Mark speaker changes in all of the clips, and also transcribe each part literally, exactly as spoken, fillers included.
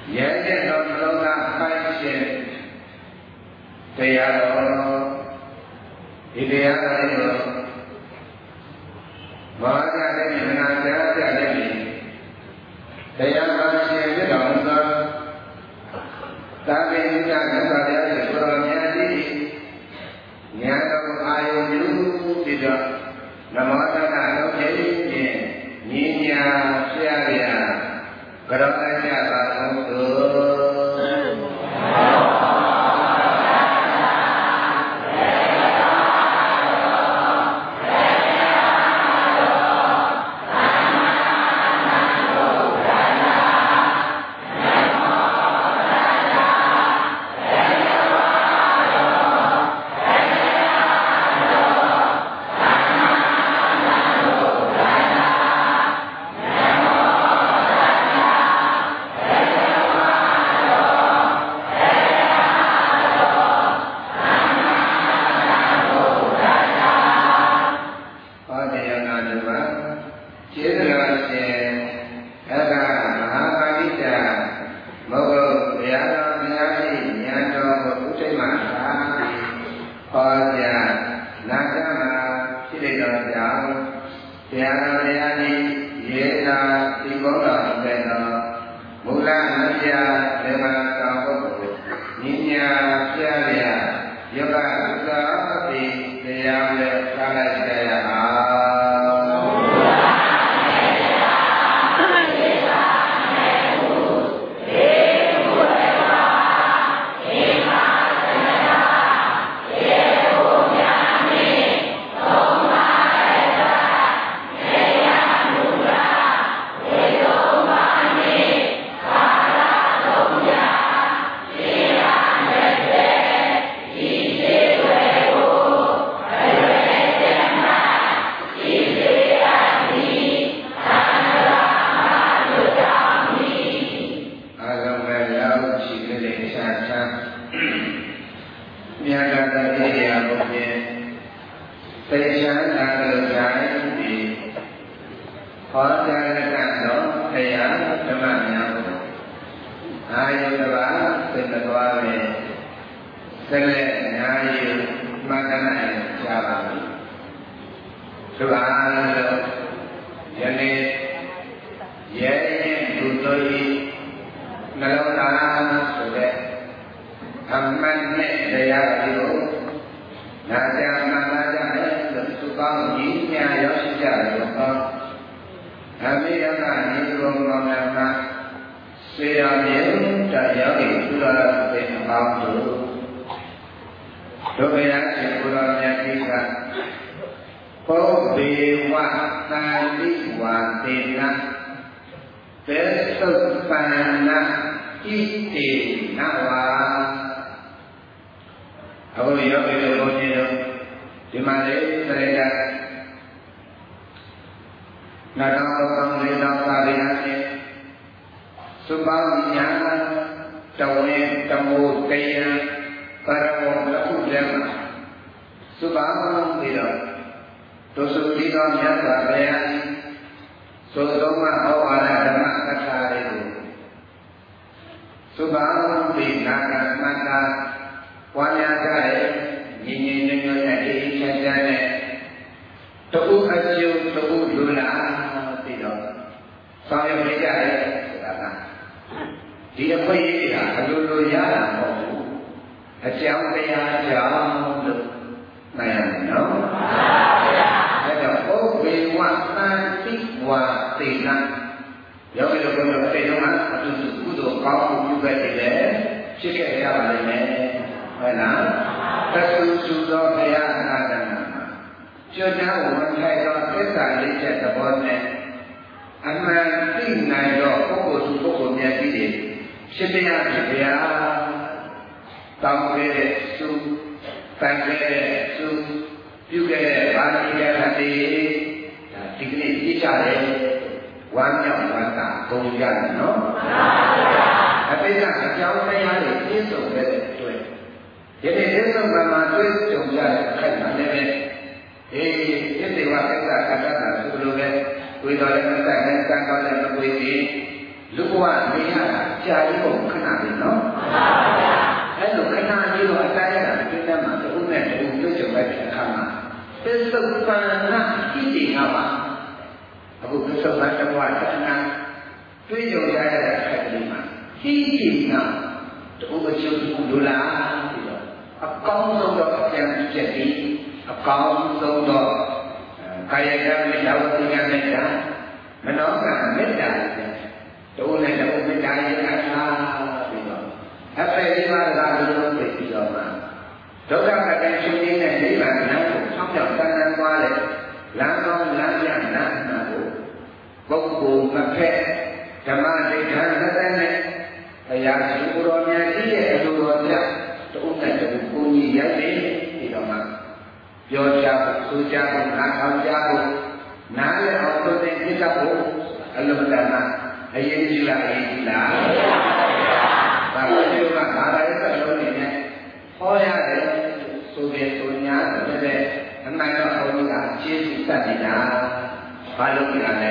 Speaker 1: ရဲ့ရဲ့တော်လုံးသားဖိုင်းရှင်တရားတော်ဒီတရားတော်ကိုဘာကြတဲ့မနာကြကြတဲ့တရားတော်ရှင်ပြတော်မူသောသာဝေနိကသစ္စာတရားကိုတော်မြတ်သည်ဉာဏ်တော်အာယုန်ပြုပြီးတော့နမောတက္ကလုံးဖြင့်ဉာဏ်ညာဆရာဗျာကရောတကြပါကုန်သို့လလူကနေရတာကြာကြီးကိုခဏလေးနော်အဲ့လိုခဏကြီးတော့အတိုင်းအတာတစ်သက်မှာတူနဲ့တူတွေ့ကြလိုက်တဲ့အခါမှာသစ္စုပ္ပန္နဣတိငါပါအခုသစ္စုပ္ပန်တဘဝတဏ္ဍတွေ့ကြရတဲ့အခါကလေးမှာဣတိငါတူအချုပ်လူလားပြီးတော့အကောင်းဆုံးတော့အပြန်ချက်ပြီးအကောင်းဆုံးတော့ကာယကမေတ္တာဝစီကမေတ္တာမနောကမေတ္တာတူနဲ့တူမေတ္တာရဲ့အခါပြီးတော့အပေဒီမှာသာလို့ပြပြီးတော့မှဒုက္ခကတည်းရှင်နေတဲ့နိဗ္ဗာန်ကိုဆောင်းပြောင်းတန်တန်သွားတဲ့လမ်းကောင်းလမ်းပြနာနာကိုပုဂ္ဂိုလ်မဖက်ဓမ္မဒိဋ္ဌာသတ္တနဲ့ဘုရားရှင်ကိုယ်တော်မြတ်ကြီးရဲ့အလိုတော်ပြတူနဲ့တူကိုကြီးရိုက်နေပြီးတော့မှပြောကြဖို့ဆိုကြဖို့နားထောင်ကြဖို့နားလည်အောင်သိတဲ့ပြတ်ဖို့အလုံးတန်းအရေးကြီးလားအရေးကြီးလားဒါကိုဒီကဘာသာရေးသက်လုံးနေနဲ့ဟောရတယ်ဆိုတဲ့ဆိုညာတဲ့အမှန်တော့ဘုရားကကျေးဇူးတတ်နေတာဘာလို့ကြလဲ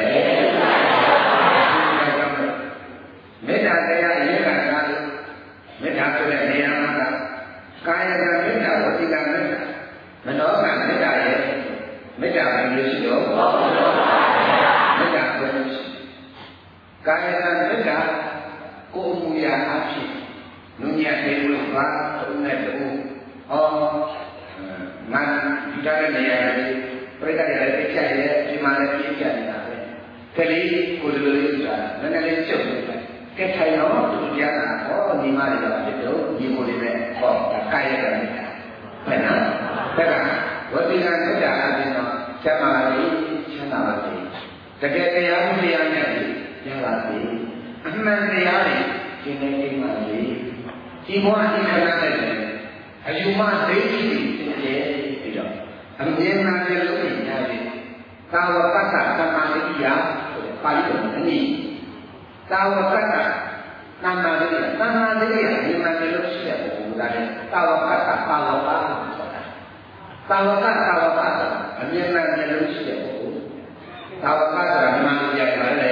Speaker 1: မေတ္တာတရားအရေးကစားလို့မေတ္တာဆိုတဲ့နေရာမှာကာယကမေတ္တာဝစီကမေတ္တာမနောကမေတ္တာရဲ့မေတ္တာပဲလို့ရှိတော့မေတ္တာပဲလို့ရှိကာယကမေတ္တာကိုယ်မူရာအဖြစ်နုညံ့တယ်လို့ပါဘုံနဲ့တူဟောငါဒီတိုင်းနေရာလေးပြိတ္တရဲ့သိချရဲ့ဒီမှာလည်းပြည့်ချနေတာပဲခလေးကိုယ်လိုလေးဆိုတာနည်းနည်းလေးချုပ်နေတယ်ကဲထိုင်တော့သူကြားတာဟောဒီမှာလည်းဖြစ်တော့ဒီကိုလေးပဲဟောကာယကမေတ္တာဘယ်နော်ဒါကဝတိကမေတ္တာအပြင်တော့ချမ်းသာပါစေချမ်းသာပါစေတကယ်တရားမှုတရားနဲ့ကျမ်းပါစေအမှန်တရားတွေရှင်းနေနေပါလေဒီဘဝဒီခဏနဲ့အယူမဒိဋ္ဌိဖြစ်ရဲ့ပြီးတော့အမြင်မှန်တဲ့လို့ညာပြီသာဝကတ္တသမ္မာဒိဋ္ဌိယဆိုတဲ့ပါဠိတော်အနည်းသာဝကတ္တသမ္မာဒိဋ္ဌိယသမ္မာဒိဋ္ဌိယအမြင်မှန်တဲ့လို့ရှိတဲ့ဘုရားတဲ့သာဝကတ္တပါဝကဆိုတာသာဝကသာဝကအမြင်မှန်တဲ့လို့ရှိတဲ့ဘုရားသာဝကဆိုတာမှန်ကြပါလေ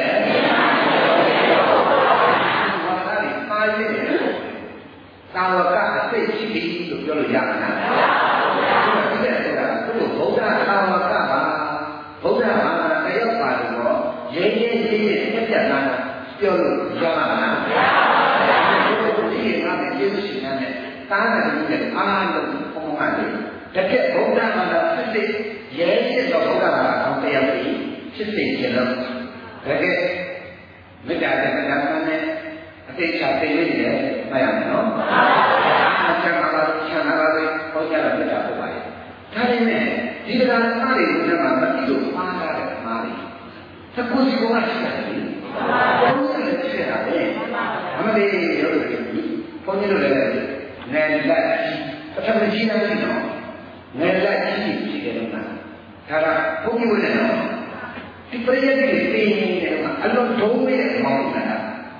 Speaker 1: သာဝကအသိရှိပြီလို့ပြောလို့ရမှာလား။ဒီကဆိုတာသူ့ဘုရားသာဝကပါဘုရားဘာသာတယောက်ပါလို့ရဲရဲကြီးကြီးပြတ်ပြတ်သားသားပြောလို့ရမှာလား။ဒီကငါ့ရဲ့ယေရှုရှင်နဲ့တားတယ်လို့အားလုံးဘုံမှန်တယ်။တကယ်ဘုရားဘာသာဖြစ်စေရဲရဲတော့ဘုရားဘာသာအောင်တရားပြီးဖြစ်စေကြလို့တကယ်မေတ္တာနဲ့ဓမ္မနဲ့အသိချာသိနေတယ်မှတ်ရမယ်နော်။အချမ်းသာပါချမ်းသာပါလေဟောကြားတာမေတ္တာပို့ပါရဲ့။ဒါပေမဲ့ဒီတရားဓမ္မတွေကမှမသိလို့မှားတာတဲ့မှားတယ်။သကုစီကောရှိတယ်လေ။ဘုရားလည်းသိရတာပဲ။အမလေးရောလို့ပြောပြီးဘုန်းကြီးတို့လည်းနယ်လက်ပထမကြီးနေတယ်နော်။နယ်လက်ကြီးရှိတယ်နော်။ဒါကဘုန်းကြီးတို့လည်းနော်ဒီပရိယတ်တွေသိနေတယ်ကအလုံးဒုံးရဲ့အမောင်းနေတာ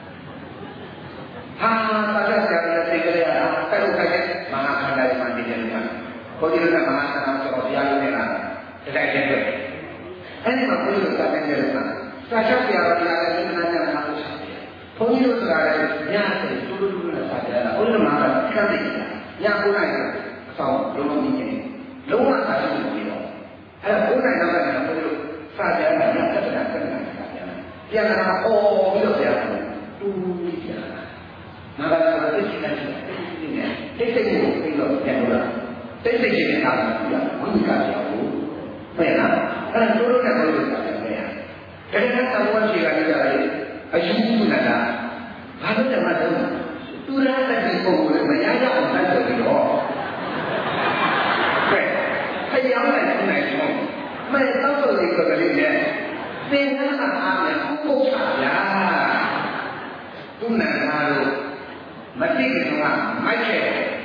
Speaker 1: ဟာပါဒဆရာလည်းသိကြရတာအဲ့လိုခိုက်မဟာခန္ဓာမှနေတယ်ကွာဘုန်းကြီးတို့ကမဟာခန္ဓာဆိုတော့တရားလုံးနေတာတတိုက်တဲ့အတွက်အဲ့ဒီမှာဘုန်းကြီးတို့ကလည်းပြောတာစာချက်ပြရတရားလည်းနာနာနာလို့ဆိုတယ်ဘုန်းကြီးတို့ဆိုတာလည်းညတယ်တူတူတူနဲ့စာကြတာဘုန်းကြီးတို့မှာကတ်တယ်ညကိုနိုင်အဆောင်လုံးလုံးကြီးနေလုံးဝစာချက်မပြီးတော့အဲ့ဒါကိုနိုင်တော့လည်းဘုန်းကြီးတို့စာကြတာညတက်တာတက်တာပြန်လာအော်ပြီးတော့ပြန်တူပြီးပြန်နာဘာသာသိချင်တယ်တိတ်တိတ်ကိုပြီးတော့ပြန်လို့လားတိတ်တိတ်ချင်းနားပြီးတော့ဘုရားကြောက်ဘူးပဲလားအဲ့ဒါတို့တို့နဲ့ဘုရားကြောက်တယ်ပဲတကယ်တော့သဘောရှိတာလည်းအယူမှုနာတာဘာလို့လဲမသိဘူးသူရတဲ့ဒီပုံကိုမရရအောင်ဆက်ပြီးတော့ကဲခရောင်းလိုက်နိုင်တော့မဲတော့ဆိုလေးကလေးနဲ့သင်္ကန်းအားနဲ့ပုတ်တာလားသူနာလာလို့မသိခင်ကမိုက်ခဲ့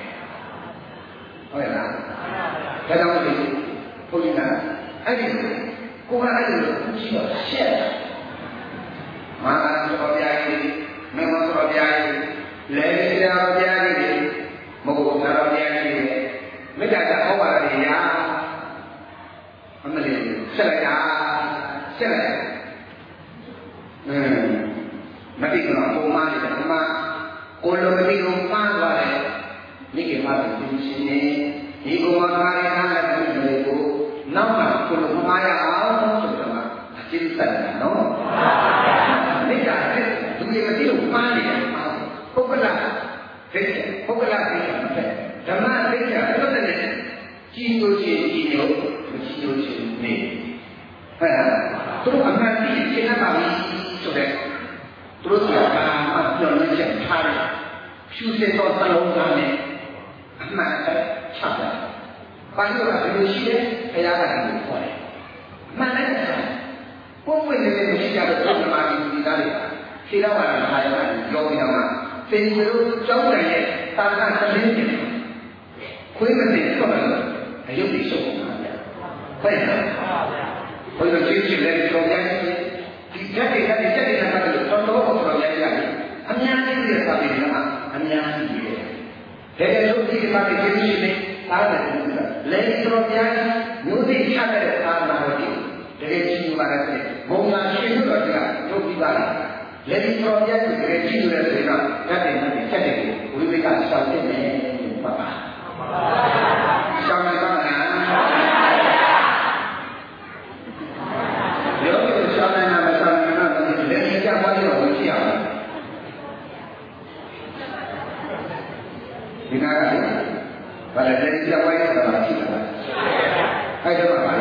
Speaker 1: ဟုတ်လားဒါကြောင့်မို့ဘုရားကအဲ့ဒီကိုယ်ကအဲ့ဒီကိုကြည့်တော့ရှက်မာနတော်ပြားကြီးမင်းမတော်ပြားကြီးလဲတော်ပြားကြီးမဟုတ်ဘူးတော်ပြားကြီးမေတ္တာကဟောပါတယ်ရာအမလေးဆက်လိုက်တာဆက်လိုက်အင်းမတိကနော်ပုံမှန်တယ်ပုံမှန်ကိုလိုမတိကိုမှားသွားတယ်မိခင်မတို့သိရှင်နေဒီကုမသားရဲ့အားနဲ့ပြုလို့ကိုနောက်မှကိုလိုမှားရအောင်ဆိုတော့အကျဉ်းသက်တယ်နော်မိကတဲ့သူတွေမတိလို့မှားနေတယ်ပုဂ္ဂလသိတယ်ပုဂ္ဂလသိတယ်ဓမ္မသိတယ်အဲ့လိုတဲ့ကြီးလို့ရှိရင်ကြီးလို့မကြီးလို့ရှိရင်နေဟဲ့သူတို့အမှန်တည်းရှင်းပါပြီဆိုတဲ့သူတို့ကဘာမှပြောနေချက်ထားတယ်ဖြူစင်သောသလုံးသားနဲ့အမှန်တည်းချတယ်ဘာလို့လဲဒီလိုရှိတယ်ဘုရားကဒီလိုခေါ်တယ်မှန်တယ်ပုံပွင့်နေတယ်မရှိကြတော့သမာဓိဒီသားတွေခြေတော့ကလည်းအားရတယ်ပြောပြီးတော့မှသင်္ကြန်တို့ကြောင်းတယ်ရဲ့တာကသမင်းကျင်ခွေးမသိတော့ဘူးအယုတ်တိရှုပ်နေတာဟုတ်ရဲ့ဘုရားကြည့်ကြည့်လည်းကြောင်းတယ်ဒီကြက်တွေကဒီကြက်တွေကလည်းတော်တော်ကိုတော်ရရတယ်အများကြီးတွေသာပြီးတော့အများကြီးတွေတကယ်လို့ဒီမှာဒီကြည့်နေသားတယ်လေတော်ပြားမျိုးစိချတဲ့အာနာဝတိတကယ်ကြည့်ယူပါတဲ့ဘုံသာရှိလို့တော့ဒီကတို့ပြီးပါလားလက်ဒီတော်ပြတ်ကိုတကယ်ကြည့်လို့လည်းဆိုတော့တတ်တယ်နဲ့ချက်တယ်ကိုဝိဝိကရှောင်တဲ့နဲ့ပါပါရှောင်နိုင်ပါမလားရောဒီရှောင်နိုင်မှာမရှောင်နိုင်မှာလက်ဒီကြပါလို့ဝင်ကြည့်အောင်ဒီနာကလည်းဘာလဲလက်ဒီကြပါရတာလားကြည့်တာအဲ့ဒါပါပါ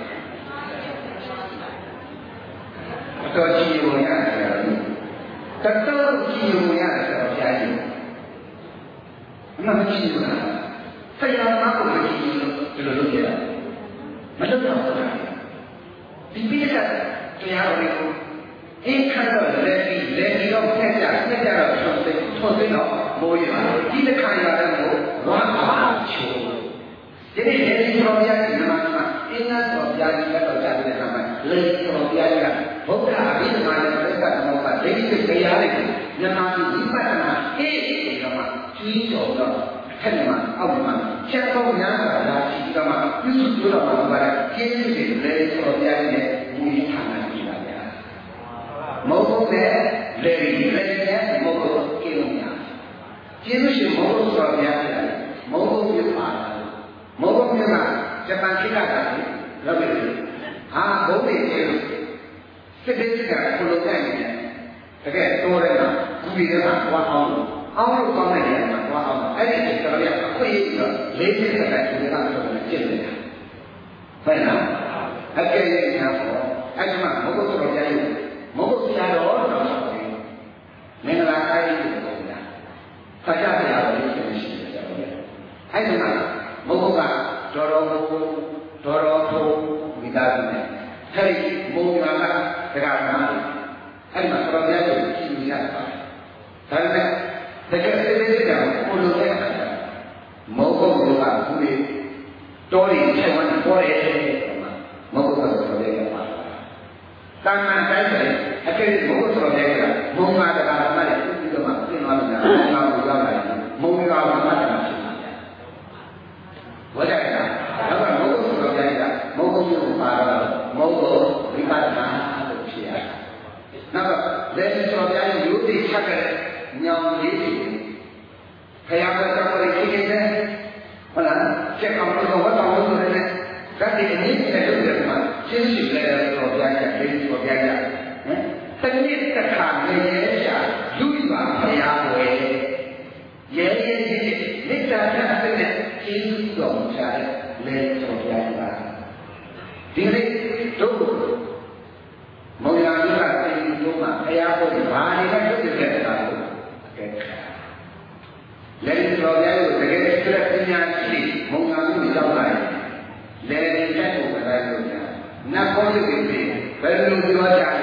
Speaker 1: တော်ကြည့်လို့ရတယ်တတော်ကြည့်လို့ရတယ်ဆိုတော့ကြားကြည့်အမှန်ကြည့်လို့ဆရာမကိုကြည့်လို့ဒီလိုလုပ်ရတာမလုပ်တော့ဘူးဒီပိစက်တရားတော်ကိုအိမ်ခါတော့လက်ပြီးလက်ပြီးတော့ဖက်ကြဖက်ကြတော့ထုတ်သိထုတ်သိတော့မိုးရဒီတစ်ခါရတယ်ကိုဝါအားချိုးဒီနေ့လက်ပြီးတော်ပြကြီးမှာအင်းသားတော်ပြကြီးတော့ကြားတဲ့အခါမှာလက်တော်ပြကြီးကဘုရားအဘိဓမ္မာနဲ့ပြိဿသမုပ္ပါဒိဋ္ဌိတရားတွေမြန်မာပြည်ဝိပဿနာအေးအေးကမှကြီးကျော်တော့အခက်မှာအောက်မှာချက်တော့များတာလားဒီကမှပြုစုပြောတော့မှာပါကျင်းနေတယ်လေဆိုပြရတဲ့မူရင်းဌာနကြီးပါဗျာမဟုတ်ဘူးလေလေလေနဲ့မဟုတ်ဘူးကိလို့များကျင်းလို့ရှိရင်မဟုတ်ဘူးဆိုပြရတယ်မဟုတ်ဘူးပြပါမဟုတ်ဘူးကဂျပန်ခိကတာလေလောက်ပြီဟာဘုံတွေကျင်းလို့စစ်တဲ့ကကိုလိုတဲ့နေတယ်တကယ်တိုးတယ်ကဒီပြည်ကကွာအောင်အောင်လို့ကောင်းတဲ့နေရာမှာကွာအောင်အဲ့ဒီတော်ရအခွင့်အရေးကလေးစစ်တဲ့ကဒီကတော့ကျင့်နေတာဟုတ်လားအကယ်၍ညာပေါ်အဲ့ဒီမှာမဟုတ်ဆိုတော့ကြားရမဟုတ်ဆရာတော်တော့မင်္ဂလာတိုင်းကိုပြောတာဆရာဆရာတော်ကြီးရှိတယ်ဆရာတော်အဲ့ဒီမှာမဟုတ်ကတော်တော်တော်တော်ဘုမိသားစုနဲ့အဲ့ဒီဘုံကကတရားနာအဲ့ဒီမှာတော်ပြားကိုကြည့်ရတာဒါပေမဲ့တကယ်စစ်စစ်ကြောင်ကိုလိုတဲ့အခါမဟုတ်ဘူးကဘူးလေတော်ရင်ချက်ဝင်ပေါ်တယ်မဟုတ်ဘူးဆိုတော့လည်းပါတာမန်တိုင်းတယ်အကယ်မဟုတ်ဆိုတော့လည်းဘုံကတရားနာနဲ့ဒီလိုမှပြင်သွားလို့ဘုံကကိုရောက်လာတယ်မုံကဘာမှမဖြစ်ဘူးဝါကြတာတော့မဟုတ်ဆိုတော့လည်းမဟုတ်ဘူးကိုပါတော့မဟုတ်ဝိပဿနာလို့ဖြစ်ရတယ်။နောက်တော့လက်ရှိတော်ပြားရဲ့ရိုးတိချက်တဲ့ညောင်လေးတွေခရယာဘတော်လေးကြီးနေတယ်ဟုတ်လားချက်အောင်လို့ဝတ်တော်လို့ဆိုတယ်ဓာတ်ဒီအနည်းနဲ့လုပ်တယ်မှာရှင်းရှင်းလေးတော်ပြားရဲ့လေးတော်ပြားရဲ့ဟမ်တနည်းတစ်ခါနေရဲရှာလူပါခရယာဝယ်ရဲရဲကြီးမိစ္ဆာချက်တဲ့ကျေးဇူးတော်ချတဲ့လက်တော်ပြားပါဒီနေ့တို့မောင်ရံကတိမ်တို့မှာဘုရားဟောဒီဘာတွေနဲ့ပြုတ်တဲ့တာကိုအကဲခါလက်တော်ပြားကိုတကယ်စရက်ပညာရှိမောင်ရံကိုကြောက်လိုက်လက်ရည်ချက်ကိုမလိုက်လို့ညာနတ်ဘောရုပ်တွေဘယ်လိုပြောကြလဲ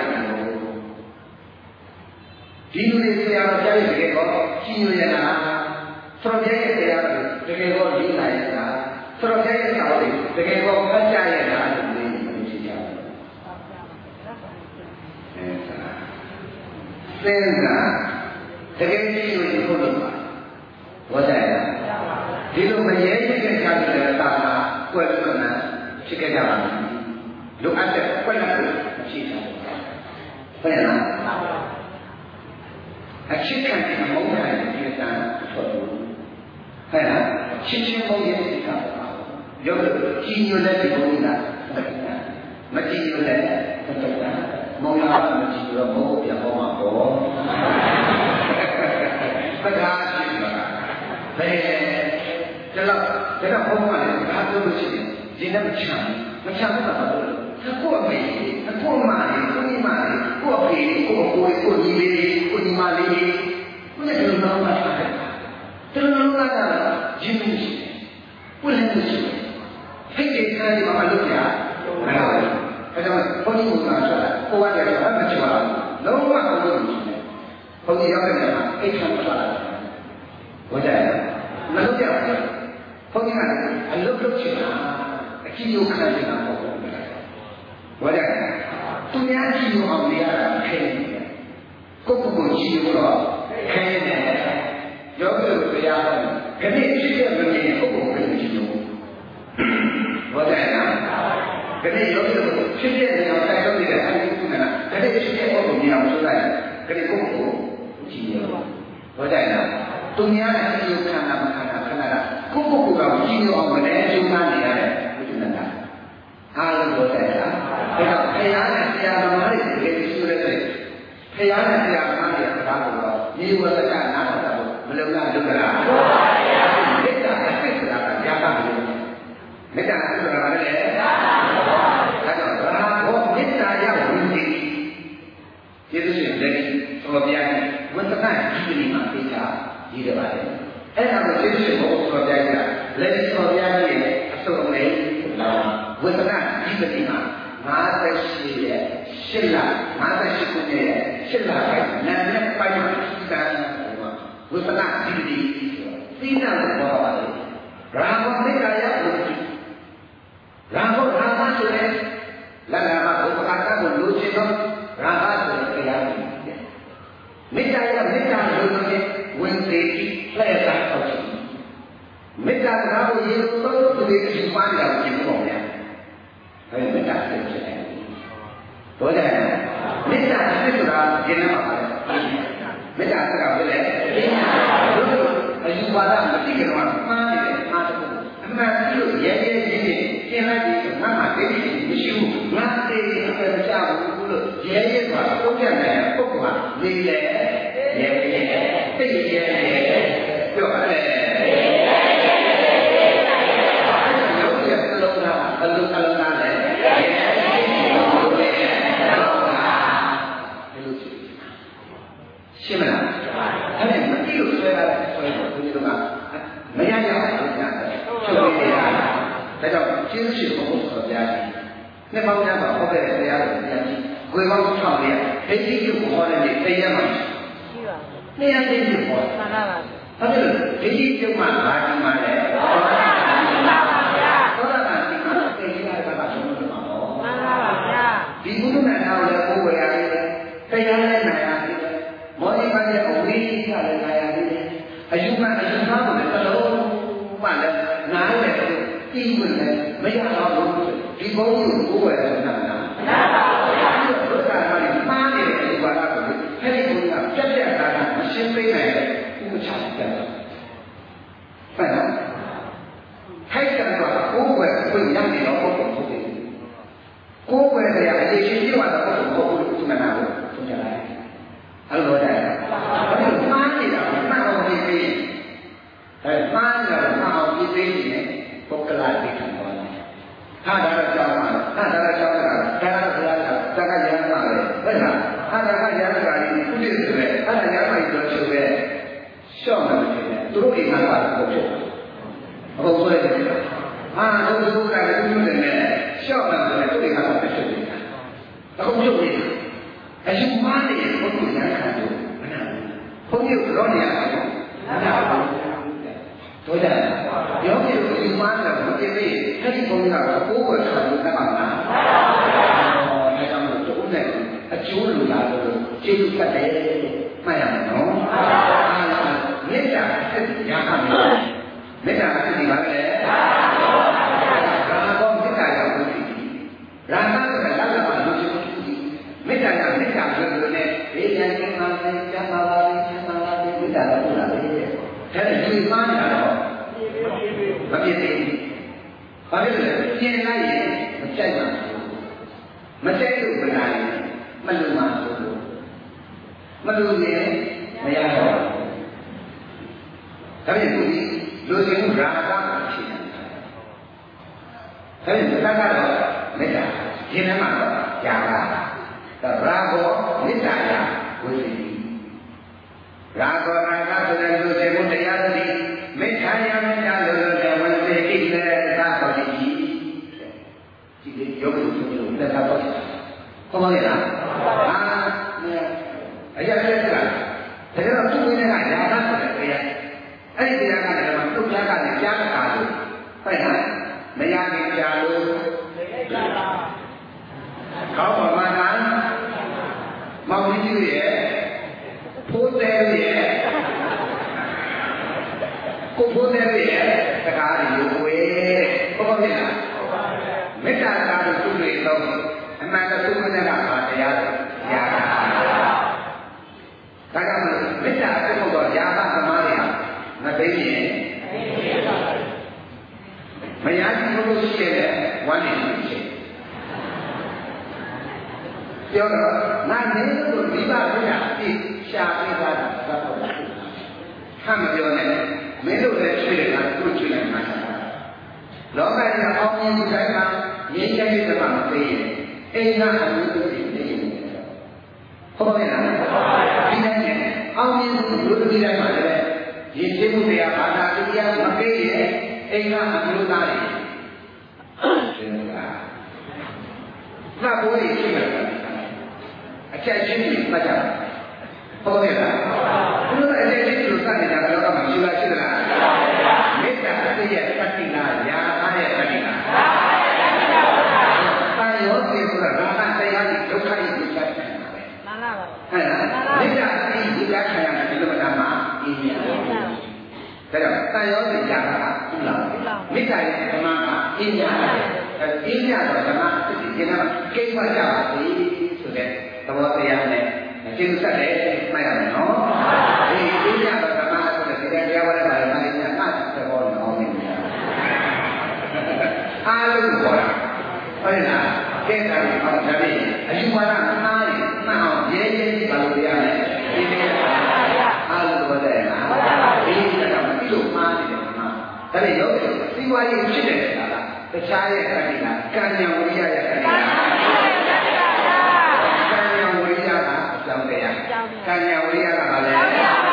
Speaker 1: ဒီလိုတွေဆရာတော်ကြားရတကယ်တော့ကြီးညိုရတာဆရာပြရဲ့ဆရာတော်တကယ်တော့လေးလာရတာဆရာပြရဲ့ဆရာတော်တကယ်တော့ဖတ်ကြရတာစဉ်းစားတကယ်ကြီးလို့ဒီလိုလုပ်ပါဝတ်တယ်ဒီလိုမရဲရှိတဲ့ခြားတဲ့တာကကွယ်လွန်တာဖြစ်ခဲ့ကြပါမယ်လိုအပ်တဲ့ကွယ်လွန်မှုမရှိဘူးဘယ်လားအချစ်ခံတဲ့မောင်းတဲ့ဒီကံထွက်လို့ဟဲ့လားချင်းချင်းမောင်းရဲ့ဒီကံရောကြည်ညိုတဲ့ဒီဘုံကမကြည်ညိုတဲ့မောင်းရမကြည်ညိုတော့မောင်းပြန်ပေါ်မှာပေါ့ပဒါရှိမှာဘယ်ကျတော့ဒါတော့ဘုံကလည်းဒါပြောလို့ရှိရင်ဒီနဲ့မချမ်းမချမ်းဘူးတော့ကိုယ့်အမေကိုယ့်မလေးကိုယ့်မလေးကိုယ့်အဖေကိုယ့်ကိုယ်ကိုယ့်ညီလေးကိုယ့်ညီမလေးကိုယ့်ရဲ့လူတော်မှာထားတယ်။တော်တော်များများကရင်းမှုရှိတယ်။ကိုယ်လည်းမရှိဘူး။ဖိတ်တဲ့ခါဒီမှာလုပ်ရမလား။အဲဒါဘုန်းကြီးကဆိုတာကိုယ်ကလည်းအမှတ်ချပါဘူး။လုံးဝမလုပ်ဘူး။ဘုန်းကြီးရောက်တဲ့နေရာမှာအိတ်ခံထွက်လာတယ်။ဟုတ်ကြရဲ့။မလုပ်ရဘူး။ဘုန်းကြီးကအလုပ်လုပ်ချင်တာအကြည့်ရုံခံနေတာပေါ့။ဘာလဲသူများကြည့်လို့အောင်ရတာခဲနေတယ်ကိုယ့်ကိုယ်ကိုကြည့်လို့တော့ခဲနေတယ်ယောဂီတို့တရားဟောခဏဖြစ်တဲ့မင်းကိုယ့်ကိုယ်ကိုကြည့်လို့ဘာလဲနော်ခဏယောဂီတို့ဖြစ်တဲ့နေရာတိုက်ထုတ်နေတဲ့အဲဒီကုနာခဏဖြစ်တဲ့ပုဂ္ဂိုလ်များဆိုလိုက်ခဏကိုယ့်ကိုယ်ကိုကြည့်လို့ဘာလဲနော်သူများအကြည့်လို့ခန္ဓာမခန္ဓာခန္ဓာကကိုယ့်ကိုယ်ကိုကြည့်လို့အောင်မလဲကျုံးသားနေရတယ်ဘုရားနာအားလုံးပြောတယ်လားဒါတော့ဖယားနဲ့ဆရာသမားတွေတကယ်ရှိရတဲ့ဖယားနဲ့ဆရာသမားတွေကဘာလို့တော့ဒီဝတ္တကနာတာလို့မလုံလားလုပ်ကြလားမှန်ပါဗျာမေတ္တာအစစ်ဆိုတာကရတာလို့မေတ္တာအစစ်ဆိုတာကလည်းရတာဒါတော့ဘာဘောမေတ္တာရဝင်နေကျေးဇူးရှင်လက်တော်ဗျာဝတ္တကဒီနေ့မှာသိတာရေးရပါတယ်အဲ့ဒါကိုကျေးဇူးရှင်ဘောတော်ဗျာကလက်တော်ဗျာရဲ့အစုံလေးလာဝတ္တကဒီနေ့မှာငါးသက်ရှိရဲ့ရှစ်လငါးသက်ရှိခုနှစ်ရဲ့ရှစ်လပိုင်းနာနဲ့ပိုင်းမှာစီတန်ဝိပဿနာဒီဒီစီနာကိုပြောပါလေရာဂမေတ္တာရဘုရားရာဂရာဂဆိုတဲ့လာလာမှာဘုရားကကိုလိုချင်တော့ရာဂဆိုတဲ့တရားကိုမေတ္တာရမေတ္တာလို့လို့ဝင်သေးပြီးလက်သာတော့မေတ္တာကကိုရေလို့တော့သူတွေအမှန်တရားကိုကြည့်ဖို့ပေါ့အဲမေတ္တာစိတ်ဖြစ်တယ်။ဘောကြတယ်။မေတ္တာစိတ်ဆိုတာဒီနေ့မှာပါတယ်။မေတ္တာစကားပဲလေ။ဘုရားအယူပါဒမသိကြတော့မှားနေတယ်မှားတယ်။အမှန်ကြီးလို့ရဲရဲကြီးကြီးရှင်းလိုက်ပြီးငါမှသိတယ်မရှိဘူး။ငါသိတယ်အပေချဘူးလို့ရဲရဲကပုံပြနိုင်ပုဂ္ဂိုလ်ကနေလေရဲရဲသိရဲရဲပြောရတယ်။အလုံးအလုံးနဲ့ရှင်းမလားအဲ့ဒါမသိလို့ဆွဲလာတဲ့ဆွဲတော့ဒီလိုကမရရအောင်လုပ်ရတယ်ချုပ်ရတာဒါကြောင့်ကျေးဇူးရှင်ဘုရားဆိုပြကြီးနှစ်ပေါင်းများစွာဟောခဲ့တဲ့တရားတော်ပြကြီးဝေကောင်း၆ရက်ဒိဋ္ဌိပြုဟောတဲ့နေ့တရက်မှရှိပါဘူးနှစ်ရက်သိပြုဟောမှန်ပါပါဟုတ်တယ်ဒိဋ္ဌိပြုမှဘာဒီမှာလဲသောတာပန်ဒီမှာပါဗျာသောတာပန်ဒီမှာသိရတဲ့ဘာသာဆုံးလို့မှာပေါ့မှန်ပါပါဗျာဒီဘုဒ္ဓနာတော်လည်းကိုယ်ဝယ်ရတယ်တရားလည်းနိုင်ရတယ်မောဟိမရဲ့အဝိဇ္ဇာလည်းနိုင်ရတယ်အယူမှအယူမှားကိုလည်းတစ်လုံးမှလည်းနားလည်းပြီးဝင်လည်းမရတော့ဘူးဒီဘုံကိုကိုယ်ဝယ်နေတာလားမှန်ပါဗျာဘုရားကလည်းမှားနေတဲ့ဒီဘာသာကိုအဲ့ဒီဘုရားပြတ်ပြတ်သားသားမရှင်းသိနိုင်တဲ့ဥပချတယ်မှန်လားထိုက်တယ်တော့ကိုယ်ဝယ်ကိုရနေတော့ဘုရားဟုတ်တယ်ကိုယ်ဝယ်တဲ့အရေးကြီးတဲ့ဘာသာကိုဘုရားကိုမှန်တာကိုသိကြတယ်အဲ့လိုတယ်အဲ့ဒီမှားနေတာမှန်အောင်ပြီးပြီးအဲမှားနေတာမှန်အောင်ပြီးပြီးနေပုဂ္ဂလာတိခံသွားတယ်ဟာဒါတော့ကြောင်းပါဟာဒါတော့ကြောင်းတာဒါကတော့ဘုရားကတက္ကရာမှာလေဟုတ်လားဟာဒါကရာဇဂာကြီးကုသိဆိုတဲ့ဟာဒါရာမိုက်တော့ဆိုတဲ့ရှော့မယ်ဖြစ်တယ်သူတို့အိမ်မှာပါတော့ဖြစ်တယ်အခုဆိုရတယ်ဟာတို့တို့ကလည်းသူတို့နဲ့ရှော့မယ်ဆိုတဲ့သူတွေကဖြစ်ဖြစ်တယ်အခုပြုတ်နေတယ်အယူမှားနေတဲ့ဘုရားရခံလို့မနာဘူးဘုန်းကြီးကတော့နေရတယ်မနာဘူးတို့ကြရောမြေကိုအယူမှားတယ်ဘုရားပြေအဲ့ဒီဘုန်းကြီးကကိုယ်ဝယ်ထားလို့တတ်ပါလားဟောဒါကြောင့်မို့တို့နဲ့အကျိုးလူလာလို့ကျေးဇူးတတ်တယ်မှတ်ရမယ်နော်မေတ္တာစိတ်ရဟမယ်မေတ္တာစိတ်ဒီပါလေရာဂောမေတ္တာရောက်လို့ရှိပြီရာဂဆိုတာလက္ခဏာလို့ရှိပြီမေတ္တာကမေတ္တာဆိုလို့လည်းဘေးရန်ကင်းပါစေကျမ်းပါပါစေမေတ္တာလည်းပို့လာတယ်တဲ့ဒါနဲ့ကျွေးမှန်းနေတာတော့မပြည့်သေးဘူးဘာဖြစ်လဲကျင်လိုက်ရင်မကြိုက်ပါဘူးမကြိုက်လို့မလာရင်မလုံပါဘူးမလုံရင်မရတော့ဘူးဒါပြန်သူဒီလူချင်းရာဂကိုဖြစ်နေတာဒါပြန်သက္ကကတော့မေတ္တာဒီနေ့မှာတော့ຢာကဒါရာဂောမေတ္တာရာဝိသေတိရာဂောရာဂဆိုတဲ့လူချင်းကိုတရားသတိမေတ္တာရာမေတ္တာလို့လည်းဝိသေတိလည်းသာတော်ကြည့်ဒီဒီယောဂီဆိုလို့လက်သာတော့ဟုတ်ပါရဲ့လားအာအရာပြည့်စလားဒါကြတော့သူ့ဝိညာဉ်ကຢာကဆိုတဲ့တရားအဲ့ဒီတရားကလည်းမှသူ့ကြားကလည်းကြားတာလို့ဟုတ်လားမရခင်ကြားလို့ကောင်းပါမလားမောင်ကြီးရဲ့ဖိုးတယ်ရဲ့ကိုဖိုးတယ်ရဲ့တကားတွေဝေးဟုတ်ပါ့မလားမေတ္တာကလည်းသူ့တွေတော့အမှန်တခုမှလည်းပါတရားရာဂဒါကြောင့်မေတ္တာအဖို့တော့ရာဂသမားတွေဟာမသိရင်မရဘူးလို့ရှိတဲ့ဝမ်းနေရှိပြောတော့ငါနေလို့ဒီပါဘုရားပြရှာပေးတာတော့ဟာမပြောနဲ့မင်းတို့လည်းရှိတယ်ကသူ့ချင်တယ်မှာလောကကြီးအောင်မြင်ဒီတိုင်းမှာရင်းချက်တွေမှမသိရင်အိမ်ကအမှုတွေသိရင်ဟုတ်ပါ့မလားဒီတိုင်းအောင်မြင်လူတွေတိုင်းမှာလည်းရင်းချက်မှုတွေကဘာသာတရားမသိရင်အိမ်ကအမှုသားတွေရှင်းလားငါဘိုးကြီးရှိတယ်အချက်ချင်းတွေမှတ်ကြဟုတ်ကဲ့လားဘုရားအချက်ချင်းတွေစနေတာကတော့ကမှရှိလားရှိသလားမေတ္တာအသိရဲ့တတိနာယာအားရဲ့တတိနာတာယောတိဆိုတာဘာသာတရားကြီးဒုက္ခကြီးကိုချက်တယ်မှန်လားဟဲ့လားမေတ္တာအသိဒီကခံရတဲ့ဒီလိုမှမှာအင်းညာဒါကြောင့်တာယောတိယာကဟုတ်လားမေတ္တာရဲ့ဓမ္မကအင်းညာအင်းညာတော့ဓမ္မအသိကျင်တာကိစ္စကြပါစေဆိုတဲ့သဘောတရားနဲ့ကျင့်ဆက်တယ်မှတ်ရမယ်နော်ဒီအင်းညာတော့ဓမ္မဆိုတဲ့ဒီတရားဝါဒမှာလည်းမှတ်ရမှတ်သဘောနော်မင်းအားလုံးပေါ်တာဟုတ်လားကဲတာဒီမှာဒါပြီးအယူဝါဒမှားရင်မှတ်အောင်ရဲရဲကြီးပါလို့ရမယ်ဒီနေ့အားလုံးပေါ်တယ်လားဒီကတော့မပြီးလို့မှားနေတယ်မှာဒါပေမဲ့ရောစီဝါရေးဖြစ်တယ်ဆိုတာတခြားရဲ့ခန္ဓာကံဉာဏ်ဝိရိယရဲ့ခန္ဓာကံဉာဏ်ဝိရိယကအကြောင်းတရားကံဉာဏ်ဝိရိယကဘာလဲသ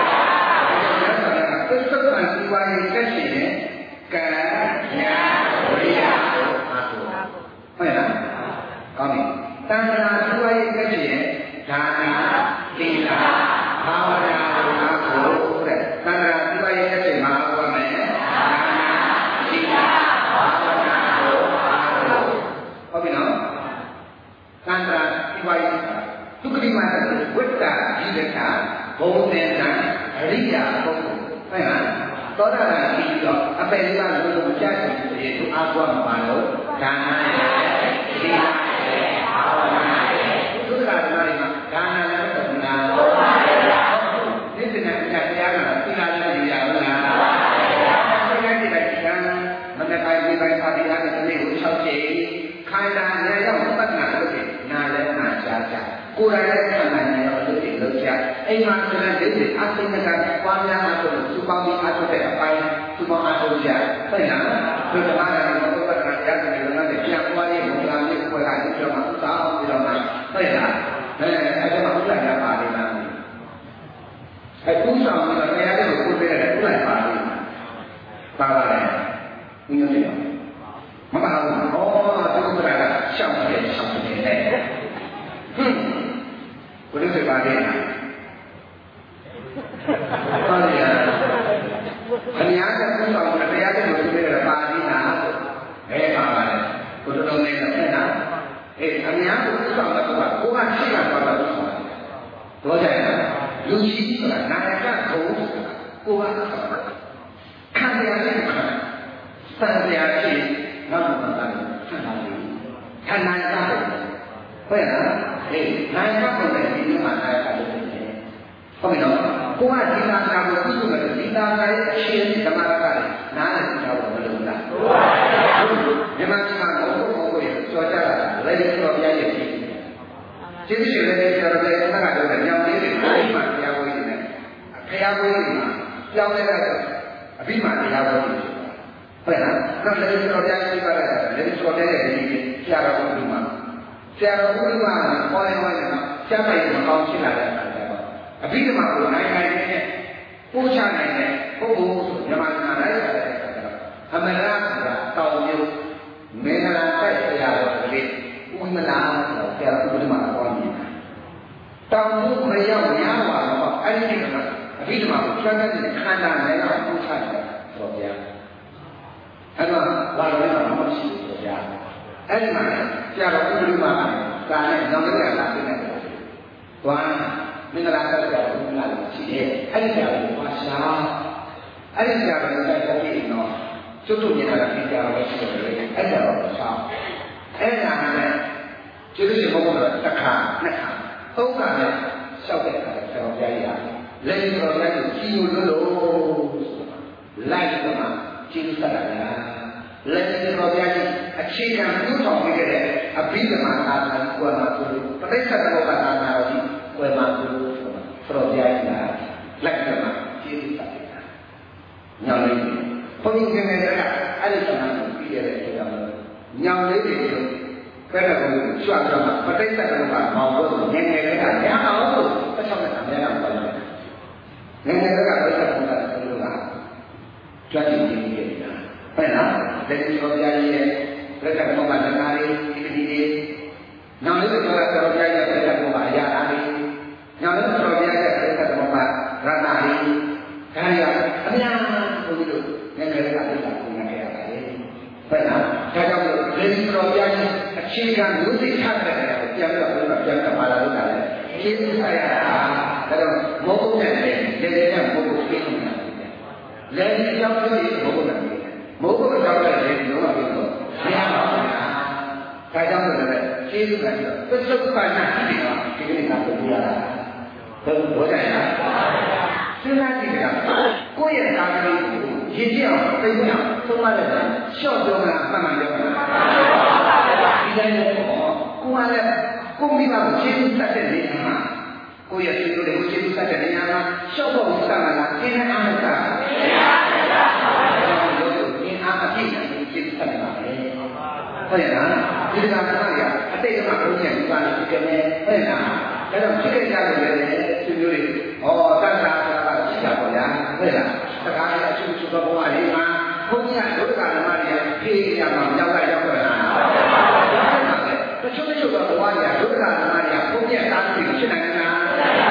Speaker 1: စ္စာကစီဝါရေးတက်ရှိရင်ကံဉာဏ်ဝိရိယကိုအားထုတ်ဟုတ်လားကောင်းပြီတဏှာစီဝါရေးတက်ရှိရင်ဒါနသီလဘာဝနာကိုအားထုတ်တဲ့တဏှာစီဝါရေးတက်ရှိမှာအားထုတ်မယ်ဒါနသီလဘာဝနာဟုတ်ပြီနော်သန္တာဒီဝိုင်းဒုက္ခိမတဝိတ္တာဒီလက္ခဘုံသင်္ကံအရိယာဘုံဟုတ်လားသောတာပန်ပြီးတော့အပယ်လေးပါးလို့မကြတဲ့ဒီသူအားကိုးမှာပါလို့ဒါနရဲ့ဒီလရဲ့ဘာဝနာရဲ့သုဒ္ဓရာဓမ္မတွေမှာဒါနလည်းတော့ဘူးလားဟုတ်ပါရဲ့ဒီစနေကတရားကသီလလည်းယူရဘူးလားဟုတ်ပါရဲ့ဒီကနေ့ဒီကံမနက်ပိုင်းဒီပိုင်းပါတရားနဲ့ဒီနေ့ကို၆ချိန်ခန္ဓာနဲ့ရောက်ပတ္တနာလုပ်တယ်နာလည်းနာချာချာကိုယ်တိုင်လည်းခန္ဓာနဲ့ရောက်လုပ်တယ်လုပ်ချာအိမ်မှာဆိုတဲ့ဒီအသိဉာဏ်ကပွားများအားထုတ်သူပေါင်းပြီးအားထုတ်တဲ့အပိုင်းသူပေါင်းအားထုတ်ကြဟုတ်လားဒီကမာနာနဲ့ပတ္တနာတရားတွေလည်းလည်းပြန်ပွားရေးဘုရားမြတ်ကိုယ်ကဒီတော့မှသာအောင်ပြီးတော့မှဟုတ်လားအဲအဲ့ဒါမှဥပ္ပဒါပါလိမ့်မယ်အဲဥစ္စာမျိုးတရားတွေကိုကိုယ်ပြတဲ့ဥပ္ပဒါပါလိမ့်မယ်ပါပါတယ်ဘုရားပြောမပါဘူး။အော်သူကလည်းရှောက်တယ်ရှောက်တယ်လေ။ဟွန်းဘုရားပါလေ။ပါလေ။အများကဘုရားကတရားတွေလို့ပြောတယ်ပါဠိနာ။အဲပါပါလေ။ဘုရားတော်နဲ့နဲ့နာ။အဲအများကဘုရားကကိုယ်ကရှိတာပါလို့ဆိုတယ်။တော့ကြတယ်။လူရှိဆိုတာနာယကကိုကိုယ်ကခံရတဲ့ခါစံပြာရှိနောက်မှသာတယ်ဆန္ဒလေးခန္ဓာသားတယ်ဟုတ်ရဲ့လားအေးနိုင်ကပုံနဲ့ဒီမှာနိုင်ကလို့ဖြစ်တယ်ဟုတ်ပြီနော်ကိုကဒီနာနာကိုပြုလို့ဒီနာနာရဲ့အရှင်ဓမ္မရကလည်းနားလည်ကြတော့မလို့လားဟုတ်ပါဘူးမြန်မာပြည်မှာဘုရားဘုရားရဲ့ကြောကြတာလည်းဒီလိုပြရဲ့ရှိတယ်ကျေးဇူးရှင်လည်းကျွန်တော်လည်းသက္ကတော့ညောင်လေးတွေအဲ့မှာတရားဝဲနေတယ်ဖရာဝဲနေမှာပြောင်းလဲတဲ့အဘိမာတရားဝဲနေဟုတ်လားနောက်လည်းကျွန်တော်တရားရှိပါလိုက်တာလည်းကျွန်တော်တရားရဲ့ဒီဆရာတော်ဘုရားမှာဆရာတော်ဘုရားမှာပေါ်နေဝင်တော့ဆရာမိုင်မကောင်းဖြစ်လာတဲ့အခါကျတော့အဘိဓမ္မာကိုနိုင်နိုင်နဲ့ပို့ချနိုင်တဲ့ပုဂ္ဂိုလ်ဆိုမြန်မာနိုင်ငံလိုက်ရတဲ့အခါကျတော့အမရဆိုတာတောင်မျိုးမင်္ဂလာတိုက်ဆရာတော်ကလေးဥမနာဆိုဆရာတော်ဘုရားမှာပေါ်နေတာတောင်မျိုးမရောက်များပါတော့အဲ့ဒီကအဘိဓမ္မာကိုကျွမ်းတဲ့ခန္ဓာနဲ့တော့ပို့ချတယ်ဆိုဗျာအဲ့တော့လာလို့တော့မရှိဘူးဆိုဗျာအဲ့ဒီမှာဆရာတော်ဘုရားမှာကာနဲ့နောက်တစ်ခါလာပြနေတယ်သွားမင်္ဂလာတက်ကြဘုရားလည်းရှိတယ်အဲ့ဒီဆရာတော်ကရှာအဲ့ဒီဆရာတော်ကတက်ပြီးတော့ကျွတ်တို့နေတာကဆရာတော်ရှိတယ်အဲ့ဒါတော့ရှာအဲ့ဒါနဲ့ကျေးဇူးရှင်ဘုရားကတစ်ခါနှစ်ခါသုံးခါနဲ့လျှောက်တဲ့အခါဆရာတော်ကြားရလက်ရှိတော်လည်းကြီးလို့လို့လိုက်တော့မှကျေးဇူးဆက်တာလားလက်ရှိတော်ကြားကြီးအခြေခံပြုဆောင်ပေးခဲ့တဲ့အဘိဓမ္မာအာသံကွယ်မှာဆိုလို့ပဋိစ္စသမုပ္ပါဒနာတော်ကြီးကွယ်မှာဆိုလို့တော်ကြားကြီးလားလက်ရှိမှာကျေးဇူးဆက်တာညောင်လေးဘုန်းကြီးကလည်းအဲ့ဒီဆန္ဒကိုပြီးရတဲ့အတွက်ကြောင့်ညောင်လေးတွေဆိုဘယ်တော့မှကြွကြမှာပဋိစ္စသမုပ္ပါမောင်တို့ငယ်ငယ်ကတည်းကရအောင်လို့တစ်ချောင်းနဲ့အများကြီးပါတယ်ငယ်ငယ်ကပဋိစ္စသမုပ္ပါဆိုလို့ကကြွကြည့်နေတယ်ဘယ်လားလက်ရှိတော်ကြားကြီးရဲ့ပြတ်သမုပ္ပါဒနာလေးဒီဒီလေးနောက်လည်းတော်တော်ကြားရဲ့ပြတ်သမုပ္ပါရတာလေးနောက်လည်းတော်ကြားရဲ့ပြတ်သမုပ္ပါရတာလေးဒါရအများဘုန်းကြီးတို့ငယ်ငယ်ကပြတ်တာကိုနားခဲ့ရပါတယ်ဘယ်လားဒါကြောင့်လက်ရှိတော်ကြားကြီးအခြေခံမျိုးစိတ်ထားတဲ့နေရာကိုပြန်ပြီးတော့ပြန်ပြန်ပါလာလို့တာလေကျေးဇူးဆက်ရတာဒါတော့မဟုတ်တဲ့လေလေနဲ့ဘုရားပြည့်နေတာလေဒီကြောင့်လည်းဘုရားမဟုတ်ဘူးကြောက်တဲ့လေလုံးဝပြီးတော့မရပါဘူး။ဒါကြောင့်လည်းကျေးဇူးကပြောသစ္စုပ္ပန္နတိကဒီကနေ့ကပြောရတာ။ဘယ်လိုကြိုက်လဲ။စဉ်းစားကြည့်ကြ။ကိုယ့်ရဲ့ကာမဂုဏ်ကိုရည်ကြည့်အောင်သိမြအောင်သုံးမတဲ့ရှော့ပြောမလားမှန်မှန်ပြောမလား။ဒီတိုင်းတော့ကိုယ်ကလည်းကိုမိဘကိုကျေးဇူးတတ်တဲ့နေရာမှာကိုယ့်ရဲ့ကျေးဇူးတွေကိုကျေးဇူးတတ်တဲ့နေရာမှာရှော့ဖို့စမ်းလာခြင်းနဲ့အားမစား။အားအပြည့်နဲ့ကျေးဇူးဆက်ပါမယ်။ဟုတ်ရဲ့လား။ဒီကံကရအတိတ်ကဘုရားဒီပါဠိကနဲ့ဟုတ်ရဲ့လား။ဒါတော့ဖြစ်ခဲ့ကြတယ်လေသူမျိုးတွေဟောတတ်တာဆိုတာရှိတာပေါ့ဗျာ။ဟုတ်ရဲ့လား။တခါလေအချူချူသောဘဝလေးမှာဘုရားဒုက္ခဓမ္မတွေဖြေရမှာရောက်လိုက်ရောက်တော့လား။တချို့တချို့သောဘဝတွေဒုက္ခဓမ္မတွေဘုရားတားပြီးဖြစ်နိုင်လား။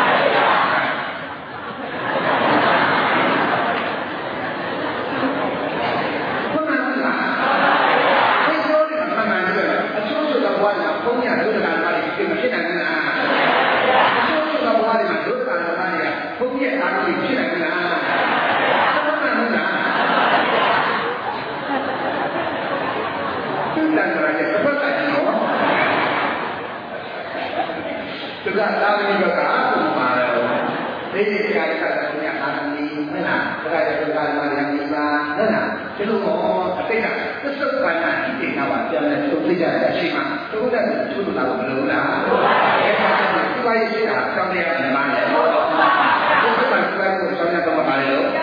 Speaker 1: သာဝတိဘကပုံမှာတော့ဒီဒီကရတာကညာအာမီမနာဒါကြတဲ့ကာလမှာလည်းဒီပါဟုတ်လားဒီလိုတော့အတိတ်ကသစ္စာပန္နဒီတေနာပါပြန်လဲသုံးပြကြတဲ့အချိန်မှာသူတို့ကသူတို့လာမလို့လားအဲဒါကဒီပါရေးတာတောင်းရတဲ့မှာလေဟုတ်ပါဘူးဒီကဒီပါကိုဆောင်းရတော့ပါလေလို့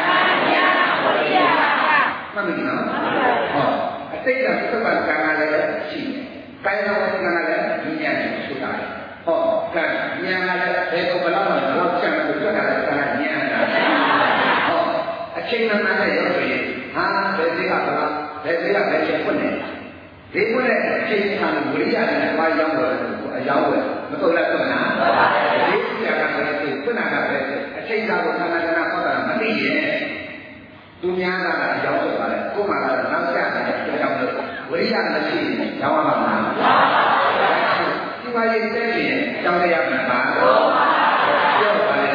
Speaker 1: မှန်ပြီနော်ဟောအတိတ်ကသစ္စာပန္နကလည်းရှိတယ်ကာယဝတ္တကလည်းဒီညာဆိုတာဟောကဉာဏ်ကလည်းဘယ်ကိုဘလောက်မှတော့ချက်မှထွက်တာလည်းကဉာဏ်တာဟောအချိန်မှန်မှန်နဲ့ရောက်ဆိုရင်ဟာဘယ်စိကဘလားဘယ်စိကဘယ်ချက်ဖွင့်နေဒီဖွင့်တဲ့အချိန်မှန်ဝိရိယနဲ့ဘာရောက်တော့အရောက်ပဲမတော်လည်းတော့နာဒီဆရာကလည်းဒီဖွင့်တာကပဲအချိန်သာကိုခန္ဓာကနာဟောတာမသိရင်သူများကလည်းရောက်ဆိုပါလေကိုယ်မှလည်းနောက်ကျတယ်ကြောင့်လို့ဝိရိယမရှိရင်ရောက်မှာမလားဒီမှာရေးတဲ့ပြင်ကြောင်းရရမှာပါတော့ပြောပါလေ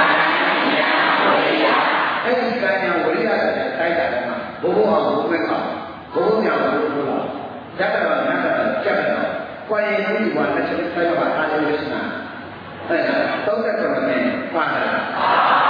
Speaker 1: အဲ့ဒီကံညာဝိရိယတဲ့တိုက်တာကဘိုးဘအောင်ဘိုးမဲ့ကောင်ဘိုးမြောင်ဘိုးဘိုးလားဇတ်တော်နတ်တော်ကြက်တော်ကိုယ်ရင်ဒီဝါလက်ချက်ဆိုင်ပါအားလုံးလို့ရှိတာအဲ့ဒါသုံးသက်တော်နဲ့ပါတာ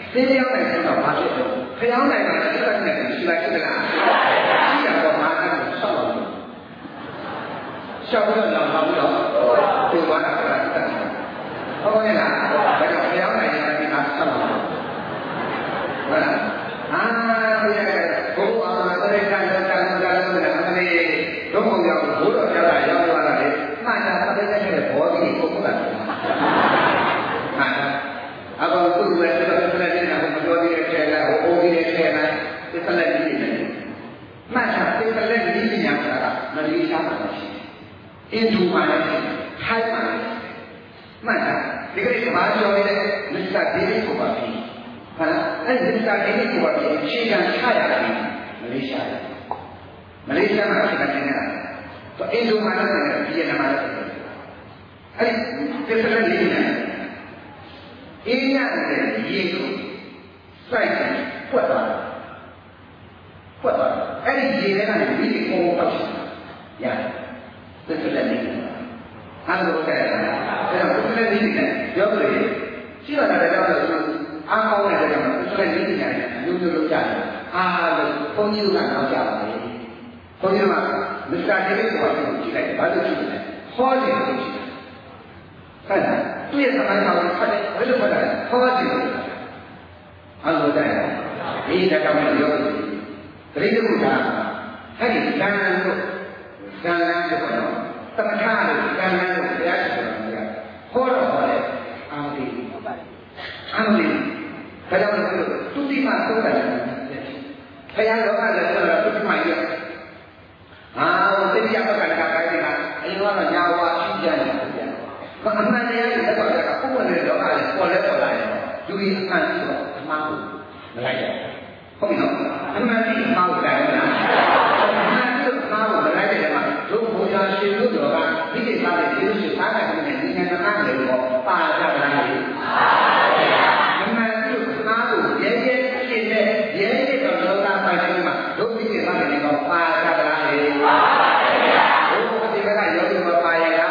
Speaker 1: သိရောက်နိုင်တဲ့တော့ဘာဖြစ်လဲဖျောင်းနိုင်တာစိတ်ကနဲ့ရှိလိုက်ရှိလားရှိရတော့မာနကိုဆောက်လို့ရှောက်တော့တော့ဘာလို့ဒီဝါဒကတည်းကဟုတ်ရဲ့လားဒါကြောင့်ဖျောင်းနိုင်တဲ့ဒီမှာဆောက်လို့ဟုတ်လားအာဘုရားဘုရားတရေကံတန်တန်တန်နဲ့အမေတို့ဘုရားဘုရားကြတာရောက်လာတာလေမှန်တာသတိနဲ့တဲ့ဘောဓိကိုပုဂ္ဂလာမှန်အခုသူ့ရဲ့သက်သက်နဲ့ဟိုပြောသေးတဲ့ထဲကဟိုအိုးကြီးတဲ့ထဲကသက်သက်နဲ့ဒီနေမှန်တာသက်သက်နဲ့ဒီညာကမလေးရှားပါရှိအင်းသူမှလည်းထိုက်ပါမှန်တာဒီကိစ္စမှာပြောနေတဲ့မစ္စတာဒေးဗစ်ကိုပါပြီဟုတ်လားအဲ့ဒီမစ္စတာဒေးဗစ်ကိုပါပြီအချိန်ကန်ချရတယ်မလေးရှားမလေးရှားမှာဖြစ်နေတာတော့အင်းသူမှလည်းပြည်နေမှာလည်းအဲ့ဒီသက်သက်နဲ့ဒီညာအေးရတဲ့ရေကိုစိုက်ပွက်သွားပွက်သွားအဲ့ဒီရေထဲကနေဒီကိုပေါက်ရတယ်သက်သက်နဲ့အားလုံးကအဲ့ဒါသက်သက်နဲ့ဒီကပြောလို့ရှိရတာလည်းတော့အားကောင်းတဲ့ကြောင့်သက်သက်နဲ့ဒီကမျိုးမျိုးလုပ်ကြတယ်အားလုံးဘုန်းကြီးကတော့ကြောက်ကြပါလေဘုန်းကြီးကမစ္စတာဒေးဗစ်ကိုကြည့်လိုက်ဘာလို့ကြည့်လဲဟောတယ်လို့ကြည့်ဟုတ်လားသူ့ရဲ့သမိုင်းမှာဖတ်တယ်ဘယ်လိုဖတ်လဲဟောတယ်အဲ့လိုတဲ့ဒီတက္ကမပြောတယ်တတိယဘုရားအဲ့ဒီဉာဏ်တို့ဉာဏ်တို့ကတော့တမထလို့ဉာဏ်တို့ဘုရားရှိခိုးတယ်ဟောတော့ဟောတယ်အာမတိဟုတ်ပါတယ်အာမတိဒါကြောင့်သူတိမသုံးတယ်ဘုရားလောကလည်းဆိုတော့သူတိမကြီးအာတိယဘကလည်းခိုင်းနေတာအရင်ကတော့ညာဝါရှိကြတယ်အမှန်တရားကိုတော့ကပုံမှန်တဲ့တော့အဲ့ပေါ်လဲပေါ်လာတယ်လူကြီးအမှန်ကြီးတော့အမှားကိုမလိုက်ရဟုတ်ပြီနော်အမှန်ကြီးအမှားကိုလိုက်ရလားအမှန်ကြီးအမှားကိုမလိုက်တဲ့မှာတို့ဘုရားရှင်တို့တော်ကဒီကိစ္စလေးဒီလိုရှိသားတယ်နဲ့ဒီဉာဏ်နာတယ်တော့ပါကြပါလားအမှန်ကြီးအမှားကိုရဲရဲရှင်းတဲ့ရဲရဲတော့လောကပိုင်တယ်မှာတို့ဒီကိစ္စလေးတော့ပါကြပါလားပါဘုရားဒီကကယောဂီမပါရလား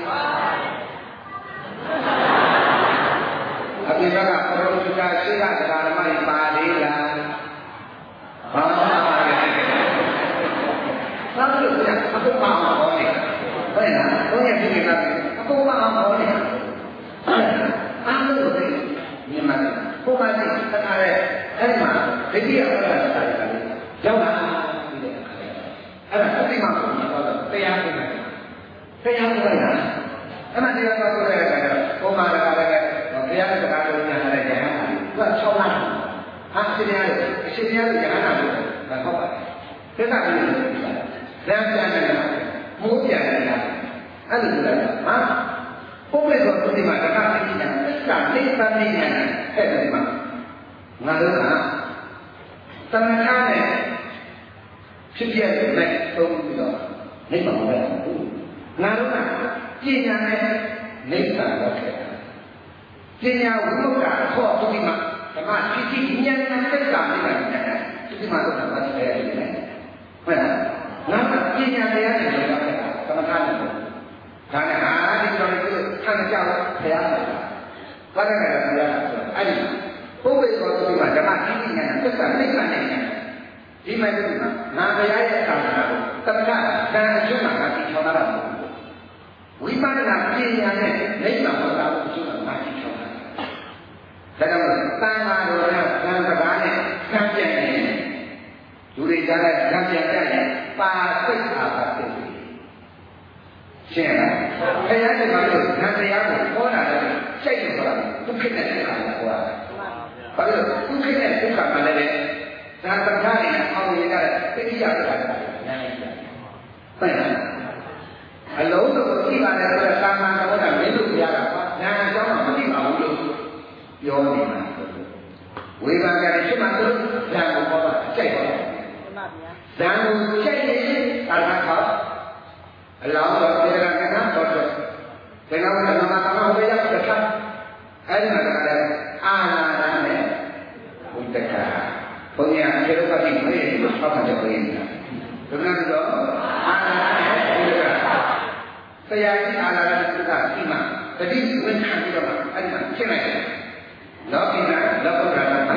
Speaker 1: အပြင်ကပရောဒုကရှိကဓမ္မမိုင်ပါလေးလားဘာမှမပါဘူး။ဘာလို့လဲအကူပါအောင်ဟောနေ။ဟုတ်လား။ဘုရားပြည့်နေတယ်အကူပါအောင်ဟောနေ။အားလုံးကိုမြင်မှာ။ဘုရားကြီးသတ်ရဲအဲ့မှာဒိဋ္ဌိရပါတာတာလေးရောက်လာပြီးတဲ့အခါအဲ့ဒါအတိမကိုတော့တရားပြနေတယ်။တရားပြလိုက်တာ။အဲ့မှာတရားတော်ဆိုတဲ့အခါကျဘုရားကလည်းဘုရားကတရားတော်ညာလိုက်တယ်ဟာသူက၆လဟာအရှင်ရရဲ့အရှင်ရရဲ့ညာနာလို့ဒါဟုတ်ပါတယ်သစ္စာကြီးလို့ပြောတာလမ်းပြန်နေတာမိုးပြန်နေတာအဲ့လိုပြောတာဟာပုပ္ပေသောသူဒီမှာတက္ကသိဉာဏ်သစ္စာနိဗ္ဗာန်ဉာဏ်အဲ့ဒီမှာငါတို့ကတဏှာနဲ့ဖြစ်ပြတဲ့နဲ့သုံးပြီးတော့နိဗ္ဗာန်ကိုပဲငါတို့ကပညာနဲ့နိဗ္ဗာန်ကိုခဲ့တာပညာဝိမု ക്ത ခေါ်သူဒီမှာဓမ္မသိတိဉာဏ်နဲ့သက်သာနေတာသူဒီမှာတော့ဘာသိလဲဟုတ်လားငါကပညာတရားနဲ့ပြောတာသမထနဲ့ဒါနဲ့အာဒီကြောင့်သူခံကြတော့ဖျားတယ်ဘာလဲလဲဘုရားဆိုအဲ့ဒီဘုဝေသောသူဒီမှာဓမ္မသိတိဉာဏ်နဲ့သက်သာနိဗ္ဗာန်နဲ့ဒီမဲ့ဒီမှာငါဘုရားရဲ့သာသနာကိုသမထတန်အကျိုးမှာငါသိချောင်းတာဝိပဿနာပညာနဲ့နိဗ္ဗာန်ကိုသာအကျိုးမှာငါသိချောင်းတာဒါကြောင့်တန်ခါတော်နဲ့သံစကားနဲ့ဆံပြတ်နေလူတွေကြားတဲ့ဆံပြတ်တဲ့ပါစိတ်အားပါသိတယ်ရှင်းလားဘုရားကလည်းဉာဏ်တရားကိုဟောတာလည်းစိတ်နဲ့ဆိုတာဒုက္ခနဲ့ဒုက္ခကိုဟောတာဘာလို့ဒုက္ခနဲ့ဒုက္ခမှလည်းဇာတခါနဲ့အောင်ရတဲ့တိတိယကတာနားလည်တယ်ဟုတ်လားအလုံးစုံကြည့်ပါတယ်ဆိုတော့သာမန်တော်ကမင်းတို့ပြရတာပါညာအကြောင်းမသိပါဘူးလို့ပြောနေမှာဝေဘာကလည်းရှိမှသူဇာကိုပေါ်တာကြိုက်ပါလားဇာကိုကြိုက်နေတာကအလောင်းတော်ပြေရကနာတော်တယ်ဘယ်တော့မှမမကမဝေရတဲ့ခါအဲ့ဒီမှာလည်းအာနာဒနဲ့ဝိတ္တကဘုရားခြေတော်ကပြီးမေးလို့ဆောက်တယ်ပြေးနေတာဘုရားကတော့အာနာနဲ့ဝိတ္တကဆရာကြီးအာနာနဲ့ဝိတ္တကဒီမှာတတိဝင်ခံပြီးတော့အဲ့ဒီမှာရှင်းလိုက်တယ်လောကီနာလောကုတ္တရာ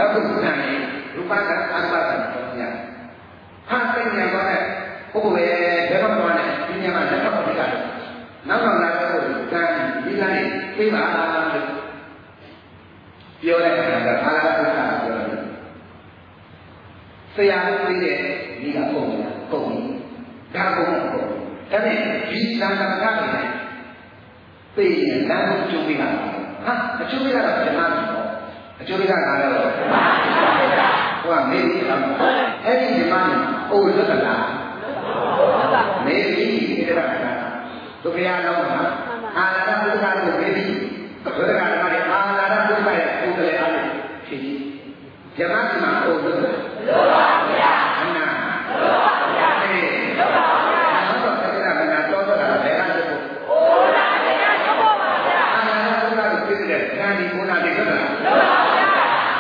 Speaker 1: ပါဒအပ္ပဒတော်ညာဟာသိဉာဏ်ပေါ်နဲ့ပုဂ္ဂိုလ်ရဲ့ဘယ်တော့မှနဲ့ဒီဉာဏ်မှာလက်တော့ပြတာနောက်တော့လာတဲ့ပုဂ္ဂိုလ်ကံဒီကနေ့သိပါလို့ပြောတဲ့အခါကအာရပုဒ်ကပြောတယ်ဆရာသိတဲ့ဒီကပုံညာပုံဒါပုံပုံဒါနဲ့ဒီသံဃာကနေသိရင်လမ်းကိုကျုံးပြီးတာဟာအကျိုးပေးတာကဓမ္မပြီပေါ့အကျိုးပေးတာကလည်းဓမ္မပြီဟိုကမေးပြီးတော့အဲ့ဒီဓမ္မနဲ့အိုးလွတ်တာမေးပြီးဒီကရကဒုက္ခရလုံးကအာလာရပုဒ်ကကိုမေးပြီးဒုက္ခရကလည်းအာလာရပုဒ်ကရဲ့ဥဒလေအားဖြင့်ဖြည့်ဓမ္မမှာအိုးလွတ်တယ်လို့ပါဗျာအနာလို့ပါဗျာအေးလို့ပါဗျာဟုတ်တော့တကယ်ကမနာတော့တော့တာဘယ်ကနေပို့အိုးလာတယ်တော့ပါဗျာအာလာရပုဒ်ကကိုပြည့်တဲ့ဉာဏ်ဒီဘုရားတွေဟုတ်လားလို့ပါဗျာ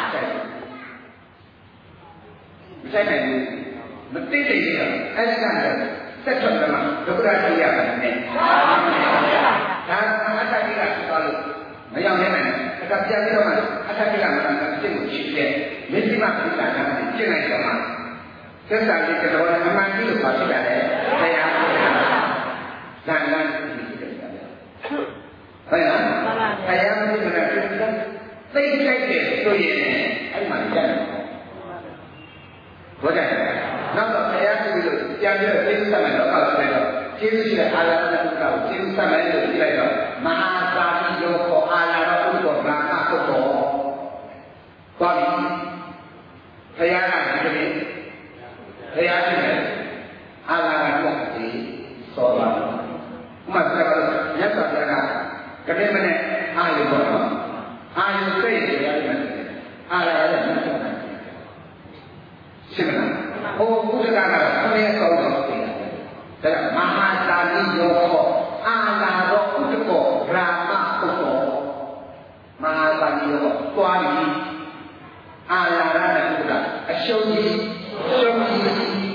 Speaker 1: ဆိုင်နိုင်ဘူးမသိသိရအဲ့ဒီကဆက်ထွက်တယ်မှာဒုက္ခရတရားပဲနဲ့ဒါအတ္တကြီးကသွားလို့မရောက်နိုင်ဘူးအတ္တပြန်ပြီးတော့မှအတ္တကြီးကမှန်တယ်အစ်ကိုရှိတယ်မျက်စိမှပြတာကရှင်းလိုက်တော့မှသက်သာလေးကတော့အမှန်ကြီးလို့ပါဖြစ်တယ်တရားဟုတ်လားဇာန်လန်းဖြစ်တယ်ဟုတ်လားတရားမဖြစ်မလားသိဆိုင်တယ်ဆိုရင်အဲ့မှာကြားတယ်ဟုတ်တယ်နောက်တော့တရားကြည့်လို့ပြန်ပြီးတော့သိသမယ်တော့အောက်ဆက်တော့ကျေးဇူးရှိတဲ့အာလာရပုဒ်ကိုကျေးဇူးဆက်မယ်လို့ကြည့်လိုက်တော့မဟာသာတိယောကိုအာလာရပုဒ်ကိုဗြဟ္မပုဒ်ကိုပါပြီဘုရားကဒီကနေ့ဘုရားရှိတယ်အာလာရပုဒ်ကိုစောပါမှတ်တယ်မြတ်စွာဘုရားကကနေ့မနေ့အာယုဘောနော်အာယုစိတ်တရားတွေအာလာရတဲ့မြတ်စွာဘုရားရှင်းမလားဟိုဘုရားကတော့အမေကောင်းတော့တယ်ဒါကမဟာသာတိယောအာလာရောဥဒ္ဒကောဗြဟ္မပုဂ္ဂိုလ်မဟာသာတိယောတွားပြီးအာလာရတဲ့ဥဒ္ဒကအရှုံးကြီးရှုံးကြီး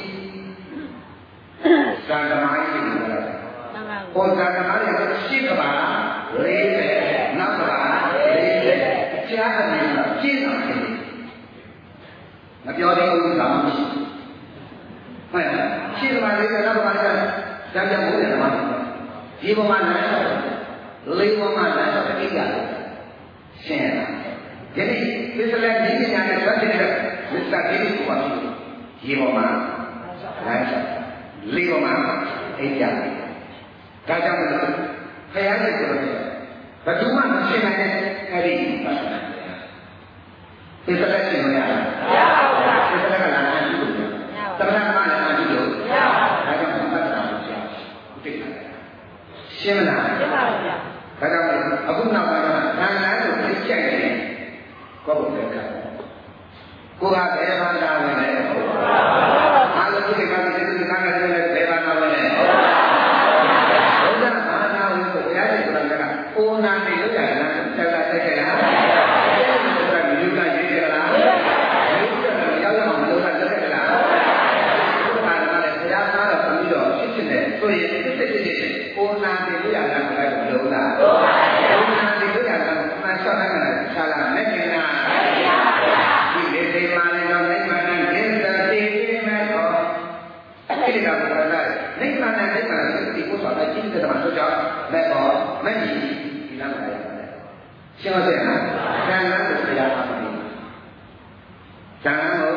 Speaker 1: သံဃာမိုင်းကြီးလို့ပြောတယ်ဟိုသံဃာမိုင်းကရှိကပါလေးတယ်နောက်ကပါလေးတယ်ကြားအနေနဲ့ကျင့်တာဖြစ်မပြောတဲ့ဥစ္စာမရှိဟုတ်လားရှိကပါလေးတယ်နောက်ကပါလေးတယ်ကြံကြံမိုးတယ်မှာဒီဘုံမှာလည်းလေးဘုံမှာလည်းတတိယရှင်းတာဒီနေ့သစ္စလက်ဒီညာနဲ့ဆက်တဲ့မစ္စတာဒီကိုပါဒီဘုံမှာလည်းလေးဘုံမှာအိတ်ကြတယ်ဒါကြောင့်လို့ခရရဲ့ဆိုတော့ဘယ်သူမှမရှင်းနိုင်တဲ့အဲ့ဒီပါသစ္စလက်ရှင်းမရဘူးမရပါဘူးသစ္စလက်ကလည်းအတူတူတမန်ကလည်းအတူတူမရပါဘူးဒါကြောင့်ဘတ်တာကိုကြားသိတယ်ရှင်းမလားရှင်းပါဘူးဗျာဒါကြောင့်အခုနောက်ပိုင်းမှာဉာဏ်လမ်းကိုသိကြိုက်တယ်ကိုယ့်ဘုရားကကိုကဘယ်ဘာသာဝင်လဲအားလုံးဒီကနေ့ဒီကနေ့ဘယ်ဘာသာဝင်လဲဘုရားဘာသာဝင်ကိုဘုရားရှင်ကလည်းအိုနာနေလို့ရတယ်လားဆက်လာတက်ကြလားအဲဒီလိုကမြူကရေးကြလားမြူကရောက်ရောက်မလို့တက်ကြလားဘုရားကလည်းဘုရားသားတော်ပြီးတော့ဖြစ်ဖြစ်နေဆိုရင်တစ်စစ်စစ်စစ်အိုနာနေလို့ရတယ်ဘုရားကလုံးလားအိုနာနေလို့ရတယ်အမှန်ဆောက်နိုင်တယ်ဆာလာနဲ့ကျင်နာဒီလေဒီမာလည်းတော့နိုင်မှန်တဲ့ဒိသတိမဲ့တော့ဒီကဘုရားနိုင်မှန်တဲ့နိုင်မှန်တဲ့ဒီကိုဆောက်တဲ့จิตတဲ့မှာဆိုကြမဲ့တော့မဲ့ကြီးဒီလမ်းမှာရတယ်ရှင်းပါစေနော်ဉာဏ်နဲ့တရားအားမပြီးဉာဏ်ကို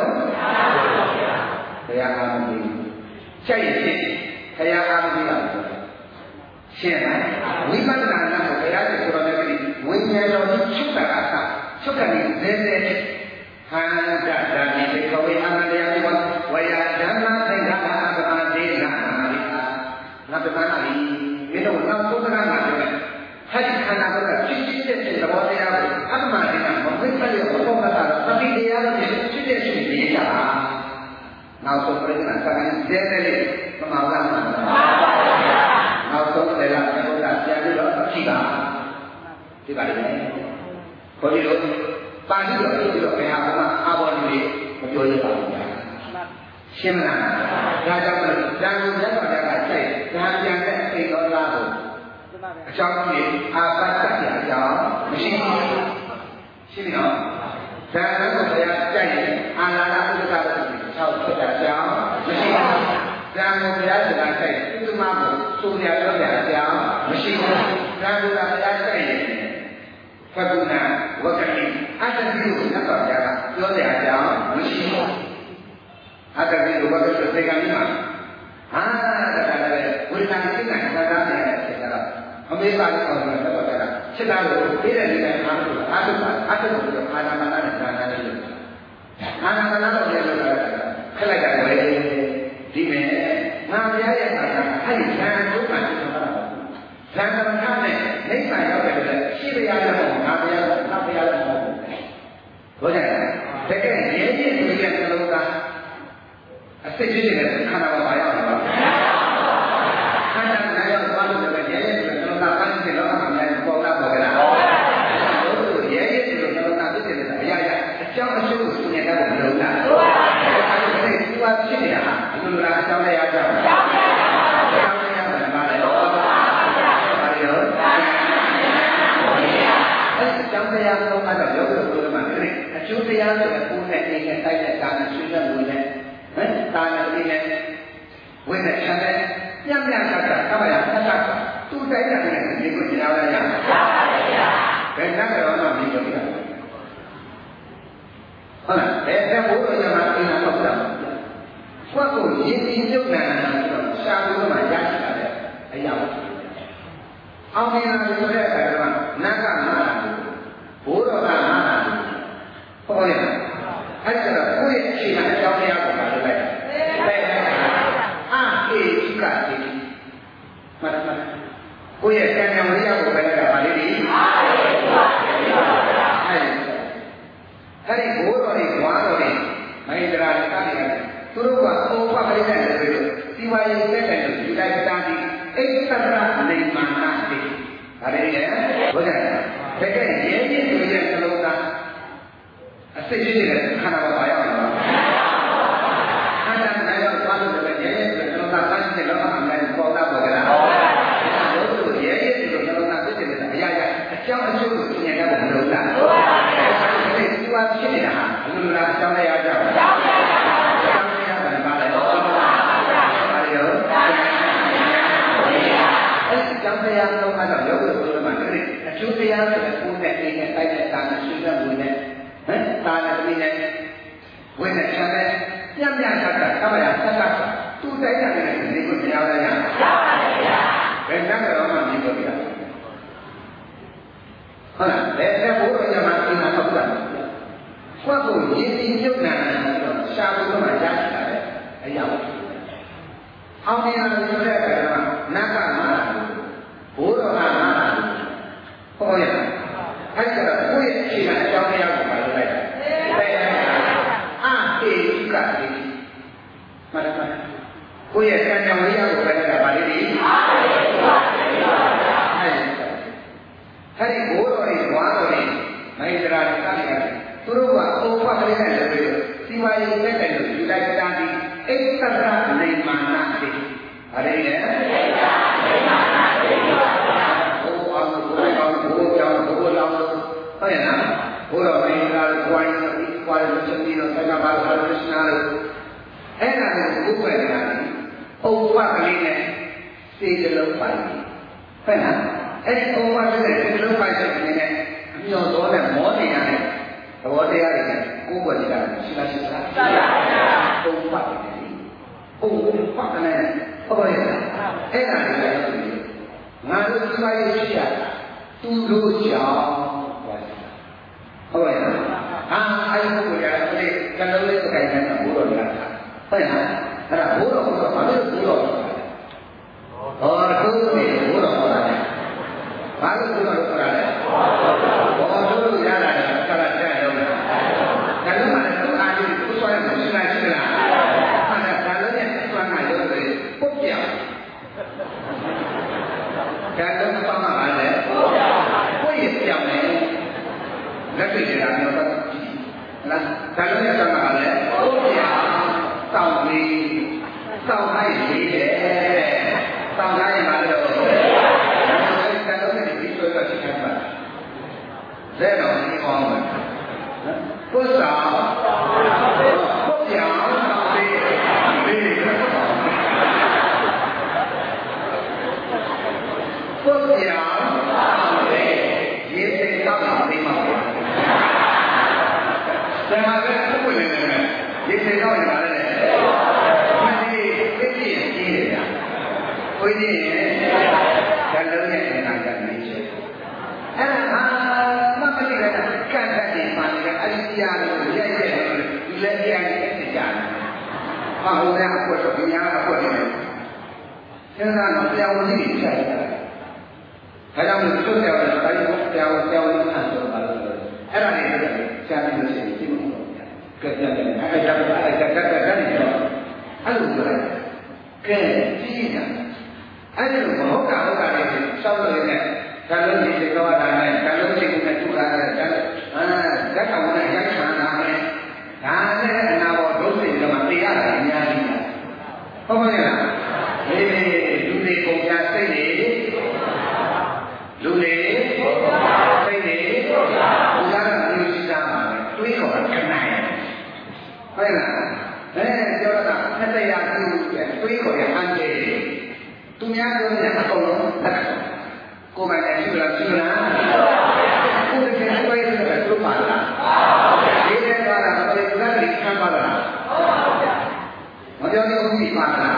Speaker 1: တရားအားမပြီးစိတ်ဖြစ်တရားအားမပြီးပါဘူးရှင်းလားဝိပဿနာနာကိုတရားကျဆိုတော့လည်းဝိညာဉ်တော်ကြီးချုပ်တာအစားချုပ်ကနေဇဲဇဲဟန္တဓာမိခေဝေအမတရားဒီဝယဓမ္မသင်္ဃာအပမဒေနာမိအာနတမနာဤဒီတော့နောက်သုဒ္ဓနာမှာပြောတယ်ဟဲ့ခန္ဓာကဖြစ်ဖြစ်တဲ့သဘောတရားကိုအပမဒေနာမဖိတ်ဖက်ရဘုံကတာသတိတရားနဲ့ဖြစ်တဲ့ရှိနေကြတာနောက်ဆုံးပြိဿနာစာရင်းဇဲဇဲလေးပမာဝကမှာနောက်ဆုံးလည်းလားဘုရားပြန်ပြီးတော့အဖြစ်ပါဒီပါလိမ့်မယ်ခေါ်ပြီးတော့ပါဠိတော်ပြီးတော့ဘယ်ဟာမှအာဘောနေမပြောရပါဘူးဗျာရှင်းမလားဒါကြောင့်မို့တန်ကိုမြတ်စွာဘုရားကစိတ်ဒါပြန်တဲ့စိတ်တော်လားကိုအကြောင်းကြီးအာပတ်တပြအကြောင်းမရှိဘူးရှင်းပြီနော်ဒါလည်းဘုရားကြိုက်ရင်အာလာရစရာပြောစရာအကြောင်းမရှိဘူး။သာဘုရားတရားဆက်ရင်ဖကုဏဝကတိအတ္တတိကိုလက်တော်ကြတာပြောစရာအကြောင်းမရှိဘူး။အတ္တတိကိုဝကတိစေကံမှာဟာဒါကလည်းဝိညာဉ်စိတ်ကသာသာနဲ့ဖြစ်တာအမေပါလို့ပြောတယ်တော့ကစစ်သားကိုပြည်တဲ့လူတွေအားထုတ်အားထုတ်ပါအားထုတ်ပြီးတော့အာနာမနာနဲ့သာနာလေးလို့အာနာမနာတော့လည်းလို့ခက်လိုက်တာပဲဒီမဲ့ငါဘုရားရဲ့အာနာအဲ့ဒီဉာဏ်ထုတ်မှဖြစ်တာဉာဏ်သမထနဲ့နိဗ္ဗာန်ရောက်တယ်လေရှိဘုရားလည်းမဟုတ်ငါဘုရားငါဘုရားလည်းမဟုတ်ဘူးတော့ကြတကယ်ရဲရဲဆိုတဲ့နှလုံးသားအစစ်ကြီးနေတဲ့ခန္ဓာမှာပါရအောင်ပါခန္ဓာနဲ့ရောက်သွားလို့လည်းရဲရဲဆိုတဲ့နှလုံးသားပိုင်းတဲ့လောကမှာလည်းပေါ်လာပေါ်ကြလားတို့ရဲရဲဆိုတဲ့နှလုံးသားဖြစ်နေတဲ့အရာရာအကြောင်းအကျိုးကိုသိနေတတ်ဖို့မလိုလားဟုတ်ပါဘူးအဲ့ဒီကဖြစ်နေတာဟာဘယ်လိုလားအကြောင်းနဲ့အကြောင်းအကြောင်းနဲ့အကြောင်းနဲ့ပါလေဟုတ်ပါဘူးအဲ့ဒီတော့အဲ့ဒီအကြောင်းတရားဆုံးကတော့ယောဂဘုရားမှာဒီအကျိုးတရားဆိုတဲ့ကိုယ်နဲ့အိမ်နဲ့တိုက်တဲ့ကာမဆွေးနွေးမှုနဲ့ဟမ်တာနာတိနဲ့ဝိနဲ့ချက်တဲ့ပြန့်ပြန့်တာကကမ္ဘာသတ်တာသူ့တိုက်တာနဲ့ဒီကိုကြားရရပါဘယ်နဲ့တော့မှမပြောပြဘူးဟုတ်လားဘယ်တဲ့ဘုရားကျမ်းမှာအင်းနာတော့တာဘုရားကိုရင်းပြီးပြုတ်နာတာဆိုတော့ရှားလို့မှရရှိတာလေအရာပါအောင်မြင်တာဆိုတဲ့အခါကျတော့နတ်ကမှားတာဘိုးတော်ကမှားတာဟုတ်ရဲ့အဲ့ဒါတော့ကိုယ့်ရဲ့အခြေခံအကြောင်းတရားကိုပါလို့လိုက်တယ်အာအေခိကတိမှတ်မှတ်ကိုယ့်ရဲ့ကံဉာဏ်ဝိရိယကိုပဲလိုက်တာပါလေဒီအာအေခိကတိအဲ့ဒီဘိုးတော်တွေဘွားတော်တွေမဟိန္ဒရာတွေတားနေတယ်သူတို့ကအိုးဖတ်ကလေးနဲ့လည်းလို့ဒီဝါရီနဲ့တယ်လို့ယူလိုက်တာဒီအိဋ္ဌရာနေမာနာတိဒါလည်းလေဘုရားတကယ်ရဲရဲဆိုတဲ့နှလုံးသားအစစ်ရှိနေတဲ့ခန္ဓာမှာပါရအောင်လားခန္ဓာနဲ့ရောက်သွားလို့လည်းရဲရဲဆိုတဲ့နှလုံးသားတိုင်းတဲ့လောကအမှန်ပေါ်တာပေါ်ကြလားဟုတ်ပါဘူးလို့ရဲရဲဆိုတဲ့နှလုံးသားဖြစ်နေတဲ့အရာရာအကြောင်းအကျိုးကိုသိနေတတ်ဖို့မလိုလားဟုတ်ပါဘူးဒီသူကဖြစ်နေတာဟာဘယ်လိုလားအကြောင်းနဲ့အကြောင်းအကြောင်းနဲ့အကြောင်းနဲ့ပါလေဟုတ်ပါဘူးပါလေဟုတ်အဲ့ဒီကြောင့်တရားလုံးကတော့ယောဂဘုရားမှာဒီအကျိုးတရားဆိုတဲ့ကိုယ်နဲ့အိမ်နဲ့တိုက်တဲ့တာနဲ့ရှင်းတဲ့ဝင်နဲ့ဟမ်တာနဲ့တိနဲ့ဝင်နဲ့ချက်တဲ့ပြန့်ပြန့်တတ်တာကမ္ဘာသတ်တာသူ့တိုက်တာနဲ့ဒီကိုတရားရရအောင်ပါဗျာဘယ်နဲ့တော့မှမပြောပြဘူးဟုတ်လားဘယ်တဲ့ဘုရားကျမ်းမှာအိမ်မှာထောက်တာဘုရားကိုရင်းပြီးပြုတ်နာတယ်ဆိုတော့ရှားဖို့မှရရှိတာလေအရာပါအောင်မြင်လာတဲ့အခါမှာနတ်ကမှာဘိုးတော်ကမှာဟုတ်ရဲ့အဲ့ဒါတော့ကိုယ့်ရဲ့အခြေခံအကြောင်းတရားကိုပါလို့လိုက်တာအာတေကတိမှတ်ပါကိုယ့်ရဲ့ကံကြောင့်လေးရကိုပဲလိုက်တာပါလေဒီအာတေကတိအဲ့ဒီဘိုးတော်တွေဘွားတော်တွေမဟိန္ဒရာတွေတားနေတယ်သူတို့ကအိုးဖတ်ကလေးနဲ့လည်းပြီးစီဝါရီနဲ့တယ်လို့ယူလိုက်တာဒီအိဋ္ဌရာနေမာနာတိဒါလေးလေအိဋ္ဌရာနေမာနာတိဘိုးအောင်ဘိုးအောင်ဘိုးကြောင့်ဘိုးလောင်းဟုတ်ရဲ့နော်ဘိုးတော်မင်းသားကိုယ်တိုင်ဒီကွာလို့ချက်ပြီးတော့သက္ကပါလာလို့ရှနာလို့အဲ့ဒါကိုဘုရားကအိုးဖတ်ကလေးနဲ့စေတလုံးပိုင်ဟုတ်နော်အဲ့ဒီအိုးဖတ်ကလေးနဲ့စေတလုံးပိုင်တဲ့အနေနဲ့အမျော်တော်နဲ့မောနေရတယ်သဘောတရားတွေနဲ့ကိုယ်ပေါ်ကြည့်တာရှိလားရှိလားရှိပါဘူးအိုးဖတ်တယ်အိုးဖတ်တယ်ဟုတ်ရဲ့အဲ့ဒါတွေလည်းငါတို့ဒီမှာရရှိရတာသူတို့ကြောင့်ဟုတ်ရဲ့ဟာအဲ့ဒီကိုရတယ်ဒီကလုံးလေးကိုင်နေတာဘိုးတော်ကဟုတ်ရဲ့အဲ့ဒါဘိုးတော်ကဘာလို့ဘိုးတော်ဟောဘိုးတော်ဘိုးတော်ဆိုတာလဲဘာလို့ဘိုးတော်ဆိုတာလဲဘောတို့ရတာကကလာတဲ့တော့ကလုံးမှလည်းသူ့အားကြီးသူ့ဆွဲမှုရှိလားရှိလားဟာဒါလည်းနဲ့ဆွမ်းမှာရုပ်တွေပုတ်ပြောင်းကဲတော့ပတ်မှာပါလေကိုယ့်ရဲ့ပြောင်းနေလက်တွေ့ကြတာမျိုးတော့လားဒါလည်းနဲ့ပတ်မှာပါလေပုတ်ပြောင်းတောင်းပြီးတောင်းလိုက်လေတောင်းလိုက်ရင်ပါလို့ဒါလည်းနဲ့ဒီဆွဲတော့ရှိခံပါဇဲတော်ဒီအောင်ပါပုစ္စာပုတ်ပြောင်းတောင်းပြီးဒီဒီစေတော့ရပါလေမဒီသိကြည့်ကြည့်ရဘုရားကြီးရဲ့ဇလုံးရဲ့အနာဂတ်နေချက်အဲ့ဒါမမတိကကန့်ကန့်နေပါလေအရိယာလို့ရဲ့ရဲ့ဒီလက်ရည်နဲ့ကြတယ်မဟုတ်တဲ့အကွက်တော့ဒီများအကွက်နေတယ်စဉ်းစားတော့တရားဝင်ကြီးဖြတ်ရတယ်ဒါကြောင့်လို့သူ့တရားဝင်တိုင်းကိုတရားဝင်တရားဝင်ဆန်းဆိုပါလို့အဲ့ဒါလေးတွေရှားပြီးလို့ရှိရင်ဒီလိုပေါ့ကဲကြတယ်အဲ့ဒါကအဲ့ဒါကကကနေတော့အဲ့လိုပြောလိုက်ကဲကြည့်ရအဲ့ဒီလိုမဟုတ်တာဟုတ်တာလေးစောက်လို့ရတယ်ကာလုံးကြီးကတော့ဒါနဲ့ကာလုံးကြီးကတူလာတယ်ဒါအာဓာတ်ကောင်နဲ့ရိုက်ခံတာနဲ့ဒါနဲ့အနာဘောဒုစိတ်ကမှတရားတာအများကြီးဟုတ်ပါရဲ့လားအေးလူတွေကုန်ကြစိတ်နေလူတွေစိတ်နေဘုရားကလူရှိတာပါပဲတွေးခေါ်ခဏရဟုတ်လားအဲပြောတာဆက်တရားပြုတွေးခေါ်ရအန်တယ်သူများပြောနေတဲ့အကုန်လုံးကိုယ်ပိုင်နဲ့ရှိလားရှိလားကိုယ်ကလည်းတွေးနေတာသူ့ပါလားဒီနေ့ကလာတော့ဒီကနေ့ခံပါလားမပြောနေဘူးပါလား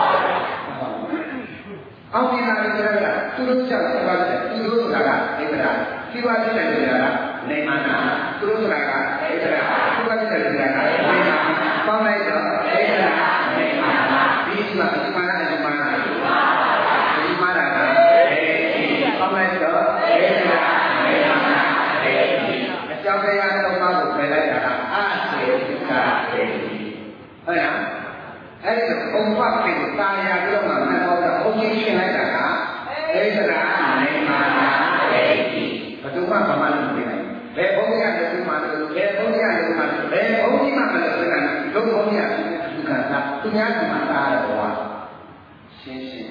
Speaker 1: အောင်ပြလာတယ်ဆိုတာကသူတို့ချက်ပါတယ်သူတို့ဆိုတာကအိဗရာဒီပါတိတယ်ဆိုတာကနေမနာသူတို့ဆိုတာကအိဗရာဒီပါတိတယ်ဆိုတာကနေမနာပေါင်းလိုက်တော့အိဗရာနေမနာဒီမှာဒီမှာနဲ့ဒီမှာဒီမှာတာပေါင်းလိုက်တော့အိဗရာနေမနာအကြောင်းတရားသုံးပါးကိုပြလိုက်တာအာစေတိကာအေဟုတ်လားအဲ့ဒီဘုံဘတ်ကိုတာယာပြီးတော့မှမဟုတ်တော့ဘုံကြီးရှင်းလိုက်တာကအိသရာနေမာနာအေတိဘယ်သူမှဘာမှလုပ်မနိုင်ဘယ်ဘုံကြီးကလည်းမှလို့ဘယ်ဘုံကြီးကလည်းမှလို့ဘယ်ဘုံကြီးမှမလုပ်စကန်လုံးဘုံကြီးကသူကသာသူများကမှတာတော့ဟောရှင်းရှင်း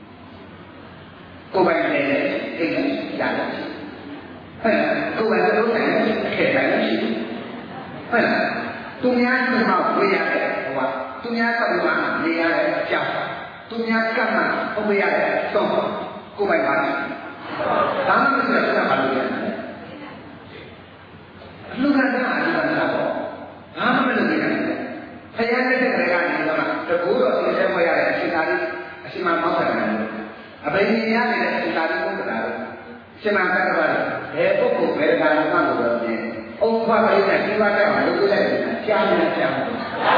Speaker 1: ကိုယ်ပိုင်တယ်အိတ်ကရတယ်ဟုတ်လားကိုယ်ပိုင်တော့တယ်ခဲ့တယ်ရှိဟုတ်လားသူများကမှဝေးရတယ်ဟောသူများကမှနေရတဲ့အကြောင်းသူများကမှဘုရားရဲ့တော့ကိုယ်ပိုင်ပါလားဒါမှမဟုတ်ဆက်ပါလို့ရတယ်လူကသာအလူကသာပေါ့ဘာမှမလုပ်နိုင်ဘူးဖယားတဲ့တဲ့ကနေတော့တကူတော့သိတဲ့မရတဲ့အရှင်သာရိအရှင်မမောက္ခဏာလို့အဘိညာဉ်ရနေတဲ့အရှင်သာရိပုတ္တရာလို့ရှင်မကတ္တဗာဘယ်ပုဂ္ဂိုလ်ဘယ်ကာလမှလို့တော့ပြင်အုံဖတ်လိုက်တဲ့ဒီပါတဲ့မှာလုပ်လိုက်တယ်ကြားနေကြားနေ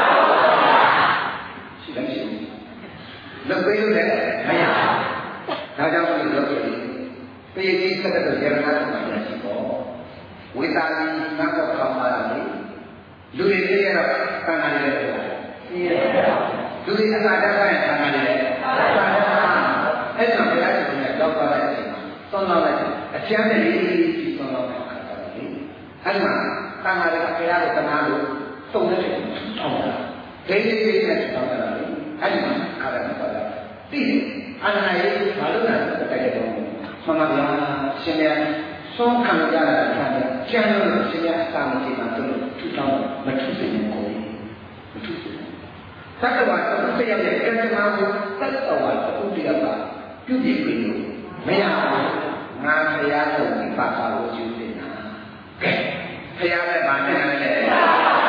Speaker 1: ရှိတယ်ရှိလုပ်ပေးလို့လည်းမရဒါကြောင့်မလို့လုပ်ရည်ပေကြီးစတဲ့ရဏသမားရှိပေါ့ဝိတာလီငါတော့ခေါ်ပါလေလူတွေတွေကတော့တန်ခါလေးတွေရှိရတယ်လူတွေအသာတက်တဲ့တန်ခါလေးတွေအသာတက်အဲ့တော့ဘုရားရှင်ကကြောက်ပါတဲ့အချိန်မှာသုံးလောက်လိုက်အကျမ်းနဲ့လေးပြီးသုံးလောက်လိုက်တာလေအဲ့ဒီမှာတန်ခါလေးကဘုရားကိုတနာလို့သုံးတဲ့ချိန်ထောင်းတာဒိဋ္ဌိလေးနဲ့ထောင်းတာလေအဲ့ဒီမှာအားလည်းပါလာပြီးအန္တရာယ်ဘာလို့လဲဆိုတော့တိုက်တဲ့တော့ဆန္ဒပြရှင်ရဆုံးခံရတာခံရကျန်လို့ရှင်ရအစာမကြည့်မှသူ့ထူထောင်မထူးစေဘူးကိုမထူးစေဘူးသတ္တဝါတစ်ခုရဲ့ကံကြမ္မာကိုသတ္တဝါတစ်ခုတည်းကပြုပြပြီးလို့မရဘူးငါဖရာဆုံးဒီပါပါကိုကျူးနေတာကဲဖရာလည်းဗာနဲ့လည်းဖရာ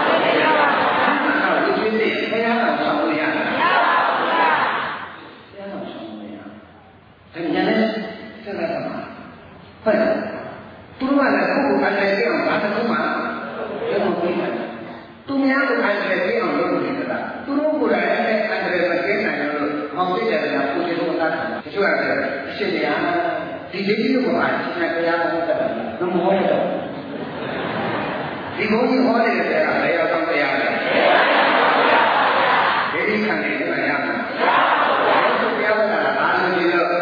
Speaker 1: ကိုကျူးနေဖရာကဆောင်လို့ရတာဒါညာနဲ့ဆက်လာတာဟုတ်တယ်သူတို့ကလည်းကိုယ်ကိုယ်တိုင်ပြောင်းတာတစ်ခုမှလည်းမပြီးနိုင်သူများကိုယ်တိုင်ပြောင်းလို့နေတာသူတို့ကိုယ်တိုင်လည်းအန္တရာယ်မကင်းနိုင်လို့မောင်ပြတယ်ကကိုယ်ကိုယ်ကိုယ်တာတချို့ကအရှင်တရားဒီဒိဋ္ဌိကိုပါရှင်တရားဟောတာမမဟောတော့ဒီဘုန်းကြီးဟောနေတဲ့တရားလည်းရောက်တော့တရားလေဒိဋ္ဌိခံနေတယ်ရမှာတရားဟောတာဘာလို့ဒီလို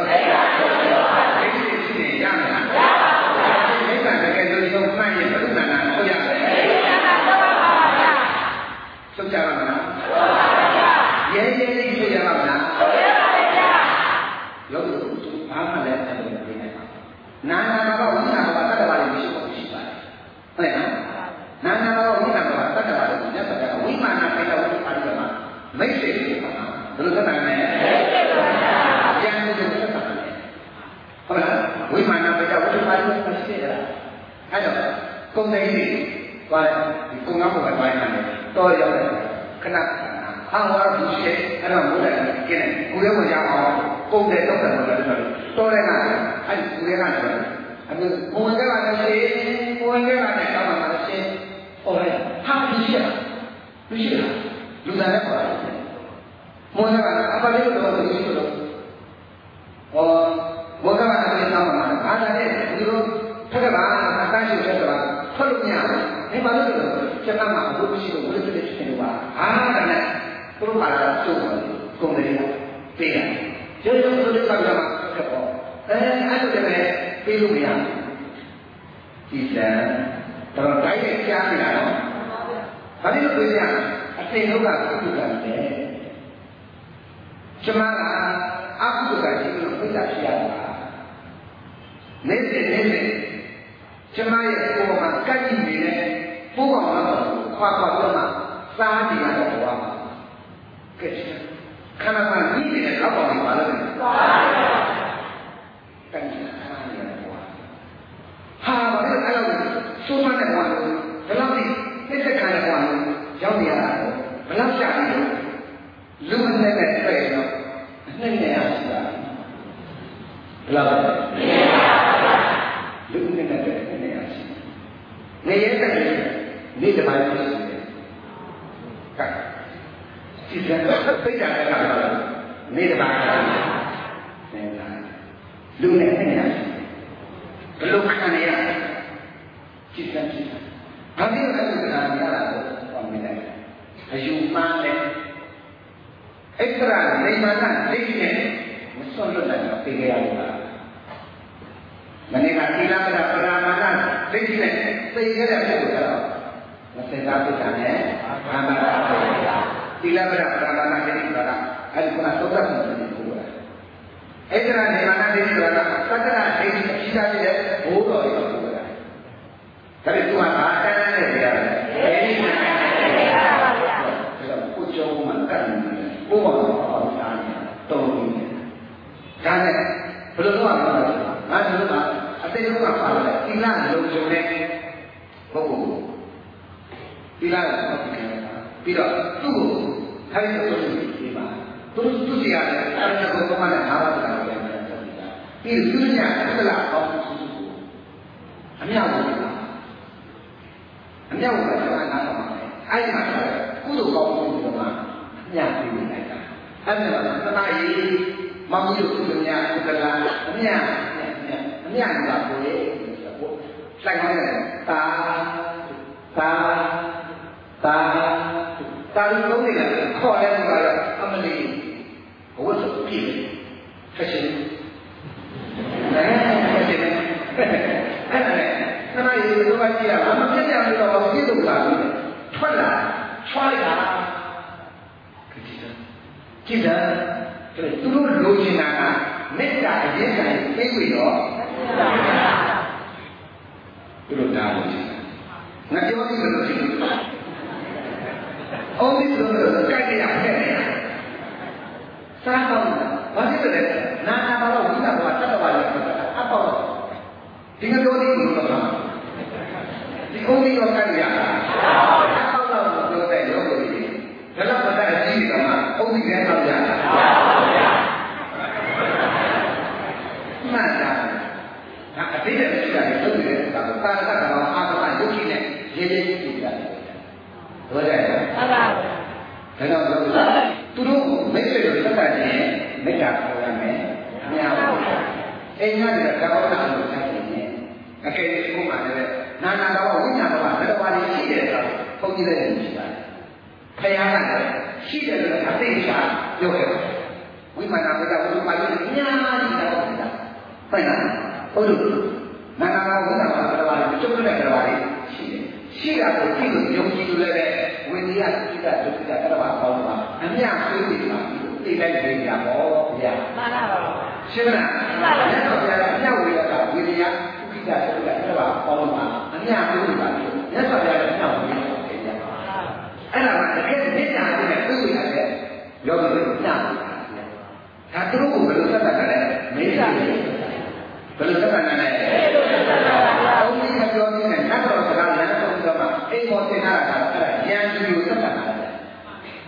Speaker 1: ဆုံးကြပါမလားရဲရဲလေးဖြစ်ရပါမလားလောကဘာမှလည်းအဲ့လိုမသိနိုင်ပါဘူးနာနာဘာဝိနာဘာတတ္တဝါတွေမရှိဘူးရှိပါတယ်ဟုတ်လားနာနာဘာဝိနာဘာတတ္တဝါတွေမြတ်စွာဘုရားဝိမာနပိတဝိပါဠိမှာမိတ်ဆွေတွေပါဘယ်လိုသက်နိုင်လဲပြန်လို့သက်နိုင်တယ်ဟုတ်လားဝိမာနပိတဝိပါဠိမှာရှိတယ်အဲ့တော့ကုံတိုင်းတွေဘာလဲဒီကုံငါ့ဘုရားပိုင်းနေတော့ရောက်တယ်ခဏအာဝါဒရှိတယ်အဲ့တော့ဘုရားကကျင်းတယ်ကိုယ်လည်းမရအောင်ကုန်တယ်တော့တယ်လို့ပြောတယ်တော်တယ်ကအဲ့ဒီကိုယ်လည်းကလည်းအခုဘုံကလည်းရှိဘုံကလည်းကောင်းမှလည်းရှိဟောလိုက်ဟာရှိရမရှိလားလူသားလည်းပေါ်တယ်ဘုံကအပလေးတော့မရှိဘူးလို့ဟောဘုံကလည်းကောင်းမှအားလည်းဒီလိုထက်ကပါအတန်းရှိတဲ့တော့ထွက်လို့မရဘူး။ဒီမှာလို့ကျန်တာမှဘုရားရှိလို့ဘုရားပြည့်စုံတယ်ပါ။အားနဲ့သူတို့ပါတော့စုံတယ်။ကုန်တယ်ပေးတယ်။ကျေစုံဆိုတဲ့ကပြောမှာဖြစ်ပေါ်။အဲအဲ့လိုတည်းပေးလို့မရဘူး။ဒီစံတော့တိုင်းနဲ့ကြားနေတာနော်။ဒါလို့ပြောရအသိလောကကုသကံတယ်။ကျမကအကုသကံရှိလို့ပြတာရှိရတာ။နေ့စဉ်နေ့စဉ်ကျမရဲ့ကိုယ်မှာကတ်ကြည့်နေတဲ့ပိုးကောင်တော့ခွာခွာပြောမှစားကြည့်ရတော့ဘဝမှာကဲခဏမှကြီးနေတဲ့အောက်ကောင်တွေပါလို့စားကတ်ကြည့်ခဏနေရတော့ဟာဘာလို့အဲ့လိုစိုးမတဲ့ဘဝလို့ဘယ်လောက်ဒီသိတဲ့ခံတဲ့ဘဝလို့ရောက်နေရတာဘယ်လောက်ရှာနေလို့လူနဲ့နဲ့တွေ့တော့နှစ်နဲ့ရရှိတာဘယ်လောက်လူနဲ့နဲ့တွေ့နေရရှိနေရတဲ့နေ့တစ်ပိုင်းဖြစ်နေတယ်ကဲဒီစံပိတ်ကြတဲ့အခါနေ့တစ်ပိုင်းနေလာလူနဲ့နဲ့ရရှိဘယ်လိုခံရရจิตစံจิตဘာဖြစ်လို့လဲဆိုတာများလာတော့ပေါင်းနေတယ်အယူမှန်းတယ်အဲ့ဒါနေမနာသိနေမစွန့်လွတ်နိုင်တော့ပြေရရတာမနေ့ကသီလပဒပရမဏသိနေသိခဲ့တဲ့ပုဂ္ဂိုလ်ကတော့မစင်စားပြတာနဲ့ဘာမှမဖြစ်ဘူးသီလပဒပရမဏသိနေတာကအဲ့ဒီကသုတ္တမှုတွေပို့တာအဲ့ဒါနေမနာသိနေတာကသတ္တရာသိရှိတာတဲ့ဘိုးတော်တွေပို့တာဒါပေမဲ့သူကဘာတန်းနဲ့ပြရတယ်အဲ့ဒီမှာပါဗျာဒါကကိုကျော်မှတတ်နေတယ်ဘိုးတော်ကဘာသာတော်နေတယ်ဒါနဲ့ဘယ်လိုလုပ်ရမလဲငါတို့ကအတိတ်ကပါတယ်သီလလုံးစုံတဲ့ပုဂ္ဂိုလ်သီလကိုပြီးတော့သူ့ကိုခိုင်းတဲ့ပုဂ္ဂိုလ်ဒီမှာသူတို့သူစီရတယ်အဲ့ဒါကိုဘာမှလည်းအားရတာလည်းမဟုတ်ဘူးပြီးသူညာသလအောင်အမြောက်ဘူးအမြောက်ဘူးဆိုတာနားတော့အဲ့ဒီမှာကုသိုလ်ကောင်းမှုတွေမှာအမြတ်ပြီးလိုက်တာအဲ့ဒါကသနာရည်မမလို့သူညာသလအမြတ်အမြတ်ကကိုယ်ရဲ့စိုက်ရတယ်တာတာတာတာလို့ပြောနေတာခေါ်လဲဆိုတာအမလီဘဝဆိုပြည့်ဆက်ရှင်အဲဆက်ရှင်အဲ့ဒါနဲ့ခဏရေးလို့ပါကြည့်ရအောင်မပြတ်ရလို့တော့ပြည့်လို့လာပြီထွက်လာချွားလိုက်တာကြည့်တယ်ကြည့်တယ်သူတို့လိုချင်တာကမေတ္တာအရင်ကသိပြီတော့သူတို့တားလို့ရှိတယ်ငါပြောပြီးလို့ရှိတယ်အော်ဒီလိုကြိုက်ရခဲ့တယ်စားတော့ဘာဖြစ်လဲနာနာဘာလို့ဝိသဘောတတ်တော်ရတယ်အပေါ့ဒီကပြောသေးဘူးတော့ဒီကုန်းကြီးတော့ကြိုက်ရတာအပေါ့တော့ပြောတဲ့ရုပ်ကိုဒီလောက်မတတ်ကြည့်တော့မှအုံးကြီးခဲတော့ရတာမှန်တာအတိတ်ကရှိတာလည်းလုပ်နေတယ်ဆိုတာသာသနာ့ကောင်အာသမယုတ်ကြီးနဲ့ရေရေကြီးကြည့်ရတယ်။ဟုတ်တယ်။ဟုတ်ပါဘူး။ဒါတော့သူတို့မိတ်ဆွေတို့သက်သာခြင်းမိစ္ဆာခေါ်ရမယ်။အများပါ။အိမ်ကနေတော့ကောင်းတာလို့ဆက်နေတယ်။အကယ်၍ဒီမှာလည်းနာနာတော်ဝိညာဉ်တော်ကဘယ်တော်ပါလိရှိတယ်ဆိုတော့ဘုန်းကြီးလည်းရှိပါတယ်။ဖယားကလည်းရှိတယ်လို့အသိချာပြောခဲ့တယ်။ဝိမာန်ဘုရားဘုရားပါဠိအများကြီးတော့ဟုတ်လား။ဟုတ်လား။ဟုတ်လို့နာနာတော်ဝိညာဉ်တော်ကဘယ်တော်ပါလိကျုပ်နဲ့ဘယ်တော်ပါလိရှိတယ်။ရှိတာကိုကြည့်လို့ယုံကြည်လို့လည်းဝိနည်းကစိတ်ကဒုက္ခကတော်ပါပေါင်းပါအမြတ်ဆွေးပြီးပါသိလိုက်နေကြပါဗျာမှန်ပါပါရှင်းမလားမှန်ပါပါလက်တော်ပြရအမြတ်ဝေရကဝိနည်းကဒုက္ခကစိတ်ကတော်ပါပေါင်းပါအမြတ်ဆွေးပြီးပါလက်တော်ပြရအမြတ်ဝေရကသိကြပါအဲ့ဒါကတကယ်မေတ္တာနဲ့ပြုလို့ရတယ်ယောဂီတွေညှပ်ဒါသူတို့ကိုဘယ်လိုဆက်တာလဲမေတ္တာဘယ်လိုဆက်တာလဲဘုန်းကြီးကပြောနေတဲ့နတ်တော်စကားလည်းတော့တော့အိမ်ပေါ်တင်ထားတာအဲ့ဒါဉာဏ်ကြီးကိုဆက်တာ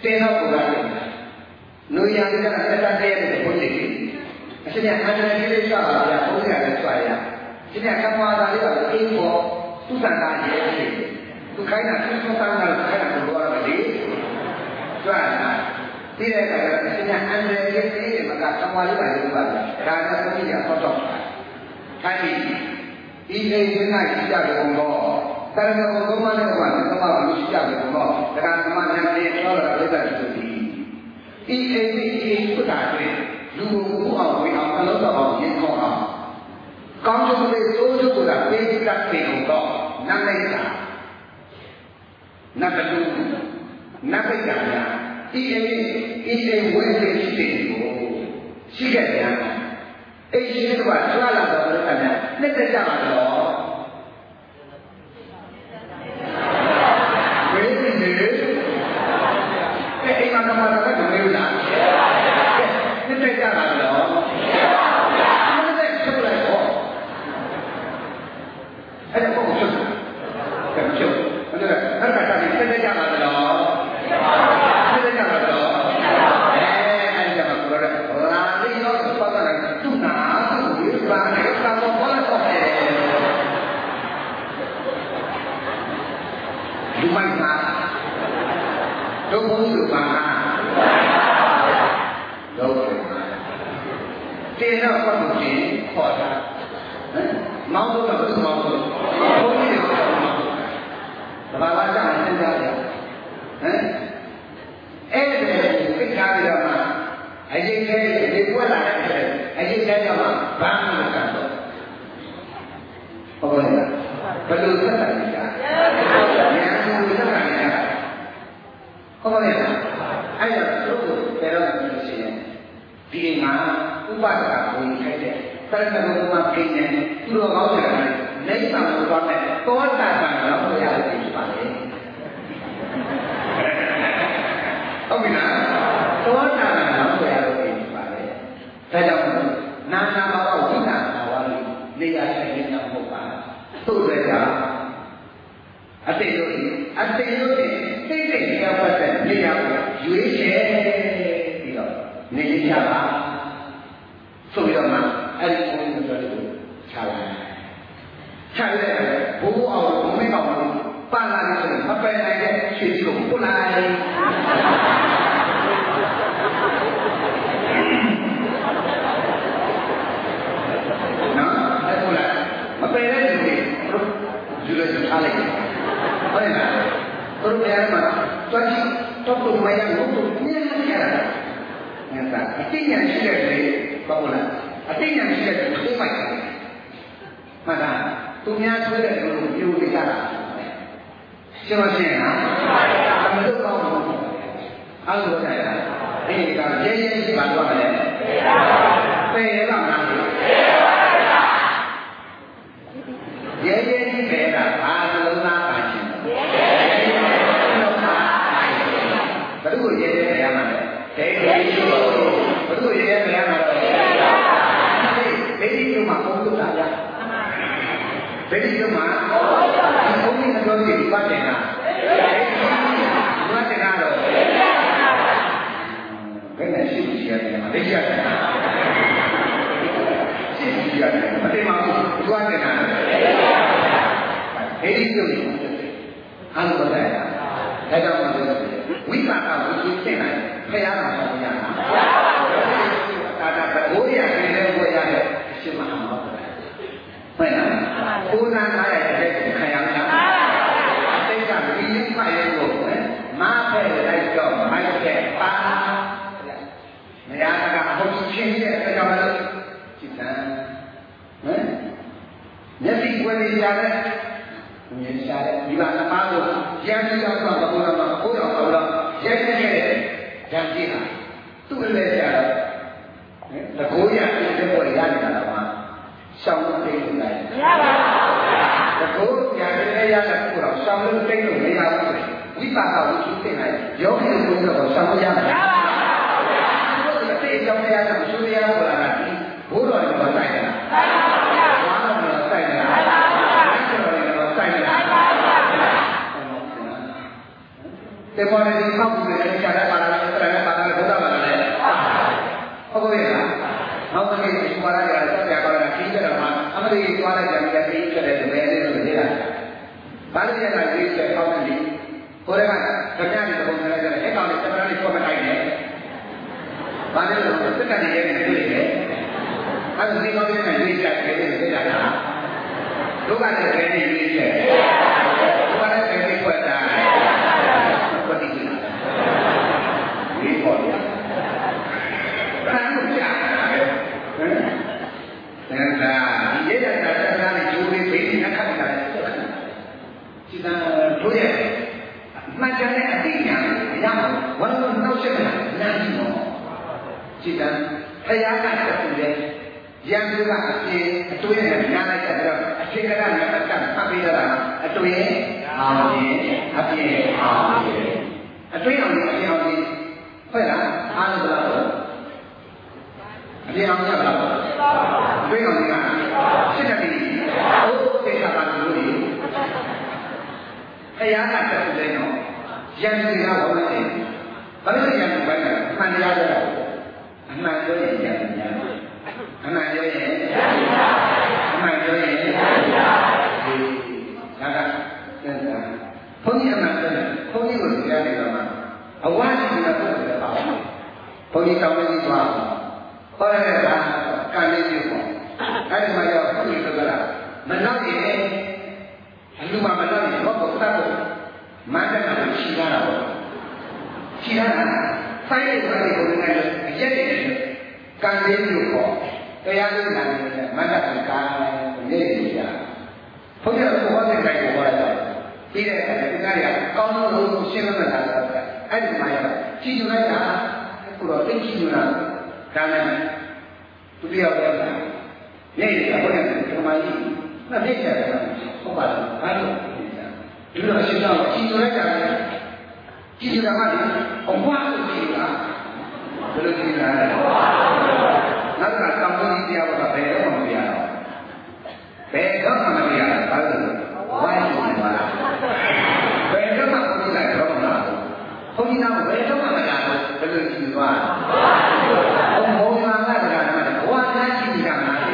Speaker 1: တင်းတော့ကိုယ်ကနူရံကတက်တက်တဲ့ဘုန်းကြီးအရှင်ကအန္တရာယ်ကြီးလေးဆောက်ပါဗျာဘုန်းကြီးကလည်းဆွာရရှင်ကကမ္ဘာသားလေးကအိမ်ပေါ်သူ့ဆန္ဒရဲ့သူခိုင်းတာသူ့ဆန္ဒကခိုင်းတာကိုတော့လေဆွာတာဒီတဲ့ကလည်းရှင်ကအန္တရာယ်ကြီးလေးမကကမ္ဘာလေးပါလို့ပါဗျာဒါကဘုန်းကြီးကဆောက်တော့ခိုင်းပြီးဒီအိမ်ကရှိကြတယ်ဘုံတော့တရဏဂုံဘုံမနဲ့ဘာသမဘာလို့ရှိကြတယ်ဘုံတော့ဒါကသမဉာဏ်လေးပြောတာလည်းတက်ဆိုပြီးဒီအိမ်ကြီးအိမ်ပုဒ်တာတွေလူကိုအောင်ဝင်အောင်အလုံးစုံအောင်ရင်းခေါ်အောင်ကောင်းကျိုးလေးစိုးကျိုးကပေးပြီးတာပြင်တော့နတ်လိုက်တာနတ်တူနတ်ပိတ်တာများဒီအိမ်ဒီအိမ်ဝယ်နေရှိတယ်ကိုရှိခဲ့တယ်အိမ်ရှိတဲ့ကဆွာလာတော့လည်းအဲ့ဒါနှစ်သက်ကြပါတော့ဝေးနေတယ်အဲ့အိမ်မှာကမှတော့မလို့လားနှစ်သက်ကြပါတော့နှစ်သက်ချုပ်လိုက်တော့အဲ့ဒါကိုချုပ်ကဲချုပ်အဲ့ဒါအဲ့ဒါကနှစ်သက်ကြပါတော့နှစ်သက်ကြပါတော့လူမိုက်မှာတို့ဘုံလူပါတော့တင်တော့ဘာလို့ကျင်းခေါ်တာမောင်းတော့ဘာလို့မောင်းတော့ဘုံကြီးတွေကတော့မောင်းတဘာဝကြောင့်စဉ်းစားရဟမ်အဲ့ဒါကိုသိထားပြီးတော့မှအရင်ကဒီပွက်လာတဲ့အရင်ကမှဘာမှမကန်တော့ဟုတ်လားဘယ်လိုသက်သာလဲညာဘူးသက်သာနေတာဟုတ်ပါရဲ့အဲ့ဒါတို့ဘယ်တော့မှမရှင်းရင်ဒီမှာဥပဒကဝင်ခိုက်တဲ့သရဏဂုံမှာပြင်းနေသူတော်ကောင်းတယ်လိမ့်ပါလို့ပြောတယ်သောတာပန်တော့ဘုရားလည်းဖြစ်ပါလေဟုတ်ပြီလားသောတာပန်တော့ဘုရားလည်းဖြစ်ပါလေဒါကြောင့်နာနာဘာဝဝိနာဘာဝလေးနေရာဆိုင်နေတာမဟုတ်ပါသူ့အတွက်ကအတိတ်လို့အတိတ်လို့တိတ်တိတ်ကြောက်ပတ်တဲ့နေရာကိုရွေးချယ်ပြီးတော့နေရချပါဆိုပြီးတော့မှအဲ့ဒီဘုန်းကြီးတို့ကိုချလိုက်ချလိုက်ဘိုးအောင်ဘုံမေအောင်ပါလာလို့ဆိုမပယ်နိုင်တဲ့ရွှေကြီးကိုပုတ်လိုက်နော်အဲ့ပုတ်လိုက်မပယ်တဲ့လူတွေယူလို့ချလိုက်ဟုတ်လားတို့များမှာတွက်ကြည့်တော့ဘုမရဘူးတို့မြင်ရတယ်ငါကအတိညာရှိတဲ့လေဘာလို့လဲအတိညာရှိတဲ့လေသိမိုက်တယ်မှန်လားသူများဆွဲတဲ့လူကိုပြုနေကြတာရှင်းမရှင်းလားမလို့ကောင်းဘူးအဲ့လိုတဲ့ဒီကရဲရဲကြီးပါတော့တယ်ပေရပါမလားရဲရဲကြီးပဲတာဘာလုံးသားပါချင်းဘယ်လိုရဲရဲရမှာလဲဒေဂိရှိဘယ်လိုရဲရဲရမှာလဲဒေဂိတို့မှာဘုံတို့တာရဒေဂိတို့မှာဘုံကြီးအတော်ကြီးပတ်တယ်လားပတ်တယ်လားတော့ဘယ်နဲ့ရှိရှိရတယ်မှာလက်ရတယ်ရှိရှိရတယ်မတင်ပါဘူးသွားတယ်လားဒေဂိတို့အားလုံးပါတယ်ဒါကြောင့်မလို့ဝိပါကဝိသုသိနိုင်ဖျားမှာဆောင်ရတာဒါကဘိုးရပြည်တဲ့ဘိုးရတဲ့အရှင်မဟာမောဟုတ်လားဘုရားနာရတဲ့ခံရတာစိတ်ကဒီဖိုင်လို့မာဖဲလိုက်တော့မိုက်တဲ့ပါမရတာကအဟုတ်ချင်းရဲ့အကြောင်းလို့ကြည့်စမ်းဟမ်မျက်စိကွယ်နေကြတဲ့မြင်ရှာတဲ့ဒီမှာအမားတို့ရန်ကြီးတော့ဘာလို့လဲဘုရားတော်တော်ရက်ခဲ့တဲ့ဓာတ်ကြီးဟာသူ့လည်းကြတော့တကိုးရတဲ့ဘက်ရနေတာတော့ရှောင်းလို့တိတ်လို့လိုက်မရပါဘူးတကိုးရတဲ့ရတဲ့ကိုတော့ရှောင်းလို့တိတ်လို့မရဘူးဝိပါကဝိသုသိနိုင်ယောဂီတို့ကတော့ရှောင်းလို့ရမှာမရပါဘူးဘုရားတိတ်ကြောင်းရတာသူတရားဟောတာကဘိုးတော်ကမဆိုင်တာဝါတော်ကဆိုင်တာဆိုင်တာ Te pone di campo di cara para para para cosa para le. Apa ya? Mau pergi sekolah ya, tapi kalau nak kerja dalam, apa di sekolah jam jam kerja ada beda beda. Balik dia lagi ke kau nanti. Orang kan kerja di tempat kerja, eh kau di tempat di sekolah lain. Balik tu sekarang dia ni tu ni. Kalau ni kau ni ni dia kerja kerja ada. Lu kan kerja ni dia. Lu kan kerja kuat dah. Dan dah, dia dah dah dah ni juri beri nak kata kata. Kita boleh macam ni artinya, yang walaupun tahu sebenarnya, nanti no. Kita saya akan terus yang juga si tu yang yang ada dalam si kadang yang akan tapi dalam tu yang api api api tu yang api api apa ya? Anu berapa? Dia namanya berapa? Tu yang ni kan? Sedang ni. Oh, siapa dulu ni? Saya akan terus no. Yang juga orang ni. Kalau yang banyak, mana ada? Mana ada yang yang Anak dia ni, anak dia ni, ada, ada. Poni anak dia, poni orang dia ni lama. Awak ni nak tu dia tahu. Poni tahu ni tuan. Orang dia dah kali ni pun. Ada macam poni tu lah. Mana ni? Lalu mana ni? Kau tahu? Mana nak cina apa? Cina, saya bukan itu dengan jadi kali ni pun. Kaya ni nak mana kita ni dia. Pokoknya semua ni baik buat aja. Tidak ada kita ni. Kalau lu siapa nak ada, ada macam. Cium aja, kalau cium aja, jangan tu dia orang. Ni dia orang kemari. Nak dia ada. Apa? Ada. Dulu siapa cium aja. Cium aja. Orang tu dia. Belum dia. Nada kampung dia apa beda orang dia. Beda sama dia. Kalau wajib mana. Beda sama dia kalau mana. Kau ni nama beda sama dia. Belum jiwa. Kau mau mana dia mana. Wajib jiwa mana.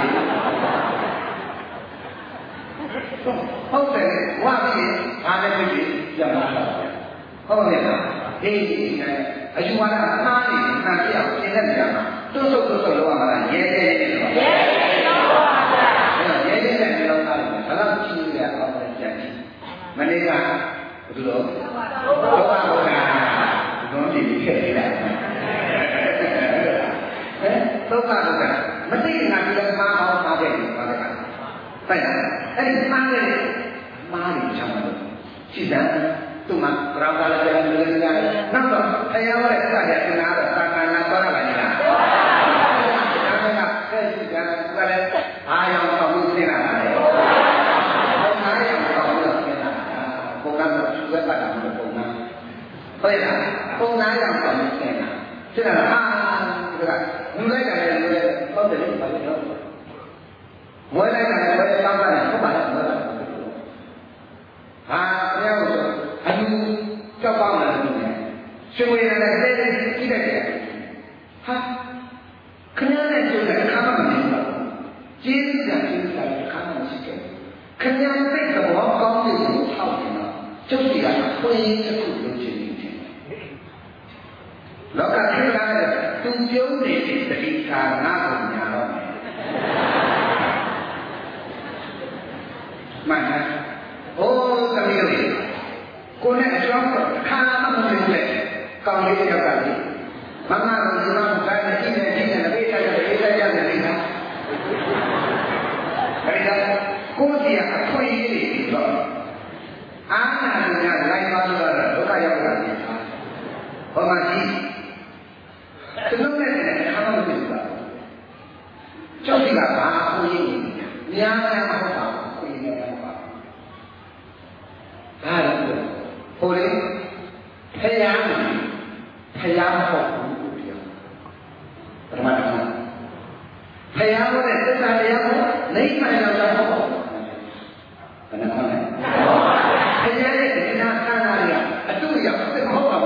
Speaker 1: Kau tu wajib ada biji yang mana. Kau ni apa? Eh, ajuan apa ni? Nanti aku tidak dia. Tu tu tu tu luar mana? Ye ye ye. Ye ye luar. Ye ye ye luar. Kalau ciri dia apa jadi? Mereka betul. Luar luar. Nanti dia tidak. Eh, luar luar. Mesti nak dia mau mau dia mereka. Baik. Eh, mana ni? Mana ni macam tu? Siapa? Tu mak ramai jalan jalan. Nampak? Saya orang saya kenal tangan apa lagi lah. Ayam kamu ni lah. Ayam kamu ni lah. Bukan juga pada mana bukan. Baik lah. Bukan ayam kamu ni lah. Sudah ah, sudah. Mulai dari mulai. Kau jadi balik dulu. Mulai dari mulai sampai ni. Kau balik mulai. Ah, ni apa tu? Ayu, coba mana ni? Semua yang ada saya tidak ada. Hah? Kenapa juga kamu ni? Jadi jadi saya kamu sikit. Kenapa semua kamu itu tahu ni? Jadi kan, boleh cukup jadi ni. Lalu kita tujuh ni ketika nak menyala. Mana? Oh, kami ni. Kau nak jawab kamu mesti kau ni siapa ni? Mama rumah bukan ni ni ni ni ni kita kita jangan ni. Baiklah, kau dia apa ini? Anak dia lain macam mana? Bukan yang bukan ni. Pemaji. Sebenarnya kamu mesti tahu. Jadi apa aku ini? Dia yang apa? Aku ini yang apa? Tahu. Boleh. Saya saya apa? Terima saya boleh saya apa? Naik mana yang apa? Kenapa? Saya ni kita kan ada. Itu yang kita mahu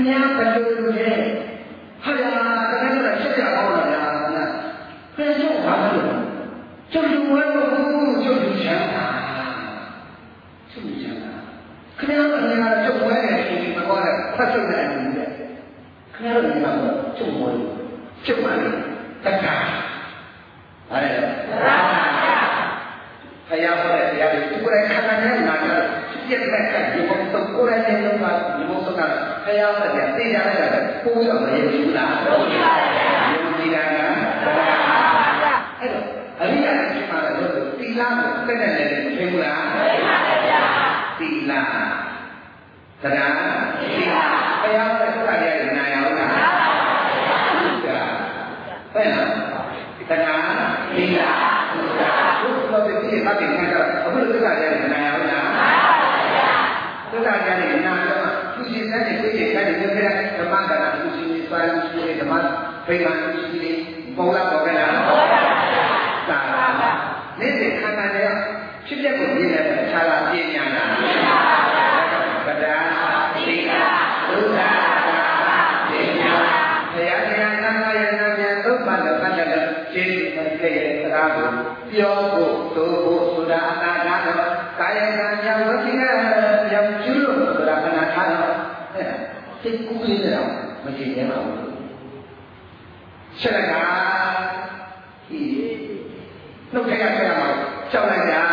Speaker 1: ခင်ဗျားဘယ်လိုလုပ်လဲဟာရတကယ်တော့ရှက်ကြအောင်လားဗျာခင်ဗျားဘာလို့ကျုပ်လူဝဲလို့ကျုပ်လူချမ်းသာကျုပ်လူချမ်းသာခင်ဗျားတို့လည်းကျုပ်ဝဲတယ်ဒီမကောတဲ့ဖတ်စုပ်တဲ့အမှုလေခင်ဗျားတို့လည်းကျုပ်ဝဲကျုပ်ပါလေတက္ကະဟာလေဘုရားဟောတဲ့တရားတွေသူကိုယ်တိုင်ခန္ဓာနဲ့နာကြတယ်ပြည့်မဲ့တဲ့ဒီဘုံတော့ကိုယ်တိုင်နဲ့လုံးဝဒီဘုံတော့ဘုရားဟောတဲ့သိကြတဲ့ပိုးရမရဘူးလားဟုတ်ပါဘူးယုံကြည်တာကအဲ့တော့အရိယာရှိမှလည်းလို့သီလကိုတက်တဲ့လည်းမသိဘူးလားသိပါပါဗျာသီလတရားသီလဘုရားဟောတဲ့တရားတွေနာရအောင်လားဘယ်လားတရားသီလဘုရားပြည့်အပ်တဲ့ခါကျအခုလိုတရားတွေနာရအောင်လားသစ္စာကြတဲ့နာတော့သူရှင်တဲ့ပြည့်တဲ့တဲ့ပြည့်တဲ့ဓမ္မကနာသူရှင်တွေသွားလို့ရှိတဲ့ဓမ္မဖိမာသူရှင်တွေပေါ်လာပေါ်ကြလားပေါ်ပါပါသာနေတဲ့ခန္ဓာတွေဖြစ်ပျက်ကိုမြင်တဲ့အခြားလားပြင်းညာလားပြင်းပါပါတရားသီလဒုက္ခသာပြင်းညာဘုရားတရားနာမယနာပြန်သုံးပါးနဲ့ပတ်သက်တဲ့ရှင်းတဲ့ရဲ့တရားကိုပြောဖို့သို့ဖို့ဆိုတာအတားတော့ကာယကံညာဝစီကရောင်ကျူးလို့ဆိုတာခဏထားတော့စိတ်ကူးလေးတော့မကြည့်ရပါဘူးဆက်လက်ကဒီနှုတ်ထက်ကဆက်ရမှာကြောက်လိုက်တာ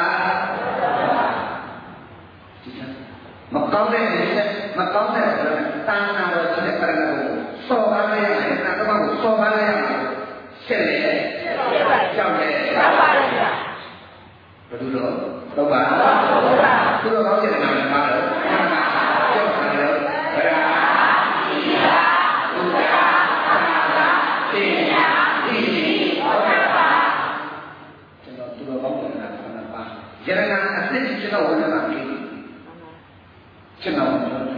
Speaker 1: မကောင်းတဲ့မကောင်းတဲ့တာနာတော့ဒီကရဏကိုစော်ပါလေနာတော့ကိုစော်ပါလေရမှာဆက်လေကြောက်လေကြောက်ပါလေဘယ်လိုတော့တော့ပါသူတို့ကောင်းတဲ့နာမည်ပါတော့ကြောက်တယ်လို့ဗရာသီလဒုက္ခသာပညာသီဟုတ်ကဲ့ပါကျွန်တော်သူတို့ကောင်းတဲ့နာမည်ပါယရဏအစစ်ကျွန်တော်ဝင်လာပြီကျွန်တော်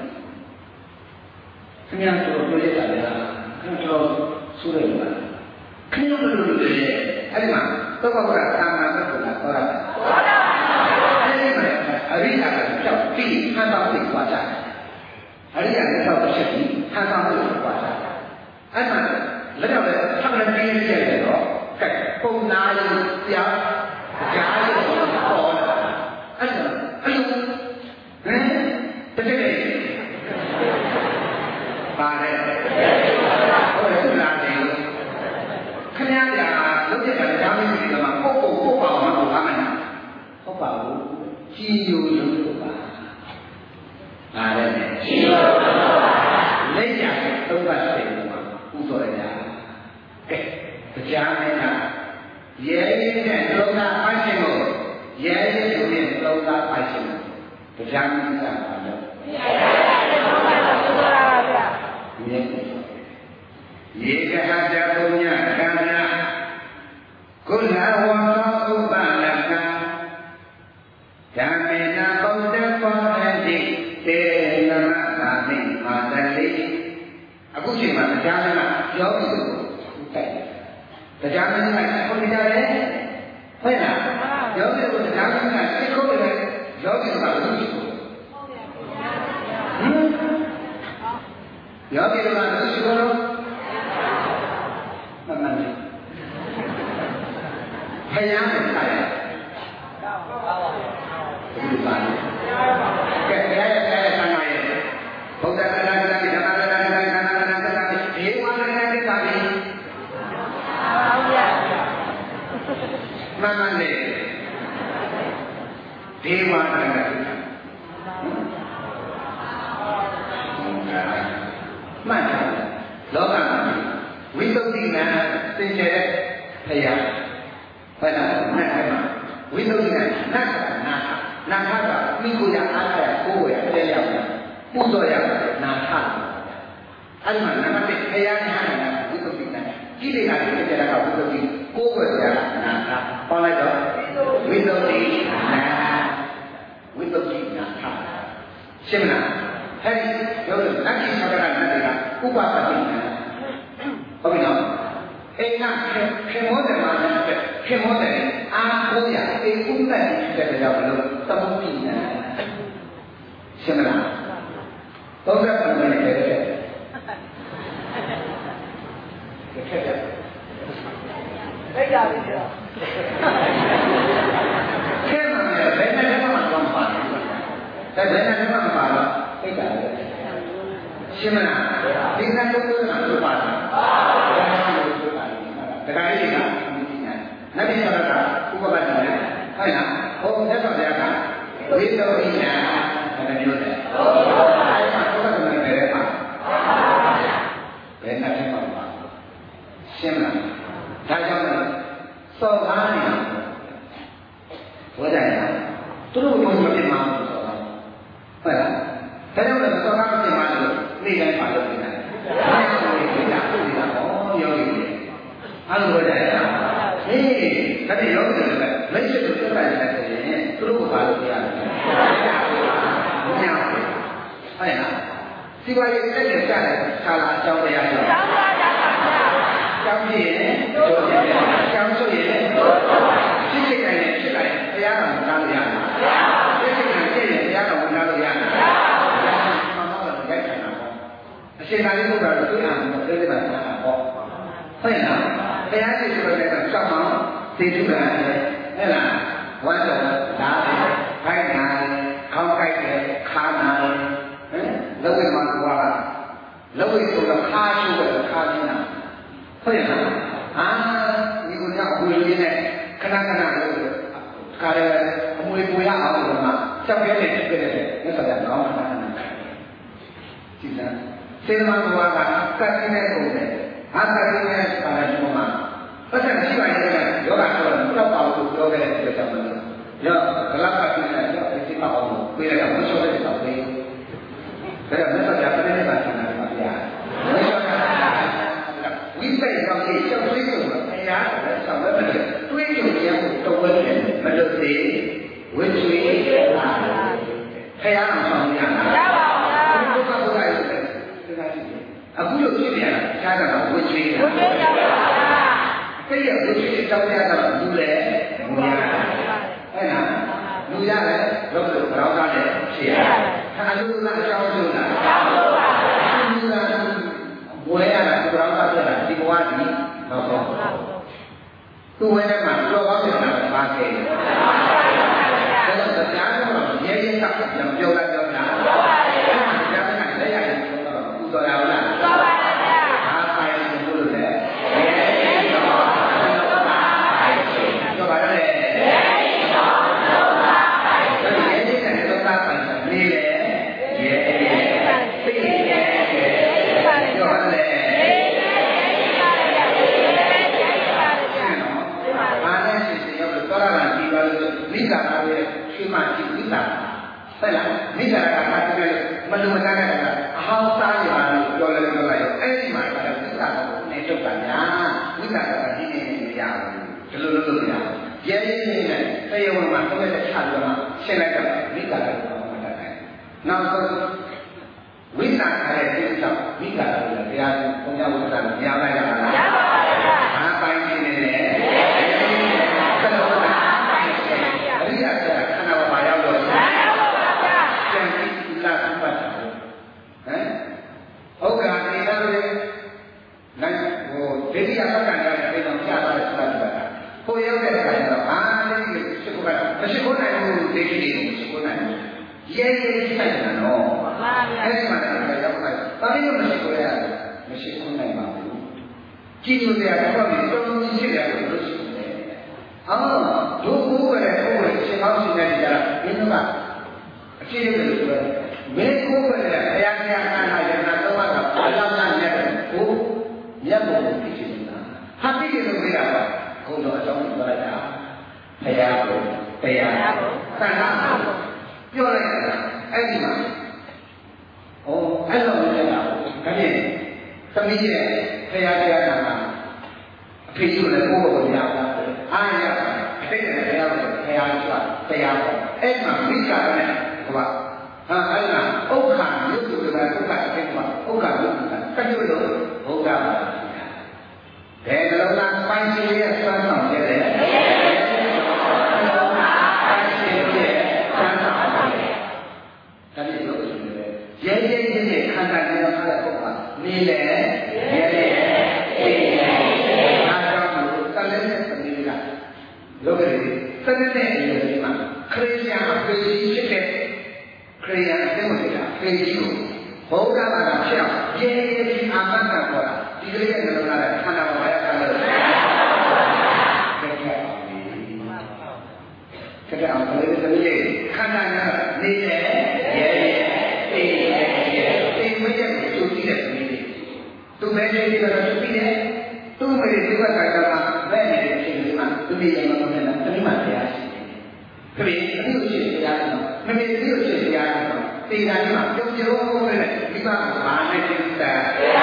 Speaker 1: ခင်ဗျားတို့ပြောရတာလေကျွန်တော်ဆိုရမှာခင်ဗျားတို့လို့လေအဲ့ဒီမှာသောကကသာမန်ဘက်ကလာတော့တာဟုတ်ပါဘူးအရိယာကကြောက်ပြီးဟန်ဆောင်ပြီးသွားကြတယ်အရိယာလည်းကြောက်ဖြစ်ပြီးဟန်ဆောင်ပြီးသွားကြတယ်အဲ့မှာလက်တော့လည်းသံဃာကြီးကျက်တယ်တော့ကဲပုံနာရုံပြားကြားရုံပေါ်လာအဲ့ဒါအဲ့လိုဟမ်တကယ်ပါတယ်ဟုတ်တယ်လားဒီခင်ဗျားကလုပ်တဲ့ကြားမင်းတွေကမှပုတ်ပုတ်ပုတ်ပါအောင်လို့အားမနာဟုတ်ပါဘူးကြည်ယိုလို့ပါဒါလည်းကြည်ယိုလို့ပါလက်ရသုံးပါးစိတ်မှာဥသောရကြကဲကြားမင်းကရဲရဲနဲ့သုံးပါးအရှင်ကိုရဲရဲဆိုရင်သုံးပါးအရှင်ကိုကြားမင်းကပါတော့ရဲရဲသုံးပါးဥသောရပါဗျာယေကဟတပုညခန္ဓာကုလဝံသောဥပလကံဓမ္မေနဗုဒ္ဓဘောဓတိတေနမသာမိမာတလိအခုချိန်မှာတရားမင်းကပြောပြီးတော့တိုက်တယ်တရားမင်းကခုန်ကြတယ်ဟုတ်လားပြောပြီးတော့တရားမင်းကသိခုတ်တယ်ပြောပြီးတော့ဘာလို့ရှိဘူးဟမ်ပြောပြီးတော့ဘာလို့ရှိဘူးလို့မှန်မှန်တယ်ဘုရားကိုခိုင်းတယ်ဘုရားပါကဲဘုရားရဲ့ဘုရားရဲ့ဆန္ဒရဲ့ဘုဒ္ဓကနာကနာဓမ္မကနာကနာကနာကနာကနာဒီဝါဒနာတွေပါပြီဟုတ်ပါမှန်မှန်လေဒီဝါဒနာမှန်တယ်လောကမှာဝိသုဒ္ဓိနာသင်္ကြန်ဘုရားဘယ်လားနဲ့အဲ့မှာဝိသုဒ္ဓိနာနတ်ကနာထနာထကမိကိုရအားရကိုယ်ဝယ်တဲ့ရောက်တာပူဇော်ရနာထအဲ့ဒီမှာနံပါတ်တစ်ဘုရားနဲ့ဟာနာဝိသုဒ္ဓိနာကြည့်လိုက်တာဒီကြတာကဝိသုဒ္ဓိကိုယ်ဝယ်ရနာထပေါင်းလိုက်တော့ဝိသုဒ္ဓိနာဝိသုဒ္ဓိနာထရှင်းမလားအဲ့ဒီပြောလို့နတ်ကြီးဆောက်တာနတ်တွေကဥပပတိနာဟုတ်ပြီနော်အိမ်ကခေမောတယ်မှာခေမောတယ်အာကိုရအိမ်ဦးနဲ့ဖြစ်တဲ့ကြောင့်လို့သဘောပြနေရှင်းမလားသုံးသက်ပုံနဲ့တည်းခက်တယ်
Speaker 2: အဲ့ဒါလေးတော့
Speaker 1: ခဲမှလည်းဘယ်နဲ့မှမတော့ပါဘူး။ဒါဘယ်နဲ့မှမပါတော့သိတာလေ။ရှင်းမလား။ဒီကံလုံးလုံးကလို့ပါလား။ဒါကလေးကနတ်ပြည်တော်ကဥပပတ်တယ်ဟုတ်လား။ဟောမြတ်စွာဘုရားကဝိသုဒ္ဓိညာအဲ့ဒါမျိုးလေ။အဲ့ဒါဘုရားကလည်းပဲပါ။ဘယ်နဲ့မှမပါဘူး။ရှင်းမလား။ဒါကြောင့်စောကားနေတာဝိဒ္ဓညာသူတို့ဘုံမပြတ်မှာဆိုတော့ဟုတ်လားဒါကြောင့်လည်းစောကားမပြတ်မှာလို့နေ့တိုင်းပါလို့နေတာဒါကြောင့်လည်းဒီကပြုနေတာဟောယောဂီတွေအဲ့လိုဝိဒ္ဓညာဟေးဒါနဲ့ယောဂီတွေလည်းလက်ရှိကိုသက်ဆိုင်နေတယ်ဆိုရင်သူတို့ကပါလို့ပြရတယ်မရဘူးဟုတ်လားစီပွားရေးတက်ကြတဲ့ဆာလာအကြောင်းတရားတွေကျောင်းပါရပါဗျာကျောင်းပြည့်ရင်တို့တယ်ကျောင်းဆိုရင်တို့ဖြစ်ဖြစ်တိုင်းနဲ့ဖြစ်တိုင်းတရားတော်မသားလို့ရတယ်ဖြစ်ဖြစ်တိုင်းဖြစ်ရင်တရားတော်မသားလို့ရတယ်မှန်တော့တော့ရိုက်ခံတာပေါ့အရှင်သာရိပုတ္တရာတို့သိအောင်လို့ပြိဋိဘံထားတာပေါ့ဟုတ်ရဲ့လားတရားရှိဆိုတဲ့ကစောင့်အောင်သိထုတာဟဲ့လားဝမ်းတော်ဓာတ်ခိုင်းတာခေါင်းကိုက်တယ်ခါနာဟမ်လောကမှာကွာလောကဆိုတော့ခါရှုတယ်ခါနေတာဟုတ်ရဲ့လားအာဒီကိုညအပူရင်းနဲ့ခဏခဏလို့ခါရအမွေပူရအောင်လို့မှစောက်ရဲနေဖြစ်တယ်မြတ်စွာဘုရားကောင်းတာကြည့်စမ်းစေတမန်ဘဝကကတ်နေတဲ့ပုံနဲ့ဟာကတ်နေတဲ့ပါရမီမှာပတ်သက်ရှိပါရဲ့ယောဂဆိုတော့တောက်ပါလို့ပြောခဲ့တဲ့အတွက်ကြောင့်မလို့ရောဂလပတ်နေတဲ့ရောဒီမှာအောင်ပြေးရအောင်ဆောက်တဲ့ဆောက်လေးဒါကမြတ်စွာဘုရားပြည့်နေတာဆန္ဒပါဗျာဝိပဿနာကိုရှောက်သိလို့တရားနဲ့ဆောက်တဲ့တွေးကြည့်ရဖို့တော်ဝဲတယ်မလို့သေးဝိကျွေးလာဖယားအောင်ဆောင်ရတာရပါဘူးဘုရားဘုရားရဲ့တရားရှိတယ်အခုလို့ဖြစ်နေရတာခြားတာဝိကျွေးဝိကျွေးရပါဗျာသိရဝိကျွေးတောင်းရတာလူလေလူရအဲ့ဒါလူရတယ်လို့လို့ဘောင်းကားနဲ့ဖြစ်ရတယ်ခါလူလားအကြောင်းလို့လားအကြောင်းလို့ပါလူလားဝဲရတာဘောင်းကားပြတာဒီဘဝဒီတော့တော့သူ့ဝဲထဲမှာကြောကောင်းနေတာပါခဲ့တယ်ဒါကြောင့်တရားတော်ရဲရဲကပြောင်းပြောလိုက်ပြောတာပြောပါလေတရားကလည်းရရင်တော့ပူတော်ရလားပြောပါလေအားဆိုင်လို့လို့လေရဲရဲတော့တော့ပါပြောပါလေရဲရဲတော့တော့ပါရဲရဲနဲ့တော့တာပိုင်နေလေရဲရဲသိရဲပြောပါလေမိဂါရရဲ့ရှိမှရှိမိဂါဟုတ်လားမိဂါရကတာတည်းမလုံမတန်းတဲ့ကအဟောင်းသားရလို့ပြောလဲပြောလိုက်ရောအဲ့ဒီမှာကလည်းမိဂါရကိုနေထုတ်တာညာမိဂါရကဒီနေနေမရဘူးဒီလိုလိုလိုရရဲရဲနဲ့တရားဝင်မှာတော့တဲ့ခြားလို့မှရှင်းလိုက်တော့မိဂါရကိုမတတ်နိုင်နောက်ဆုံးဝိသနာရဲ့ဒီကြောင့်မိဂါရကတရားဘုရားဝိသနာမရလိုက်ရလားရပါပါဘုရားဘာပိုင်းနေနေလဲအရိယာကျခန္ဓာဘာရောက်တော့ဘာရောက်တော့ပါဗျာကျန်ပြီးလာဥပတ်တာဟမ်ဟုတ်ကဲ့ဒီလိုလေနိုင်ဟိုဒိဋ္ဌိယပက္ခဏာနဲ့အဲ့တော့ကြားတာလည်းသာတယ်ဟိုရောက်တဲ့အခါကျတော့အာဒိဋ္ဌိရှိဖို့ကမရှိဖို့နိုင်ဘူးဒိဋ္ဌိတွေမရှိဖို့နိုင်ဘူးရဲရဲဆိုင်တာနော်မှန်ပါဗျာအဲ့ဒီမှာလည်းရောက်ပါဘာလို့မရှိဖို့လဲမရှိဖို့နိုင်ပါဘူးကြည့်လို့တရားတော့ဒီလိုမျိုးရှိတယ်လို့ရှိတယ်အော်ဒုက္ခရဲ့ဘုရားရှင်ကောင်းရှင်တဲ့ကြတာဒီမှာအဖြစ်ရတယ်ဆိုတော့မေကိုယ်ပဲအရာညာနာနာယနာတော့ကအလောင်းနဲ့ကိုမြတ်ဘုရားဖြစ်နေတာဟာတိတယ်လို့ပြောတာကဘုရားအကြောင်းပြောလိုက်တာဘုရားကိုတရားကိုသံဃာကိုပြောလိုက်တာအဲ့ဒီမှာဩအဲ့လိုမျိုးနေတာဒါဖြင့်သမီးရဲ့ဘုရားတရားနာမှာအဖေကြီးလည်းကိုယ့်ကိုယ်တရားအားရသိတယ်တရားကိုတရားဆိုတာတရားပေါ့အဲ့မှာမိစ္ဆာနဲ့ဟိုကဟာအဲ့ဒါဥက္ခမြုပ်လို့လည်းဥက္ခအဲ့မှာဥက္ခမြုပ်လို့ကတ်လို့ဘုရားပါဘယ်လိုလဲပိုင်းစီရဲ့ဆွမ်းဆောင်ရတယ်ပိုင်းစီရဲ့ဆွမ်းဆောင်ရတယ်ဒါဒီလိုဆိုရင်ရဲရဲရဲရဲခန္ဓာနဲ့ခန္ဓာပုဂ္ဂိုလ်你嘞，爷爷，爷爷，大家都当然是什么的，如果你真的那个什么，可以讲可以去的，可以讲什么的呀？可以去。后干嘛去啊？爷爷去阿妈那过了，这个人怎么来？看到我还要看到。这个啊，这个什么耶？看到那你嘞，爷爷，爷爷，爷爷，没见过手机的什么的，都没见过手机的，都没这个看到吗？外面的听什么？都没见过东西呢，都没买的呀。特别没有学习压力嘛，没没有学习压力嘛，对呀，你嘛，有些我们呢，你把马那就是的，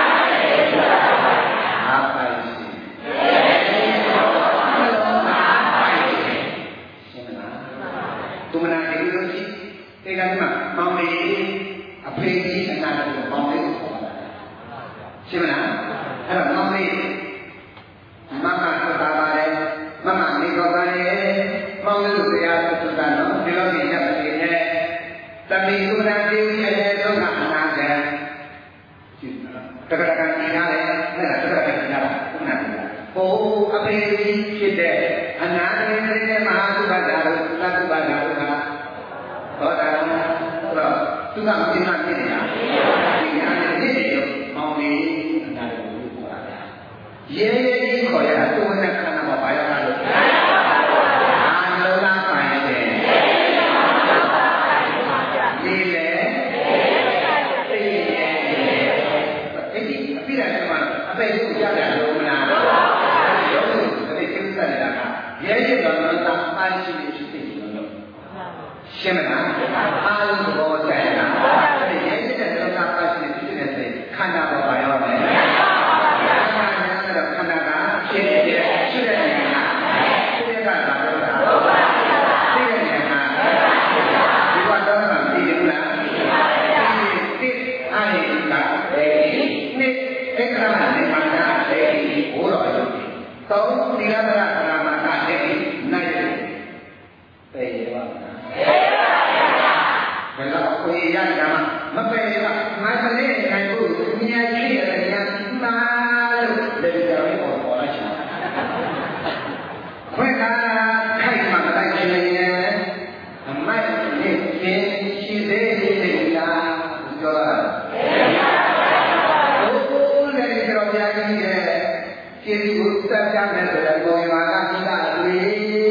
Speaker 1: 阿拜西，Tumana ideologi, tekan mana? Mau ni, apa ini sekarang tu mau ni apa? Siapa? Ada mau ni, mama kata ada, mama ni kata ada, mau ni tu dia tu kan, dia ni dia begini, tapi tumana ideologi ada tu kan ada. Terkadang kita ada, terkadang kita ada, tumana. Oh, apa ini kita? Anak ini mereka mahu baharu, lalu baharu lah. Oh, dah, kalau tu kan mesti nanti ya. Ini ada ni dia, mau ni ada dulu ada. Ye ye ni kau ya, tu nak kena apa bayar lalu. Anu lah pakai. Ni le. Ini apa dia cakap? Apa itu jaga dulu mana?爷爷的门当安心的去对你们的，行不啦？安是我在啦，这里爷爷的门当安心的去对的谁？看到我朋友没？看到那个看到他，谢谢谢，是的你看，是的干啥的啦？是的你看，你管多少地零啦？地地安一个，你你这个啦，你看他这五老兄弟，都你那个啦。Kalau aku yang nama, maka ia masalah yang aku punya cerita yang malu dari jauh orang orang. Mereka kai masalah ini, mereka ni ni cerita ini dia jual. Oh dari jauh yang ini, cerita utara jangan dari orang orang kita ini.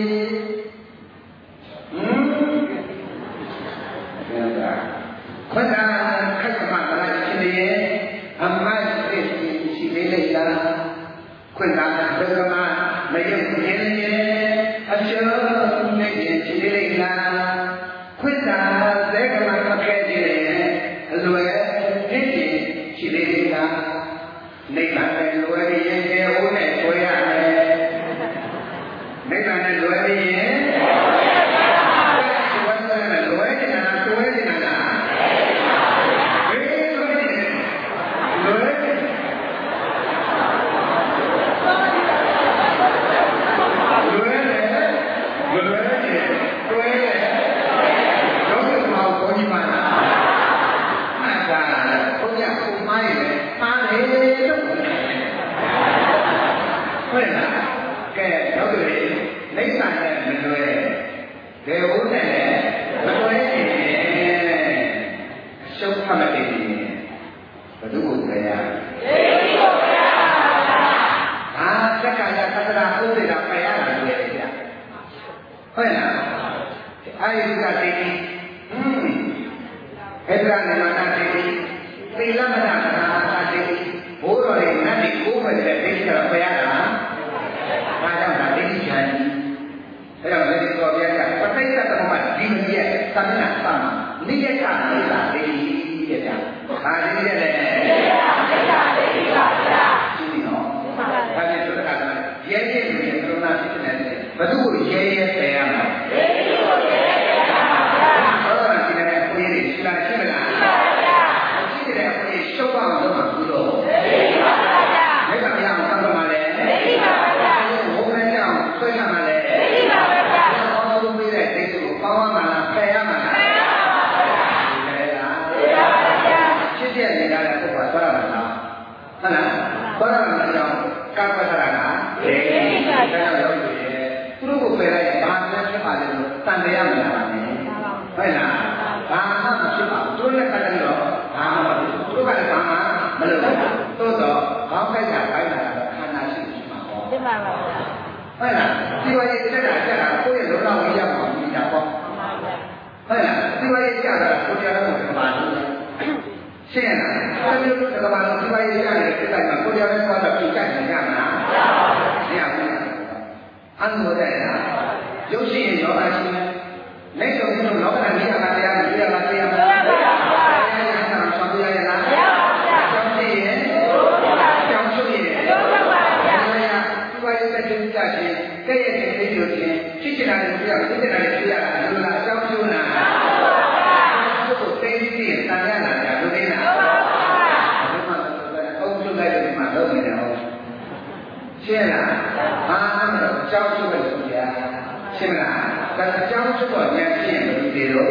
Speaker 1: Pada kesempatan malam ini, amat si si lah. Kuda bergema, mayat jenisnya, asyik mayat jenis lah. Kuda bergema pakai jenis, luar jenis jenis lah. Negara luar ini orang kaya, negara luar ini. ဟုတ်လားသောတာပန်အကြောင်းကာပသရကဒေဝိဒါကြောင့်ရောက်ပြီသူတို့ကိုပယ်လိုက်ဘာမှဖြစ်ပါလဲလို့တန်တရားမလာပါနဲ့ဟုတ်လားဘာမှမဖြစ်ပါဘူးသူတို့လည်းပတ်တယ်တော့ဘာမှမဖြစ်ဘူးသူတို့ကလည်းဘာမှမလုပ်ဘူးသို့တော့ခေါင်းကိုက်တာခိုင်းတာခန္ဓာရှိရှိမှာပေါ့
Speaker 2: ဖြစ်ပါပါဗျာ
Speaker 1: ဟုတ်လားဒီဝါရေးတက်တာတက်တာကိုယ့်ရဲ့လောကဝိရောက်မှာပြီးတာပေါ့ဟုတ်လားဒီဝါရေးကြတာကိုတရားတော်ကိုပါလို့ရှင်းလားတမျိုးတို့ကဘာလို့ဒီဝါရေးကြတယ်တက်တိုင်းမှာကိုတရားတော်ကတော့ပြကြနေကြမှာမရဘူးအန္တရာယ်လားရုပ်ရှိရင်ရောအရှိလက်တော်ပြီးတော့လောကဓာတ်ကြီးကတရားကိုပြရပါတရားမှာတရားရဟန်းဆောင်ပြရလားကျောင်းရှိရင်ကျောင်းချုပ်ရင်ကျောင်းပါပါဗျာဒီဝါရေးတက်ကြည့်ကြချင်းကဲ့ရဲ့တဲ့ဒီလိုချင်းဖြစ်ချင်တာတွေပြရဖြစ်ချင်တာတွေပြရတာလူလားကျောင်းချုပ်လားဘုကိုသိသိရင်တန်ရလာကြလူသိလားဘုမှာအုံချုပ်လိုက်တယ်မှာလုံးနေတယ်ဟုတ်ရှင်းလားအာတော့ကျောင်းချုပ်လို့ပြရရှင်းလားဒါကျောင်းချုပ်တော့ဉာဏ်ရှိရင်ဒီလို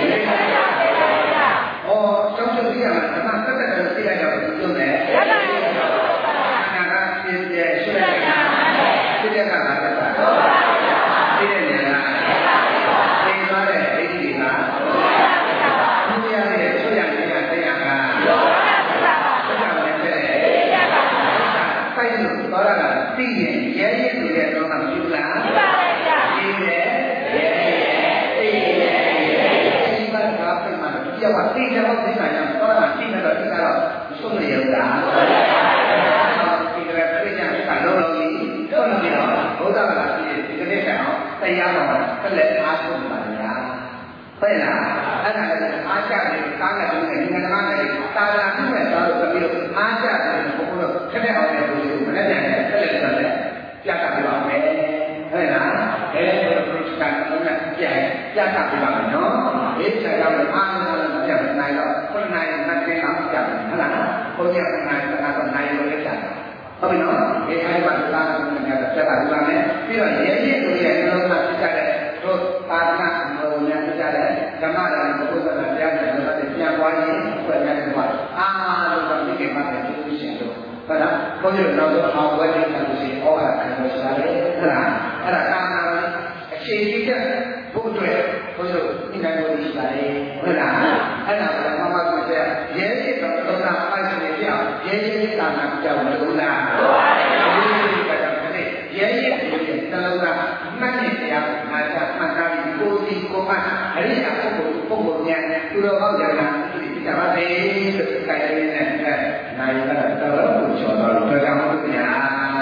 Speaker 1: ဩကျောင်းချုပ်ပြရမှာအမှန်တက်တက်ကိုသိလိုက်တော့ဘယ်လိုလဲခန္ဓာကပြည့်ပြည့်ရှင်းလိုက်တာသိတဲ့ကလာတတ်တာသိတဲ့နေလားသိသွားတဲ့ဒိဋ္ဌိကသူရတဲ့ဆွရနေရတရားကလောဘသစ္စာနဲ့တဲ့စိုက်လို့သောရကသိရင်ရဲရဲဆိုတဲ့တော့မှမရှိဘူးလားမှန်ပါဗျာသိတယ်ရဲရဲသိတယ်ဒီမှာကပြမှာဒီကသိတယ်ဟုတ်တယ်ညာသောရကသိတယ်တော့ဒီကတော့ဆုံးနေရတာဒီကနေ့ပြည့်ညာကလုံးလုံးကြီးတော့နေတော့ဘုရားကလာပြီးဒီကနေ့ကအောင်တရားတော်ကလည်းအားထုတ်ပါလားဟုတ်လားအဲ့ဒါလည်းအားကြတယ်ကားနဲ့ဒီနေ့ငါးနဲ့တာလာမှုနဲ့တော့ပြီးတော့အားကြတယ်ဘုရားခက်တဲ့အောင်တဲ့လူတွေမနဲ့နဲ့ဆက်လက်ဆက်လက်ပြတ်တာပြပါမယ်ဟုတ်လားအဲ့ဒါကိုပြစ်တာကတော့ပြန်ပြတ်တာပြပါမယ်နော်ဒီချိန်ကတော့အားလုံးပြတ်နိုင်တော့ခုနိုင်နဲ့တင်အောင်ပြတ်ဟုတ်လားဘုရားကနိုင်တာတော့နိုင်လို့လက်တာဟုတ်ပြီနော်ဒီခိုင်းပါလားကိုလည်းပြတ်တာပြပါမယ်ပြီးတော့ရဲရဲတို့ရဲ့အလုံးသားပြတ်တဲ့တို့ပါဒနာမုံနဲ့ပြတ်တဲ့ဓမ္မတော်ဘုရားကတရားနဲ့တော့ပြန်ပွားရင်ဖွင့်ရတယ်ကွာအာလို့တော့ဒီကိမှပဲသူရှင်တို့ဟုတ်လားဘုန်းကြီးတို့တော့အောင်ဝဲနေတာလို့ရှိရင်ဩဟာခံလို့ရှာတယ်ဟုတ်လားအဲ့ဒါကာနာအခြေကြီးတဲ့ဘုရားဘုန်းကြီးတို့ဒီနိုင်လို့ရှိပါတယ်ဟုတ်လားအဲ့ဒါကမမကတဲ့ရဲရဲတော့တော့တာပိုက်နေပြရဲရဲတာနာကြောက်လို့လားဟုတ်ပါတယ်ဒီကတည်းကရဲရဲဒီတလုံးကမှတ်နေတရားမှာသာမှတ်သားပြီးကိုယ်စီကိုယ်မှအရိယာပုဂ္ဂိုလ်ပုဂ္ဂိုလ်များသူတော်ကောင်းကြတာဒီကြပါစေလို့ခိုင်ရင်းနဲ့နိုင်ရတာတော့ကိုကျော်တော့တော်ကြောင်ပါဗျာ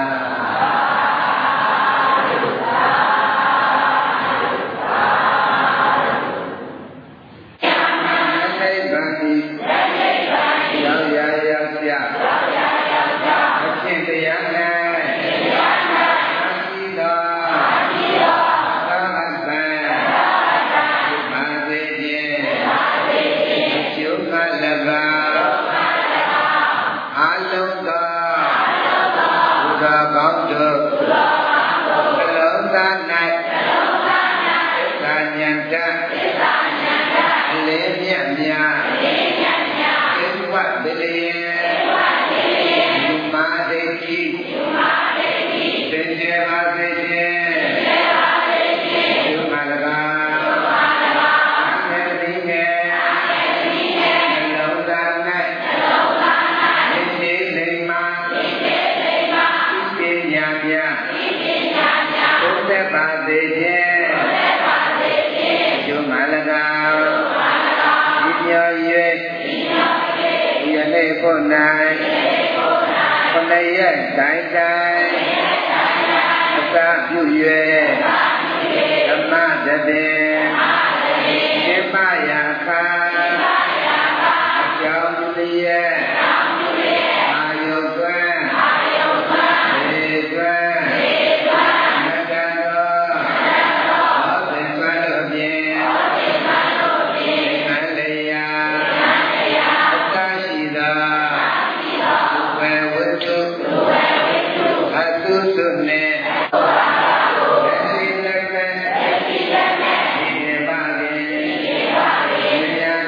Speaker 1: ကိုနိုင်ခဏရဲ့တိုင်းတိုင်းအသာပြု၍ဓမ္မတတိသိမယာခာအကြောင်းသူရဲ့အာယုကွယ်ဒေကွယ်မတန်တော်ဘောဓိပတ်လို့ဖြင့်မလျာသုသုနေလက်ရှိလက်မဲ့ဒီပါကေဒီပါကေ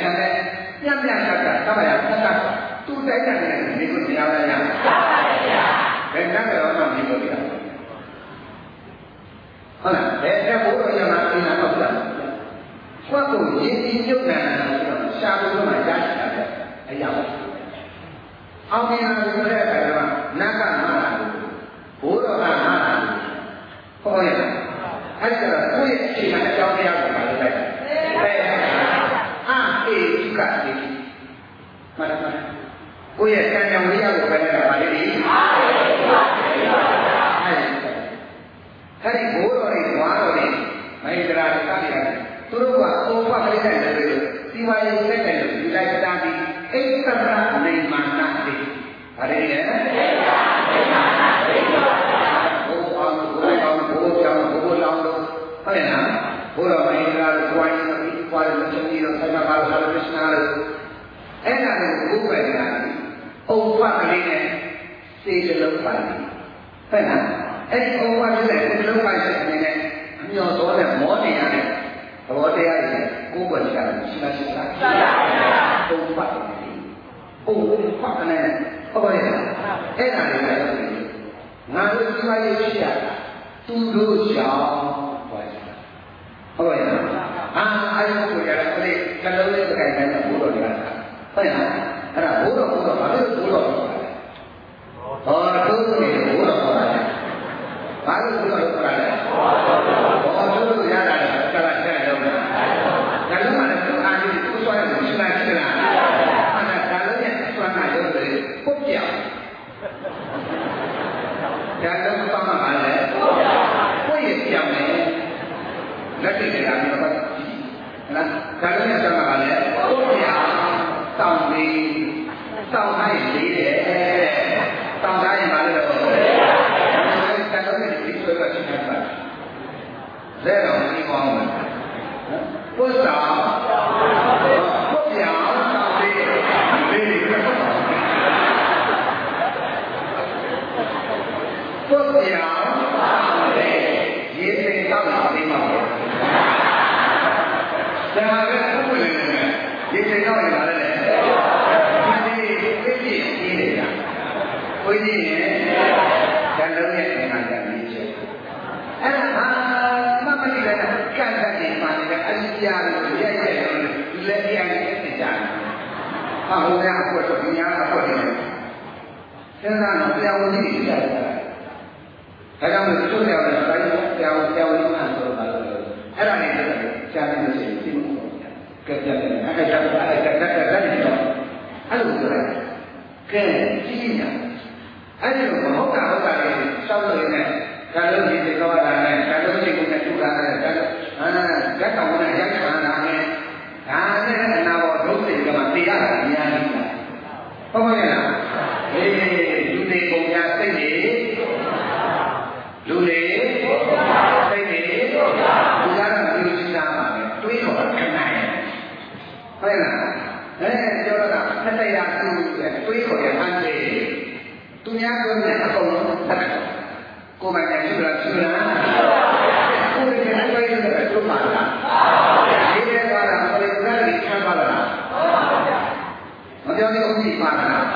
Speaker 1: တယ်ညံ့ညံ့ကကသဘာဝသတ်တာသူတိုက်တယ်ဒီကိုတရားရရမှန်ပါဗျာဘယ်နဲ့တော့မှမပြောပြရဟုတ်လားဘယ်တဲ့ဘိုးတော်ရမှာအင်းတော့ဟုတ်လားခွက်ကိုရင်းပြီးပြုတ်နေတာရှားလို့မှရရှိတာပဲအရာအောင်မြင်လာလို့တဲ့အခါကျတော့နတ်ကမှားတာဘိုးတော်ကမှားတာဟုတ်ရဲ့အဲ့ဒါတော့ကိုယ့်ရဲ့အခြေခံအကြောင်းတရားကိုပါလို့လိုက်တယ်အာအေတုကတိမှန်ပါကိုယ့်ရဲ့ကံကြောင့်လေးရကိုပဲလိုက်တာပါလေဒီအဲ့ဒီဘိုးတော်တွေဝါတော်တွေမိဂရာတတ်ရတယ်သူတို့ကအုံဖတ်လေးတဲ့လူတွေစီဝါရေးလက်တဲ့လူဒီလိုက်တာပြီးအိဋ္ဌကနေမာနာတိဒါလေးလေဘိုးအောင်ဘိုးအောင်ဘိုးကြောင့်ဘိုးလောင်းလို့ဟုတ်ရဲ့နော်ဘိုးတော်မိဂရာကိုဝိုင်းပြီးပွားလို့ချင်းပြီးတော့ဆက်ပါလို့ဆိုလို့ရှိနာလို့အဲ့ဒါကိုဘုရားကအုံဖတ်လေးနဲ့စေတလုံးပါဟုတ်လားအဲ့ဒီဩဝါဒနဲ့ဒီလိုပါရှိနေတဲ့အမျော်တော်နဲ့မောနေရတဲ့သဘောတရားတွေကိုယ်ပွင့်ချတာရှိလားရှိလားရှိပါဘူးဘုရားဘုရားဖတ်နေဟုတ်ပါရဲ့အဲ့ဒါလေးလည်းငါတို့ဒီမှာရေးရှိရတာသူတို့ကြောင့်ပါရှိတာဟုတ်ပါရဲ့အာအဲ့ဒီကိုရတယ်အဲ့ဒီကလုံးလေးတစ်ခိုင်နဲ့ဘုရားတွေကဟုတ်လားအဲ့ဒါဘုရားဘုရားဘာလို့ဘုရားဟောတို့နေဘုရားဟောတာဘာလို့ဘုရားပြောတာလဲ။ဘောတို့ရတာကတဲ့လုံး။ဒါလုံးကလည်းသူအားကြီးသူ့ဆွမ်းရရှိလားရှိလား။အဲ့ဒါဒါလုံးရဲ့ဆွမ်းနာရုပ်တွေပုတ်ပြောင်း။ဒါလုံးပေါင်းမှာလဲ။ကိုယ့်ရဲ့ပြောင်းတယ်။လက်တွေလာပြီးတော့ဟုတ်လား။ဒါလုံးရဲ့ဆွမ်းမှာလဲ။ပုတ်ပြောင်းတောင်းပြီးတောင်းနိုင်လေတဲ့။တောင်းတိုင်းမှာလည်းတော့လဲတော့ဒီကောင်းမှာဘုရားဘုရားတောင်းပြီးဒီဘုရားရေစိတ်တောင်းနေမှာဒါပဲဘုရားလည်းရေစိတ်တောင်းနေပါလေဒီဒီပြည့်ပြည့်ကြီးနေတာဘုရားရဲ့ဇာလုံးရဲ့ငါကြည့်ချက်အဲ့ဒါကံတဲ့ဒီမှာလည်းအကြီးကြီးလို့ရိုက်ရိုက်လို့လက်ရည်နဲ့ပြကြတယ်။ဟာဟိုကအကွက်တော့ညာအကွက်နေတယ်။စဉ်းစားတော့ပြောင်းကြီးပြရတယ်။ဒါကြောင့်သူတို့လည်းတိုင်းပြောင်းပြောင်းလေးမှဆိုတော့လို့အဲ့ဒါနဲ့ကြာနေလို့ရှိရင်ဒီလိုကဲပြတယ်။အဲ့ဒါကအဲ့ဒါကအဲ့ဒါကနေတော့အဲ့လိုဆိုရတယ်။ကဲကြီးညာအဲ့ဒီလိုမဟုတ်တာဟုတ်တာလေးစောင့်လို့နေကာလုံးဒီကောတာနဲ့ကာလုံးဒီကိုနဲ့ထူတာနဲ့ကာလုံးအာဇက်ကောင်နဲ့ရိုက်ခံတာနဲ့ဒါနဲ့အနာဘောဒုစိတ်ကမှတရားတာအများကြီးပါဟုတ်ပါရဲ့လားအေးလူတွေပုံညာစိတ်နေလူတွေစိတ်နေလူများကဒီလိုစဉ်းစားပါလေတွေးတော့ခဏရဲ့ဟုတ်ရဲ့လားအဲပြောတော့ကဖက်တရားသူတွေးတော့ရဟန်းတွေသူများပြောနေအကုန်လုံးဖက်တယ်ကိုယ်ပိုင်နဲ့ရှိလားရှိလားကိုယ်ရဲ့တွေ့ရတဲ့သူ့မှာလားဒီထဲမှာလားဘယ်လိုလဲခံပါလားမပြောသေးဘူးဒီမှာလား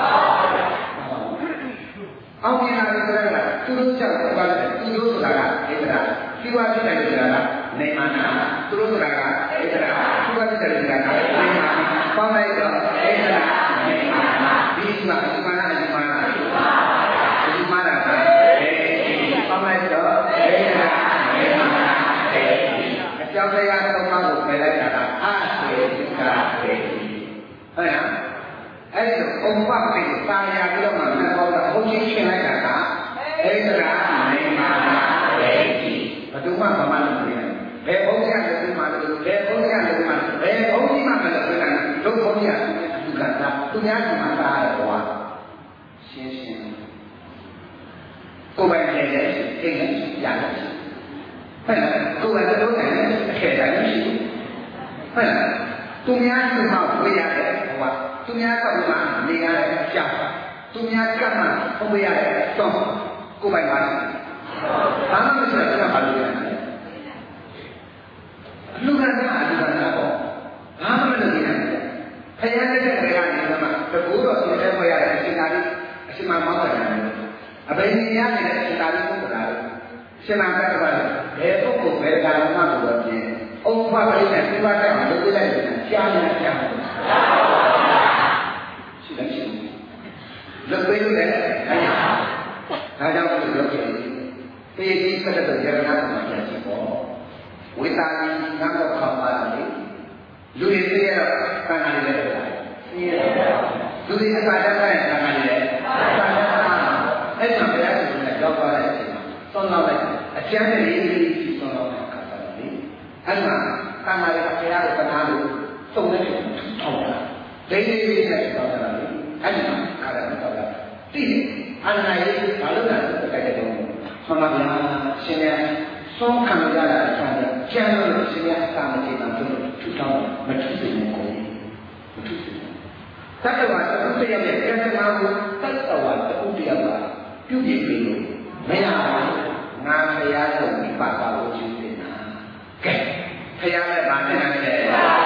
Speaker 1: အောင်မြင်လာတဲ့ကသူတို့ကြောင့်ပါလေသူတို့ဆိုတာကဧတရာဒီဝါဖြစ်တယ်ဆိုတာကနေမာနာသူတို့ဆိုတာကဧတရာဒီဝါဖြစ်တယ်ဆိုတာကနေမာနာပေါင်းလိုက်တော့ဧတရာနေမာနာဒီမှာဒီမှာဒီမှာဒီမှာတာပေါင်းလိုက်တော့ဧတရာနေမာနာအကြောင်းတရားသုံးပါးကိုပယ်လိုက်တာကအသေတိကသေဟုတ်လားအဲ့ဒီဥပ္ပပိသာယာပြီးတော့မှမြတ်တော်ကဘုန်းကြီးရှင်းလိုက်တာကဧတရာနေမာနာသေတိဘယ်သူမှမမှန်ဘူးလေဘယ်ဘုန်းကြီးကလည်းဒီမှာလို့ဘယ်ဘုန်းကြီးကလည်းဒီမှာဘယ်ဘုန်းကြီးမှမလည်းပြတယ်တို့ဘုန်းကြီးကသူကသာသူများကမှသာတယ်ကွာရှင်းရှင်းကိုယ်ပိုင်နေတယ်အိမ်နဲ့ရတယ်ဟုတ်လားကိုယ်ကတော့တယ်အထက်တိုင်းရှိဘူးဟုတ်လားသူများကမှဝေးရတယ်ဟောသူများကမှနေရတဲ့ကြောက်သူများကမှဟောဝေးရတဲ့တော့ကိုယ်ပိုင်ပါဘာမှမဆိုတော့ဘာလို့လဲလူကလည်းအလူကလည်းပေါ့ဘာမှမလုပ်နိုင်ဘူးရားတဲ့တဲ့ကနေမှတကူတော့ဒီထဲပေါ်ရတဲ့အရှင်သာရိအရှင်မမောက္ခဏာအဘိနိယနဲ့အရှင်သာရိပုတ္တရာရှင်နာကတ္တဝါဘယ်ပုဂ္ဂိုလ်ဘယ်ကာလမှကိုတော့ပြင်အုံဖပရိနဲ့ပြပါတဲ့မှာလုပ်ပြလိုက်တယ်ရှားနေရှားနေရှိတယ်ရှိတယ်လုပ်ပေးလို့လည်းအဲ့ဒါကြောင့်ဒီလိုဖြစ်နေပေကြီးစတဲ့ရဏမှာပြန်ကြည့်ပေါ့ဝိတာရီငါတော့ခေါ်ပါလေလူတွေသိရတော့တန်ခါလေးလည်းသိရတယ်လူတွေအစာတက်တဲ့တန်ခါလေးလည်းအစာတက်တာအဲ့ဒါဘယ်လိုလဲကြောက်သွားတဲ့အချိန်မှာသွန်လောက်လိုက်အကျမ်းလေးလေးသွန်လောက်တဲ့အခါကျတော့လေအဲ့မှာတန်ခါလေးကဘုရားရဲ့ပနာလို့သုံးနေတယ်ထောက်တာဒိဋ္ဌိလေးနဲ့တောင်းတာလေအဲ့ဒီမှာအားရတော့တာတိအန္တရာယ်ဘာလို့လဲဆိုတော့တိုက်တဲ့တော့ဆွမ်းပါဗျာရှင်များဆုံးခံရတာအစားကျန်လို့ရှင်များအစာမကျေတာဆိုလို့ထူထောင်မထူးစေနဲ့ကိုမထူးစေနဲ့တတ္တဝါတုတ္တရရဲ့ကံစကားကိုတတ္တဝါတုတ္တရကပြုပြည့်ပြီးလို့မရဘူးငါဖရာရဲ့ဝိပါဒကိုကျူးနေတာကဲဖရာလည်းဗာနဲ့နိုင်တယ်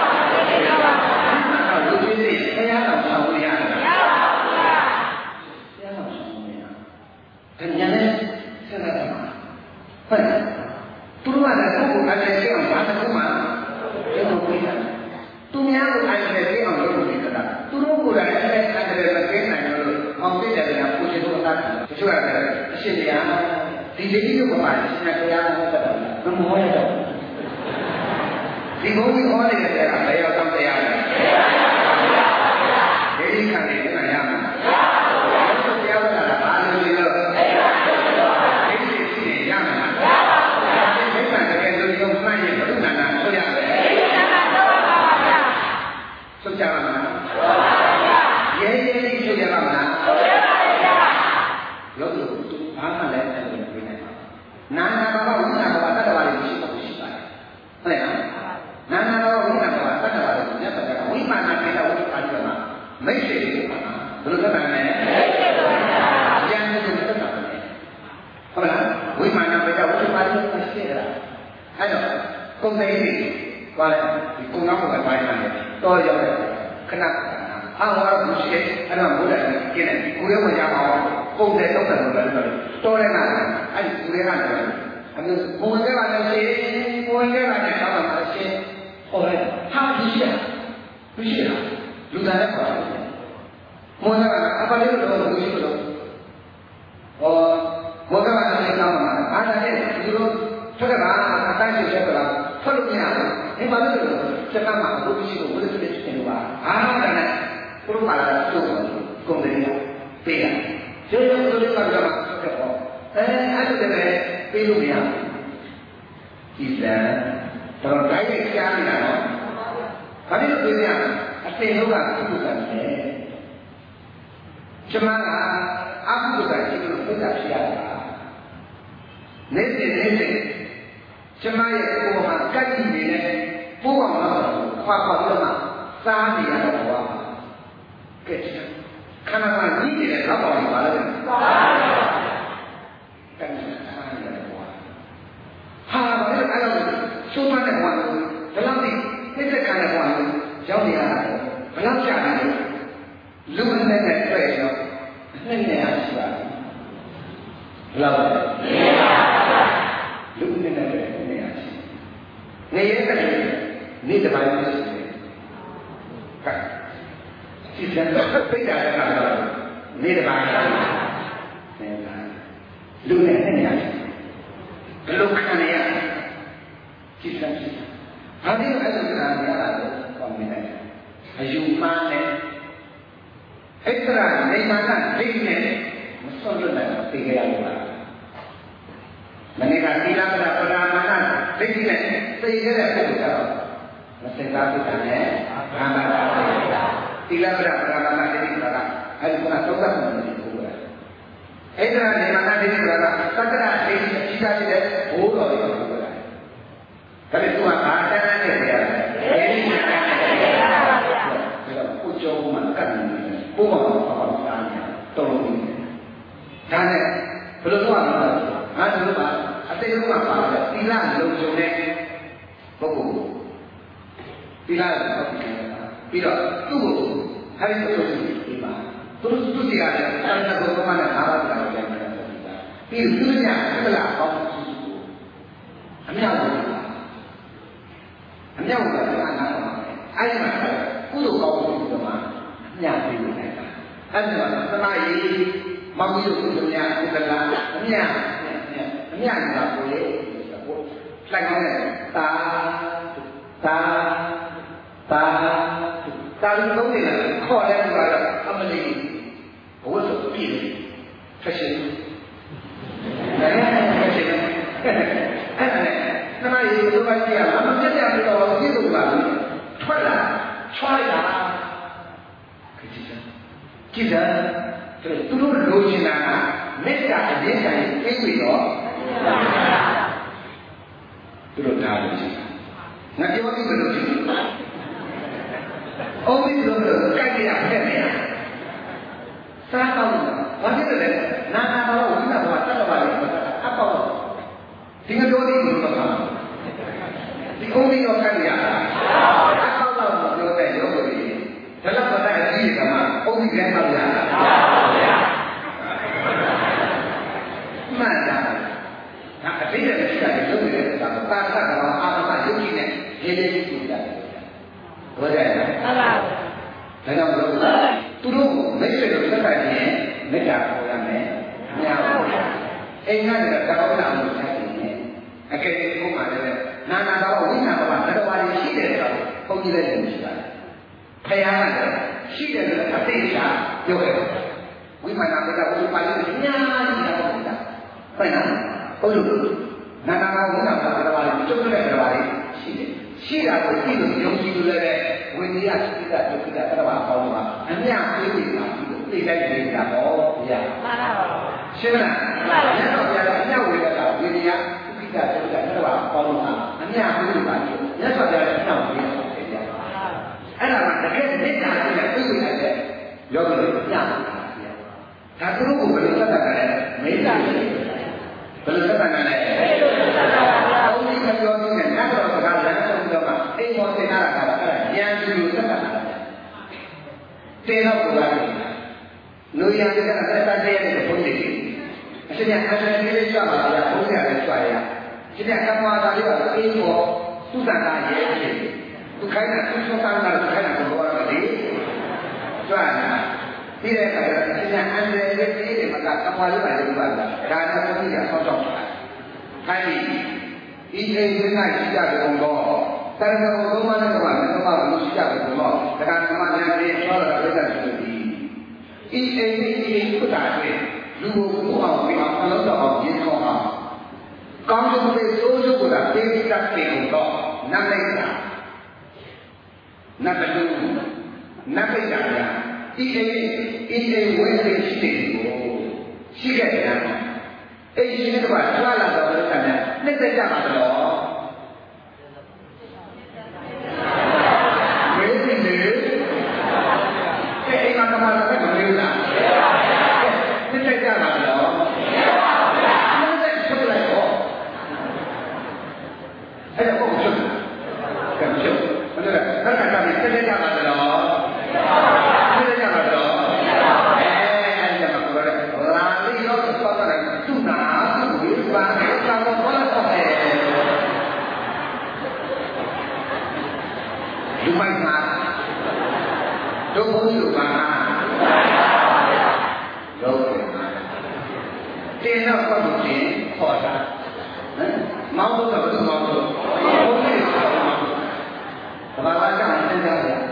Speaker 1: လူကြီးတွေဖရာတော်ဆောင်လို့ရတယ်မရပါဘူးဖရာတော်ဆောင်လို့ရတယ်ဒါညာနဲ့ဆက်လာတယ်ဟုတ်တယ်သူတို့ကလည်းကိုယ့်ကိုယ်အတိုင်းအောင်ဘာတစ်ခုမှလုပ်လို့မရဘူးသူများကိုအတိုင်းပြေအောင်လုပ်လို့ရတယ်သူတို့ကိုယ်တိုင်အဲ့ဒါအတိုင်းမကင်းနိုင်လို့အောင်သိတယ်ကပူချင်လို့တာတချို့ကလည်းအရှင်တရားဒီဒီလိုကမှရှင်တရားနဲ့ပတ်သက်တာမမောရတော့ဒီဘုံကြီးဟောနေတဲ့တရားဘယ်ရောက်တော့တရားလဲဒီခံနေပြန်ရမှာတရားဝတ်တာဘာလို့လဲလို့ဒီဒီရှိနေရမှာဒီမိစ္ဆာတကယ်လို့ရုံမှန်းရင်ဘုရားနာဆိုရတယ်ဆိုကြပါလားရဲရဲလေးဆိုကြပါမလားရုပ်လို့ဘာမှလည်းအဲ့လိုပြနေပါနာနာဘာဝဝိနာဘာတတ္တဝါတွေရှိဖို့ရှိပါတယ်ဟုတ်လားနာနာဘာဝဝိနာဘာတတ္တဝါတွေညတ်တဲ့ဝိမာနာကေတဝိပါဠိမှာမိတ်ဆွေတွေပါဘယ်လိုသက်တာလဲကျန်တဲ့သက်တာလဲဟုတ်လားဝိမာနာကေတဝိပါဠိမှာရှိတယ်အဲ့တော့ကုံသိနေပါလေဒီကုံနောက်ကိုပိုင်းနေတော့ရောက်တယ်ခဏအာဝါဒရှိတယ်အဲ့တော့ဘုရားကြီးကျင်းတယ်ကိုရဲဝင်ကြပါအောင်ပုံတယ်တော့တယ်လို့ပြောတယ်တော်တယ်ကအဲ့ဒီကိုရဲကလည်းအမျိုးပုံတယ်ကလည်းရှိပုံတယ်ကလည်းတောင်းတာရှိဟောလိုက်ဟာဒီရှိမရှိလားလူသားလည်းခေါ်တယ်မောဟကအပလေးလို့လို့ရှိလို့ဟောမောဟကလည်းတောင်းမှာအားလည်းဒီလိုထွက်ကြတာအတိုင်းရှိချက်ကတော့ထွက်လို့မရဘူးဒီမှာလည်းစက်ကမှဘုရားရှိကိုဘုရားရှိတယ်လို့ပါအားလည်းဘုရားကလည်းသူ့ကိုကုန်တယ်ပေးတယ်ကျေးဇူးတော်ကတော့ဆက်တော့အဲအဲ့ဒါလည်းပေးလို့မရဘူးဒီစံတော့တိုင်းနဲ့ကြားနေတာနော်ဘာလို့ပေးရလဲအတင်လုံးကကုသတယ်ကျမကအကုသရှိလို့ပြတာရှိရတာနေ့စဉ်နေ့စဉ်ကျမရဲ့ကိုယ်မှာကတ်ကြည့်နေတဲ့ပိုးအောင်တော့ခွာခွာပြီးတော့စားနေရတော့ဘာကဲခန္ဓာကကြီးနေတဲ့ဓာတ်ပေါင်းပါလဲစားပါကဲစားနေရတယ်ကွာဟာဘာလို့အဲ့လိုချိုးမှန်းတဲ့ကွာဘယ်လောက်ဒီနှိမ့်တဲ့ခံတဲ့ကွာရောက်နေရတာဘယ်လောက်ကြာနေလဲလူနဲ့နဲ့တွေ့တော့နှစ်နဲ့ရှိပါတယ်ဘယ်လောက်လဲလူနဲ့နဲ့တွေ့နှစ်နဲ့ရှိနေရတဲ့နေ့တစ်ပိုင်းရှိတယ်ကဲဒီစံပိတ်တာလည်းကတော့နေတပါးနေတာလူနဲ့နဲ့ရတယ်ဘယ်လိုခံရလဲဒီစံရှိဘာလို့အဲ့လိုကြာနေရတာလဲကောင်းနေတယ်အယူမှန်းနဲ့အဲ့ဒါနေမှန်းနဲ့ဒိဋ္ဌိနဲ့မစွန့်လွတ်နိုင်ဘူးသိကြရမှာမနေ့ကသီလပဒပရမဏဒိဋ္ဌိနဲ့သိခဲ့တဲ့ပုဂ္ဂိုလ်ကတော့မသိသားဖြစ်တာနဲ့ဘာမှမဖြစ်တာသီလပဒပရမဏဒိဋ္ဌိဆိုတာအဲ့ဒီကသုံးသပ်မှုတွေပို့တယ်အဲ့ဒါနေမှန်းဒိဋ္ဌိဆိုတာသက္ကရာဒိဋ္ဌိကြီးစားဖြစ်တဲ့ဘိုးတော်တွေပို့တယ်ဒါပေမဲ့သူကဘာတန်းနဲ့ပြရတယ်အဲဒီကတန်းနဲ့ပြရတယ်ဒါတော့ကိုကျော်မှကတ်နေတယ်ပို့မှာပါပါစားနေတော်လို့ဒါနဲ့ဘယ်လိုလုပ်ရမလဲငါတို့ကအတိတ်ကပါတယ်သီလလုံခြုံတဲ့ပုဂ္ဂိုလ်သီလလုံခြုံတဲ့ပြီးတော့သူ့ကိုအဲဒီလိုဒီမှာသူတို့သူစီရတယ်အဲ့ဒါကိုကမှလည်းအားရတာကိုပြန်ပြန်ဆိုတာပြီးသူညကလာပေါင်းအမြောက်အမြောက်ကလည်းအားနာပါမယ်အဲ့ဒီမှာကုသိုလ်ကောင်းမှုတွေမှာအမြောက်ပြီးနေတာအဲ့ဒီမှာသနာရည်မောင်ကြီးတို့ကုသိုလ်များကုသလာအမြောက်အမြောက်ကကိုလေလိုက်ကောင်းတဲ့တာတာတာတာလူသုံးနေလားခေါ်တယ်ဆိုတာအမလီဘဝဆိုပြည့်ဖက်ရှင်အဲ့ဒါအဲ့ဒါသမားရေလိုပါကြည့်ရမှာမပြတ်ပြတ်ပြီးတော့ပြည့်စုံပါဘူးထွက်လာချွားလိုက်တာကြည့်စမ်းကြည့်စမ်းသူတို့လိုချင်တာကမေတ္တာအရင်ဆိုင်ပြည့်ပြီးတော့သူတို့နားလို့ရှိတယ်ငါပြောပြီးလို့ရှိတယ်အော်ဒီလိုလိုကြိုက်ရဖက်နေရစားတော့ဘာဖြစ်လဲနာနာတော့ဝိနာတော့တတ်တော့ပါလေအပေါ့ဒီကပြောနေလို့တော့ဒီအုံးလေးရောကြိုက်ရအပေါ့တော့ပြောတဲ့ရုပ်ကိုဒီလောက်တော့အကြည့်ရမှာအုံးကြီးလည်းမရမှန်တာဒါအတိတ်နဲ့ရှိတာရုပ်တွေလည်းသာတာသကတော့အာမယုတ်ကြီးနဲ့ရေးလေးကြီးကြည့်တယ်ဟုတ်တယ်ဟုတ်ပါဘူးဒါကြောင့်မလို့သူတို့မိတ်ဆွေတို့သက်ဆိုင်ရင်မေတ္တာပေါ်ရမယ်အများပါအိမ်ကနေတောင်းတာလို့ဆက်နေတယ်အကယ်၍ကိုယ်မှလည်းနာနာတော့ဝိညာဉ်ဘာသာတော်ပါရရှိတယ်ဆိုတော့ဘုန်းကြီးလည်းရှိပါတယ်ဖယားကလည်းရှိတယ်လို့အသိချာပြောတယ်ဝိမာန်မေတ္တာဘုရားပါဠိအများကြီးတာဟုတ်လားဟုတ်နော်ဟုတ်လို့နာနာကဝိညာဉ်ဘာသာတော်ပါရကျုပ်တဲ့တော်ပါရရှိတယ်ရှိတာကိုသိလို့ယုံကြည်လို့လည်းဝိနည်းစိတ္တဒုက္ခတရဝါပေါင်းမှာအများကြီးနေတာသိလိုက်နေတာပေါ့ဗျာမှန်ပါပါရှင်းလားမှန်ပါပါဘုရားကအများဝိဒကဝိနည်းဒုက္ခတဒုက္ခတရဝါပေါင်းမှာအများကြီးပါလို့မြတ်စွာဘုရားကအများကြီးပါတယ်ဗျာအဲ့ဒါကတကယ်မေတ္တာနဲ့ပြည့်စုံတဲ့ယောဂီတွေညပါဗျာဒါသူတို့ကိုဘယ်လိုသက်တာလဲမေတ္တာဘယ်လိုသက်တာလဲမေတ္တာပါဘုရားဘုရားပြောနေတဲ့နတ်တော်စကားလည်းဆုံးတော့မှအိမ်ပေါ်တင်လာတာကအဲ့ဒါဉာဏ်ကြည့်လို့သက်တာတေတော့ဘုရားလူရံကလည်းသက်တာတဲ့ဘုန်းကြီးအရှင်ကအရှင်ကြီးလေးကြွပါဗျာဘုရားလည်းကြွရရရှင်ကကမ္ဘာသာလေးကအိမ်ပေါ်သူတန်တာရဲ့ဖြစ်သူခိုင်းတာသူဆုံးတာကသူခိုင်းတာကိုဘောရတယ်ကြွရတာပြီးတဲ့အခါကျတော့ရှင်ကအန်တယ်လေးတွေမှာကမ္ဘာလေးပါလို့ပါလားဒါနဲ့ဘုရားဆောက်တော့တာခိုင်းပြီးဒီအိမ်ကရှိကြတဲ့ဘုံတော့တရဏဂုံသုံးပါးနဲ့ကမှလည်းကမှလို့ရှိကြတဲ့ဘုံတော့ဒါကမှလည်းလည်းပြောတာပြတ်တယ်ဆိုပြီးဤအိမ်ဒီအိမ်ခုတာတွေလူကိုကိုအောင်ပြီးအောင်အလုံးတော်အောင်ရင်းခေါ်အောင်ကောင်းဆုံးတဲ့စိုးစိုးကတေးတတ်တဲ့တော့နတ်လိုက်တာနတ်တူနတ်လိုက်တာဒီအိမ်ဤအိမ်ဝဲတဲ့ရှိတယ်ကိုရှိခဲ့တယ်အဲ့ဒီရှိတဲ့ကကြွလာတော့လည်းကလည်းနှစ်သက်ကြပါတော့ဝေးနေလေအဲ့အိမ်မှာကမှလည်းမလို့လားနှစ်သက်ကြပါတော့နှစ်သက်ချုပ်လိုက်တော့အဲ့ဒါကိုချုပ်ကံချုပ်ဘယ်လိုလဲခက်ခက်ကြပြီးနှစ်သက်ကြပါတော့နှစ်သက်ကြပါတော့လူမိုက်မှာဒုက္ခလူပါလောကမှာတင်တော့ဘာလို့တင်ခေါ်တာဟမ်မောင်းတော့ဘာလို့မောင်းတော့ဘုန်းကြီးဆောင်းမှာဘာသာကြောင့်သင်ကြရဟမ်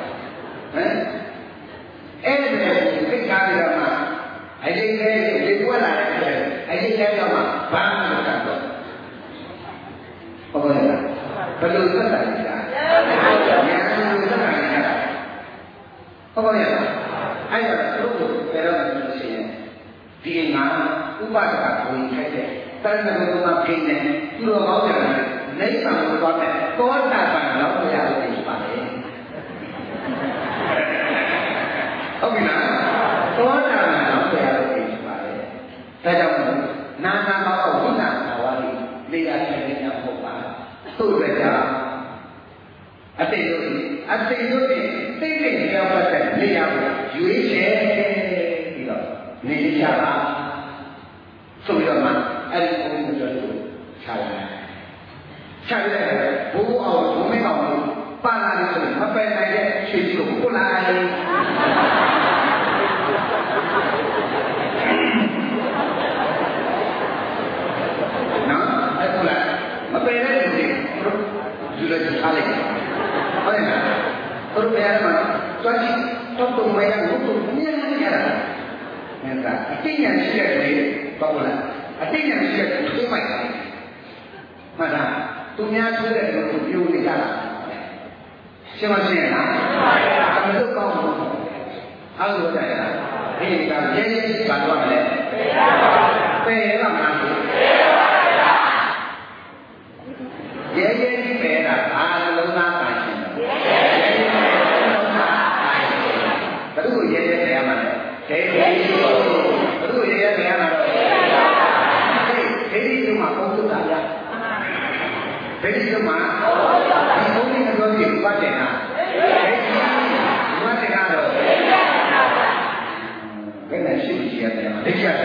Speaker 1: အဲ့ဒီသိက္ခာတွေမှာအရေးကြီးဒီကွက်လာတဲ့အရေးကြီးတော့မှဘာမှမလုပ်တော့ဟုတ်ပါလားဘယ်လိုသက်သာလဲညာလို့သက်သာနေတာဟုတ်ပါရဲ့အဲ့ဒါသူတို့ပြောတော့လို့ရှိရင်ဒီငါဥပဒကကိုခိုက်တဲ့တဏှာကိုမှခိနေသူတော်ကောင်းတယ်နေဆံကိုသွားတဲ့သောတာပန်တော့မရလို့ရှိပါလေဟုတ်ပြီလားသောတာပန်တော့မရလို့ရှိပါလေဒါကြောင့်နာနာမောဝိနာဘာဝလိနေရာချင်းနေမှာပေါ့ပါသူ့ရဲ့ကြောင့်အတိတ်တို့အတိတ်တို့တိတ်တိတ်ကြောက်တဲ့နေရာကိုရွေးချယ်ပြီးတော့နေကြပါဆိုပြီးတော့မှအဲ့ဒီဘုန်းကြီးတို့ချလိုက်ချလိုက်ဘိုးအောင်ဘုံမင်းအောင်ပါလာတယ်ဆိုရင်မပယ်နိုင်တဲ့ရွှေကြီးကိုပုတ်လိုက်နော်အဲ့ပုတ်လိုက်မပယ်တဲ့လူတွေသူတို့ယူလိုက်ထားလိုက်ဟုတ်တယ်နော်သူတို့ဘယ်မှာသွားကြည့်တော့တော့မရဘူးသူမြင်နေရတာနေတာအတိညာရှိတဲ့လေပေါ့လားအတိညာရှိတဲ့ထိုးမိုက်တာမှန်လားသူများထိုးတဲ့လူကိုပြိုနေကြတာရှင်းမရှင်းလားအမလို့ကောင်းဘူးအားလို့ကြရတာဒီကရဲရဲကတော့မလဲပယ်ရမှာရဲရဲကြီးပယ်တာအားလုံးသားပါရှင်ဘယ်လိုရဲရဲပယ်ရမှာလဲဒိဋ္ဌိဘယ်လိုရဲရဲပယ်ရမှာလဲဒိဋ္ဌိတို့မှာပုံစံတာရဒိဋ္ဌိတို့မှာဒီဘုန်းကြီးအတော်ကြီးပတ်တယ်လားဒိဋ္ဌိဘတ်တယ်ကတော့ဘယ်နဲ့ရှိရှိရတယ်ဒိဋ္ဌိရတယ်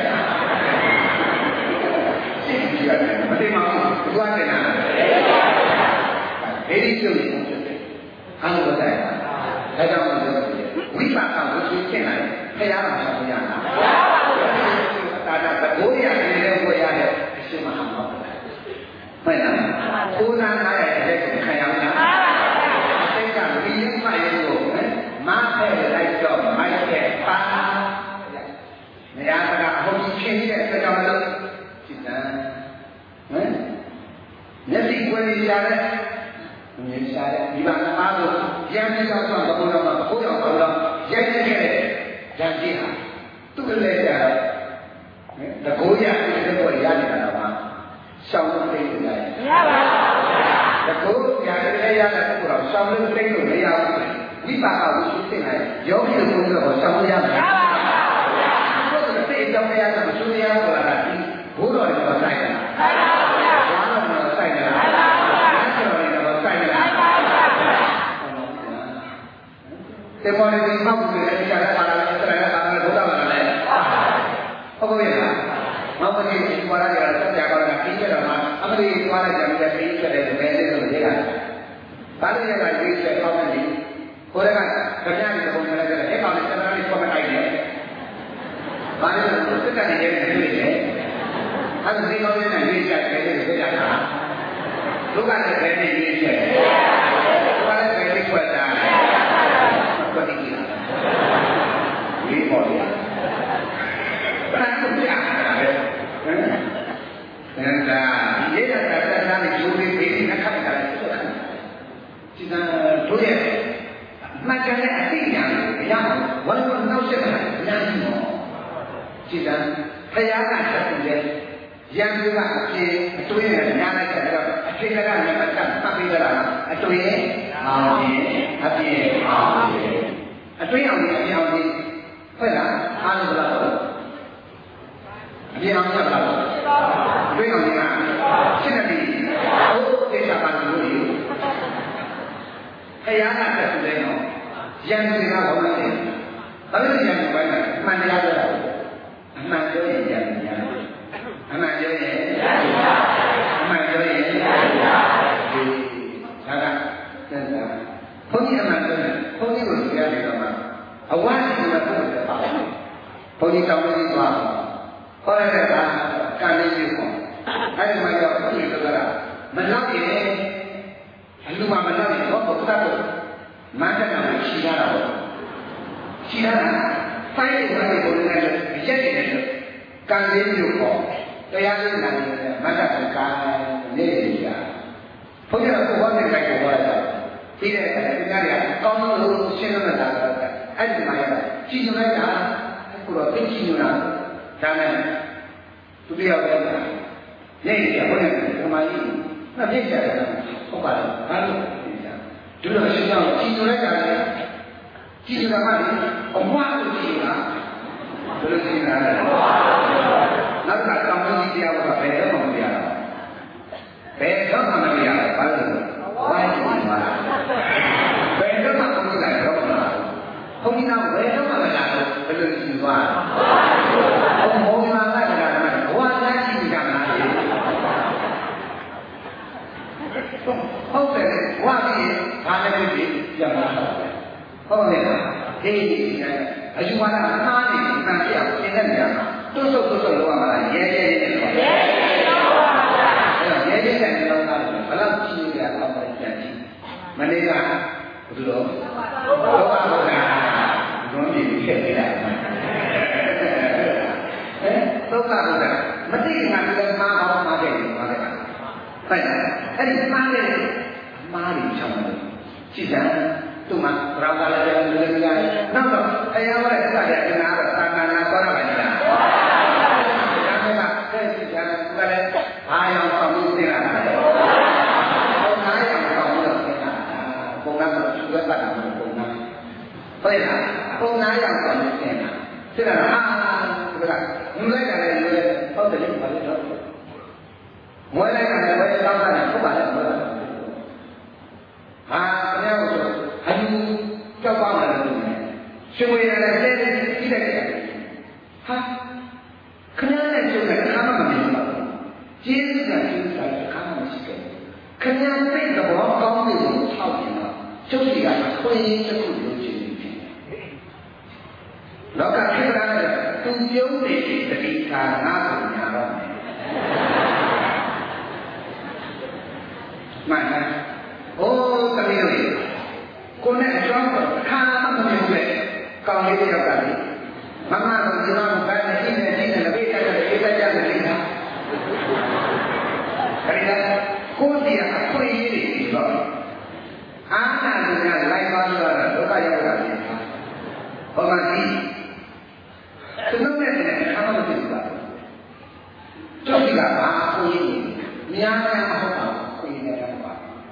Speaker 1: ရှိရှိရတယ်မသိမှဘူးဘတ်တယ်လားဒိဋ္ဌိကျုပ်ကိုဖြစ်တယ်အားလို့တယ်ဒါကြောင့်ဝိပါကဝိသုကျင့်လိုက်ဖရာမှာဆောင်ရတာတာတာသဘောရနေတဲ့ဘုရားရဲ့အရှင်မဟာမောမှန်လားဘုရားနာရဲ့တဲ့ခံရမှာစိတ်ကဒီရမှရုံလို့မဖဲလိုက်တော့မိုက်တဲ့ပါနေရာကအဟုတ်ချင်းရဲ့စကားလို့စိတ်ကဟမ်မျက်စိကွယ်ရတဲ့မြင်ရှာတဲ့ဒီမှာသမားတို့ရန်ပြီးတော့တော့ဘုရားမှာဘုရားတော်တော်ရိုက်ခဲ့တဲ့ရန်ကြီးဟာသူ့လည်းကြတော့တကိုးရတဲ့ဘောရနေတာတော့မှရှောင်းလို့သိနေတယ်မရပါဘူးတကိုးရတဲ့ရတဲ့ဘုရားရှောင်းလို့သိလို့မရဘူးဝိပါကဝိသုသိနိုင်ယောဂီတို့ကတော့ရှောင်းလို့ရမှာမရပါဘူးဘုရားသိတော့မရတော့မစိုးရဘူးလားဒီဘုရားတော်ကဆိုင်တာဆိုင်ပါဘူးဘုရားတော်ကဆိုင်တာဆိုင်ပါဘူးဆိုင်ပါတေမောလေးမောက်ပြီးလည်းကြားရပါလားဆက်ရပါလားဘုရားပါလားဟုတ်ကဲ့လားမောက်ပြီးဒီဝါရရဆက်ကြပါလားပြီးကြတော့မှအမလေးဝါရကြပြီးပြီးကြတယ်ဘယ်လေးလို့ရေးတာဘာလို့ရတာရေးချက်ပေါင်းနေကိုယ်ကကြပြနေတဲ့ပုံစံနဲ့အဲ့ကောင်နဲ့စကားလေးပေါ်မတိုက်နဲ့ဘာလို့လဲစက်ကနေရေးနေတွေ့တယ်အဲ့ဒါဒီကောင်နဲ့ရေးချက်ပဲလေးကိုရတာလူကလည်းပဲရေးချက်ဘာလဲပဲလေးခွက်တာဘာတိကြီးဒီပေါ်ရဘာလို့ပြရလဲဟမ်အဲ့ဒါရေးရတာတက်တာနဲ့ဂျိုးလေးပေးနေခက်တာလေဒီကတို့ရဲ့မှတ်တယ်အသိဉာဏ်ကိုရအောင်ဝမ်းလုံးနှောက်ဆက်တာဉာဏ်ကြီးတော့ဒီကဖယားကဆက်တယ်ရန်သူကအပြေအတွင်းနဲ့ညာလိုက်တယ်တော့အချိန်ကလည်းမတ်တပ်ပတ်ပြီးကြတာအတွင်းအောင်ပြီးအပြေအောင်ပြီးအတွင်းအောင်ပြီးအပြေအောင်ပြီးဟုတ်လားအားလုံးလားအပြေအောင်ရပါလားအတွင်းအောင်ပြီးကရှင်းတယ်ဘုသေချာပါလို့ယူဖယားကဆက်တယ်နော်ရန်သူကဘာလို့လဲဘာလို့ရန်သူပိုင်းမှန်တရားပြောတာအမှန်ပြောရင်ရန်သူများအမှန်ပြောရင်အမှန်ပြောရင်ဒီဒါကသက်သာဘုန်းကြီးအမှန်ပြောရင်ဘုန်းကြီးကိုကြားနေတော့မှအဝါစီကပုဂ္ဂိုလ်တွေပါဘုန်းကြီးတောင်းပြီးသွားခေါ်ရတဲ့ကကံလေးမျိုးပေါ့အဲ့ဒီမှာတော့ဘုန်းကြီးတို့ကမလောက်ရင်အလူမမလောက်ရင်တော့ဘုရားကိုမန္တနာကိုရှိရတာပေါ့ရှိရတာဆိုင်ရတဲ့ဘုရားကရက်နေတယ်ကံလေးမျိုးပေါ့တရားလေးနာနေတယ်မတ္တကကာနေနေကြဘုရားကဘောနဲ့ကြိုက်ပေါ်လာတယ်ဒီတဲ့အခါကျတော့ကောင်းလို့ရှင်းလို့လာတာအဲ့ဒီမှာရတာကြည်ညိုလိုက်တာအခုတော့သိကြည်ညိုတာဒါနဲ့သူတရားပဲနေနေကြဘုရားကဓမ္မကြီးနှစ်ပြည့်ကြတယ်ဟုတ်ပါလားဘာလို့ဒီလိုရှင်းအောင်ကြည်ညိုလိုက်တာလေကြည်ညိုတာကအမွားကိုကြည်ညိုတာဘယ်လိုကြည်ညိုတာလဲနောက်ကတောင်းပန်တရားကဘယ်တော့မှမရဘူးဘယ်တော့မှမရဘူးဘာလို့လဲဝိုင်းနေမှာဘယ်တော့မှမလုပ်နိုင်တော့ဘူးဘုန်းကြီးကဘယ်တော့မှမလာဟုတ်တယ်ဝါပြီးဘာလည်းဖြစ်ပြန်လာတော့ဟုတ်တယ်လားဒီအယူဝါဒမှားနေမှန်ပြအောင်သင်တဲ့နေရာမှာတွတ်ဆုပ်တွတ်ဆုပ်လောက်ရမှာရဲရဲရဲရဲရဲရဲရဲတဲ့လောက်သားတယ်ဘယ်လောက်ကြည့်ရအောင်ပဲကြည့်မနေ့ကဘယ်လိုတော့တော့ပါတော့ဘုံကြီးဖြစ်နေတာအဲတော့ကတော့မသိငါလည်းမှားအောင်မှားတယ်မှားတယ်ဟုတ်လားအဲ့ဒီမှားတယ်မှားတယ်ချောင်းတယ်ကြည့်စမ်းသူ့မှာဘရောင်ကလည်းလည်းလည်းလည်းနောက်တော့အရာဝရတက်တဲ့ကျနာတော့သာနာနာသွားရပါလိမ့်လားဒါကအဲ့ဒီကျန်ကလည်းဘာရောက်ဆောင်လို့သိလာတာလဲပုံနာရောက်ဆောင်လို့သိလာတာပုံနာကသူကတတ်တာမဟုတ်ပုံနာဟုတ်လားပုံနာရောက်ဆောင်လို့သိလာသိလာတာဟာဒီကငွေလိုက်တယ်လေဟုတ်တယ်လေဘာလို့တော့ငွေလိုက်တယ်ဝယ်တောင်းတာဟုတ်ပါလားဟာအများကိုအယူကြောက်ပါမယ်လို့ရှင်ဝေရတယ်တဲ့ကြီးတယ်ဟာခဏနဲ့ကျုပ်ကခါမှမမြင်ပါဘူးကျေးဇူးကကျေးဇူးကခါမှမရှိခဲ့ခဏစိတ်တော်ကောင်းတဲ့ကိုထောက်နေတော့ကျုပ်စီကခွင့်ရင်းတစ်ခုလို့ကျေးဇူးဖြစ်လောကခေတ္တနဲ့သူပြုံးနေတဲ့တတိကာငါ့ကိုညာတော့မယ်မှန်လားโอ้တမီးတို့ကိုနဲ့အကြောင်းခါမှမမြင်ဘူးကောင်းလေးတယောက်ကလေမမကဒီမှာဘယ်နဲ့ဒီနဲ့ဒီနဲ့ပြေးတက်တယ်ပြေးတက်ကြတယ်လေနော်ခရီးကကိုယ်စီကအခွင့်အရေးတွေပြီးတော့အာနာလူကလိုက်ပါလို့တော့ဒုက္ခရောက်တာလေဟောမှဒီသူတို့နဲ့လည်းခါမှမသိဘူးလားကျုပ်ကဘာအခွင့်အရေးများများမဟုတ်ပါဘူးခွင့်အရေးများပါ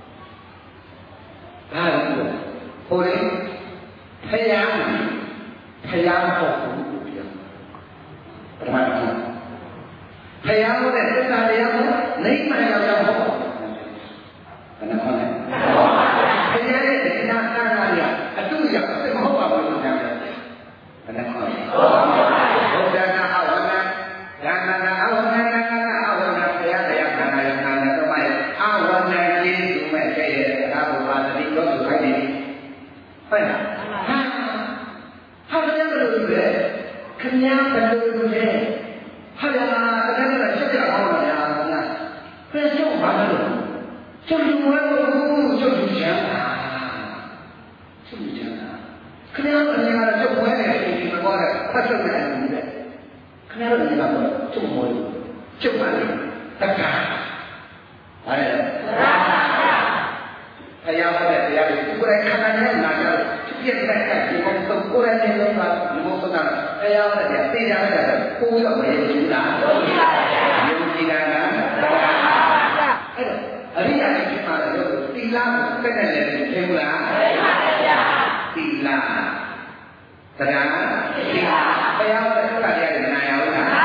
Speaker 1: ဘာလို့ဟိုလေဖယားဖယားမဟုတ်ဘူးပြောပထမဆုံးဖယားတဲ့သစ္စာတရားကိုနိမ့်မှန်ရောက်ရောက်ဟုတ်ဘယ်နှခေါ်လဲဖယားရဲ့သစ္စာတရားကအတူရောက်စိတ်မဟုတ်ပါဘူးလို့ပြောတယ်ဘယ်နှခေါ်လဲဘုရားနာအဝနဉာဏနာအဝနနာအဝနဖယားတရားခန္ဓာယခန္ဓာတော့မှအဝနကျေးဇူးမဲ့ခဲ့ရဲ့ဒါဘုရားသတိတော်သူခိုင်းတယ်ဟုတ်လားဟာဟာတရားဘယ်လိုလုပ်လဲခင်ဗျားဘယ်လိုလုပ်လဲဟာလာတကယ်တော့ရှက်ကြအောင်လားညာညာဖယ်ရှုံးပါလို့ကျုပ်လူဝဲကိုကျုပ်လူချမ်းသာကျုပ်လူချမ်းသာခင်ဗျားတို့အနေနဲ့ကျုပ်ဝဲနေတယ်ဒီမှာတော့ဖတ်ရှုံးနေတယ်ခင်ဗျားတို့အနေနဲ့ကျုပ်မလို့ကျုပ်ပါလေတက္ကဟာလေတရားဟောတဲ့တရားတွေကိုကိုယ်တိုင်ခံနိုင်တဲ့နာကြတယ်ပြည့်တဲ့အခါဒီကောင်တော့ကိုယ်တိုင်နေလို့ပါဒီမို့ဆိုတာတရားဟောတဲ့တရားသိကြတဲ့ကိုယ်တော့မရဘူးလားယုံကြည်တာကအဲ့တော့အရိယာကြီးမှာလည်းသီလကိုစက်နဲ့လည်းသိဘူးလားသိပါပါဗျာသီလတရားသီလတရားဟောတဲ့တရားတွေနားရအောင်လား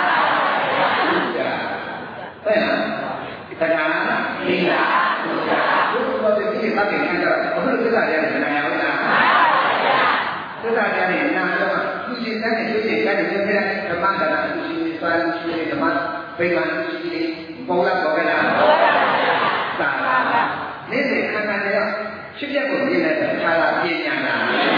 Speaker 1: ဟုတ်လားတရားသီလဘုရားဒီဘာဖြစ်နေကြအခုလိုသစ္စာတရားနဲ့နားရအောင်လားသစ္စာတရားနဲ့နားတော့သူရှင်တဲ့သူရှင်တဲ့ဒီလိုတဲ့ဓမ္မဒါနသူရှင်စွာသူရှင်ဓမ္မဗိမာန်သူရှင်ပေါ်လာပေါ်လာသာနေ့စဉ်ခန္ဓာတွေဖြစ်ပျက်ကိုမြင်တဲ့ခါလာပြညာနာ